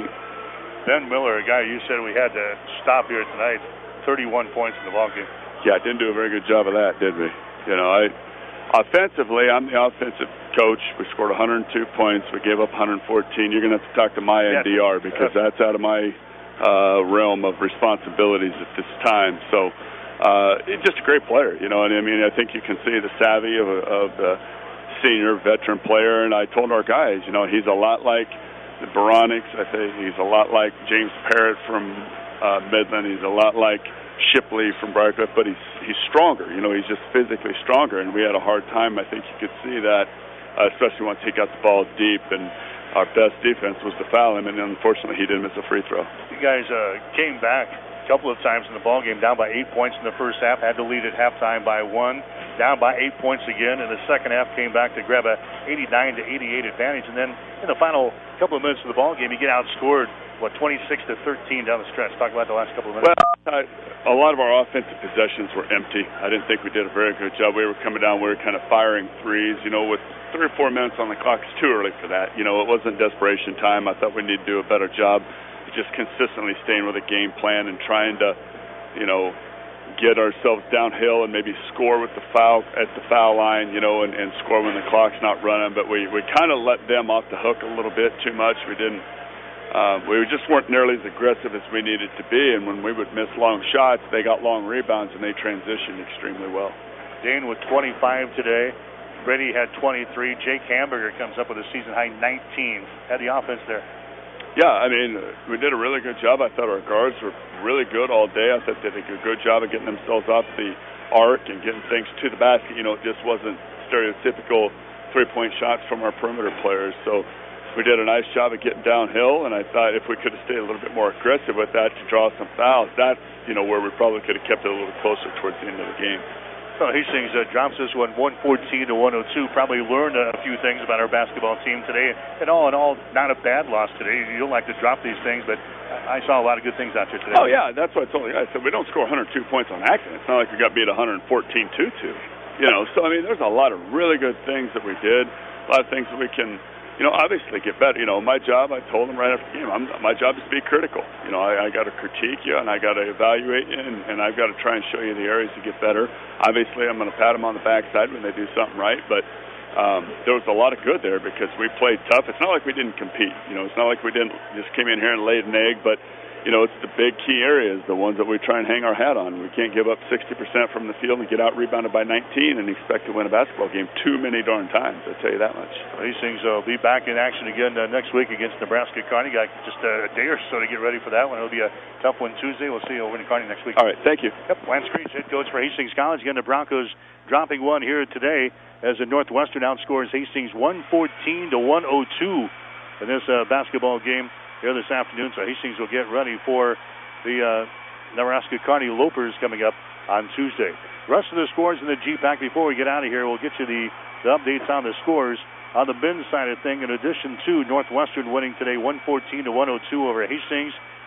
Ben Miller, a guy you said we had to stop here tonight, thirty-one points in the ballgame. Yeah, didn't do a very good job of that, did we? You know, I offensively, I'm the offensive coach. We scored one hundred two points. We gave up one hundred fourteen. You're going to have to talk to my N D R because that's out of my uh, realm of responsibilities at this time. So, uh, it's just a great player, you know. And I mean, I think you can see the savvy of, a, of the senior veteran player. And I told our guys, you know, he's a lot like the Baronics. I think he's a lot like James Parrott from uh, Midland. He's a lot like Shipley from Briarcliff, but he's he's stronger. You know, he's just physically stronger, and we had a hard time. I think you could see that, uh, especially once he got the ball deep, and our best defense was to foul him, and unfortunately he didn't miss a free throw. You guys uh, came back a couple of times in the ball game, down by eight points in the first half, had to lead at halftime by one, down by eight points again. In the second half, came back to grab a eighty-nine to eighty-eight advantage, and then in the final couple of minutes of the ball game, you get outscored. What, twenty-six to thirteen down the stretch? Talk about the last couple of minutes. Well, I, a lot of our offensive possessions were empty. I didn't think we did a very good job. We were coming down, we were kind of firing threes. You know, with three or four minutes on the clock, it's too early for that. You know, it wasn't desperation time. I thought we needed to do a better job of just consistently staying with a game plan and trying to, you know, get ourselves downhill and maybe score with the foul at the foul line, you know, and, and score when the clock's not running. But we, we kind of let them off the hook a little bit too much. We didn't. Uh, we just weren't nearly as aggressive as we needed to be, and when we would miss long shots, they got long rebounds, and they transitioned extremely well. Dane with twenty-five today. Brady had twenty-three. Jake Hamburger comes up with a season-high nineteen. Had the offense there. Yeah, I mean, we did a really good job. I thought our guards were really good all day. I thought they did a good job of getting themselves off the arc and getting things to the basket. You know, it just wasn't stereotypical three-point shots from our perimeter players, so we did a nice job of getting downhill, and I thought if we could have stayed a little bit more aggressive with that to draw some fouls, that's, you know, where we probably could have kept it a little closer towards the end of the game. Well, Hastings uh, drops this one one fourteen to one oh two. Probably learned a few things about our basketball team today. And all in all, not a bad loss today. You don't like to drop these things, but I saw a lot of good things out there today. Oh, yeah, that's what I told you. I said we don't score one hundred two points on accident. It's not like we got beat one fourteen two two. You know, so, I mean, there's a lot of really good things that we did, a lot of things that we can, you know, obviously get better. You know, my job, I told them right after the game, I'm, my job is to be critical. You know, I, I got to critique you, and I got to evaluate you, and, and I've got to try and show you the areas to get better. Obviously, I'm going to pat them on the backside when they do something right, but um, there was a lot of good there because we played tough. It's not like we didn't compete. You know, it's not like we didn't just came in here and laid an egg, but you know, it's the big key areas, the ones that we try and hang our hat on. We can't give up sixty percent from the field and get out-rebounded by nineteen and expect to win a basketball game too many darn times, I'll tell you that much. Well, these things will be back in action again uh, next week against Nebraska Kearney. Got just a day or so to get ready for that one. It'll be a tough one Tuesday. We'll see you over in Kearney next week. All right, thank you. Yep, Lance Creech, head coach for Hastings College. Again, the Broncos dropping one here today as the Northwestern outscores Hastings one fourteen to one oh two in this uh, basketball game here this afternoon. So Hastings will get ready for the uh, Nebraska Kearney Lopers coming up on Tuesday. The rest of the scores in the G-Pack before we get out of here, we'll get you the, the updates on the scores. On the men's side of thing, in addition to Northwestern winning today one fourteen to one oh two over Hastings,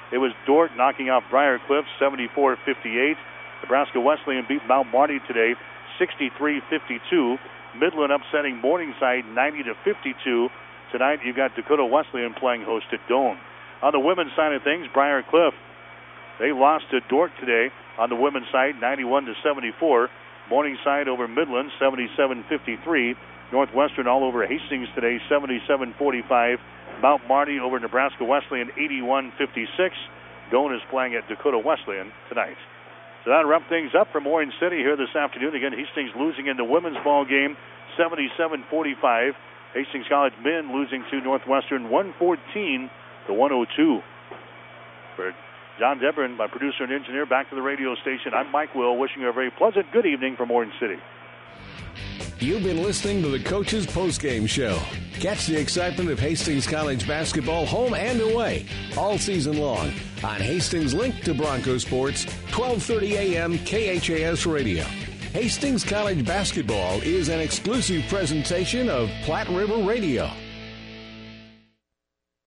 It was Dordt knocking off Briar Cliff seventy-four fifty-eight. Nebraska Wesleyan beat Mount Marty today sixty-three fifty-two. Midland upsetting Morningside ninety to fifty-two. Tonight you've got Dakota Wesleyan playing host at Doane. On the women's side of things, Briar Cliff, they lost to Dordt today on the women's side ninety-one to seventy-four. Morningside over Midland seventy-seven fifty-three. Northwestern all over Hastings today seventy-seven forty-five. Mount Marty over Nebraska Wesleyan eighty-one fifty-six. Doane is playing at Dakota Wesleyan tonight. So that wraps things up from Orange City here this afternoon. Again, Hastings losing in the women's ball game seventy-seven forty-five. Hastings College men losing to Northwestern one fourteen to one oh two. For John Deverin, my producer and engineer, back to the radio station. I'm Mike Will, wishing you a very pleasant good evening from Orange City. You've been listening to the Coach's Postgame Show. Catch the excitement of Hastings College basketball home and away all season long on Hastings' link to Bronco Sports, twelve thirty a.m. K H A S Radio. Hastings College basketball is an exclusive presentation of Platte River Radio.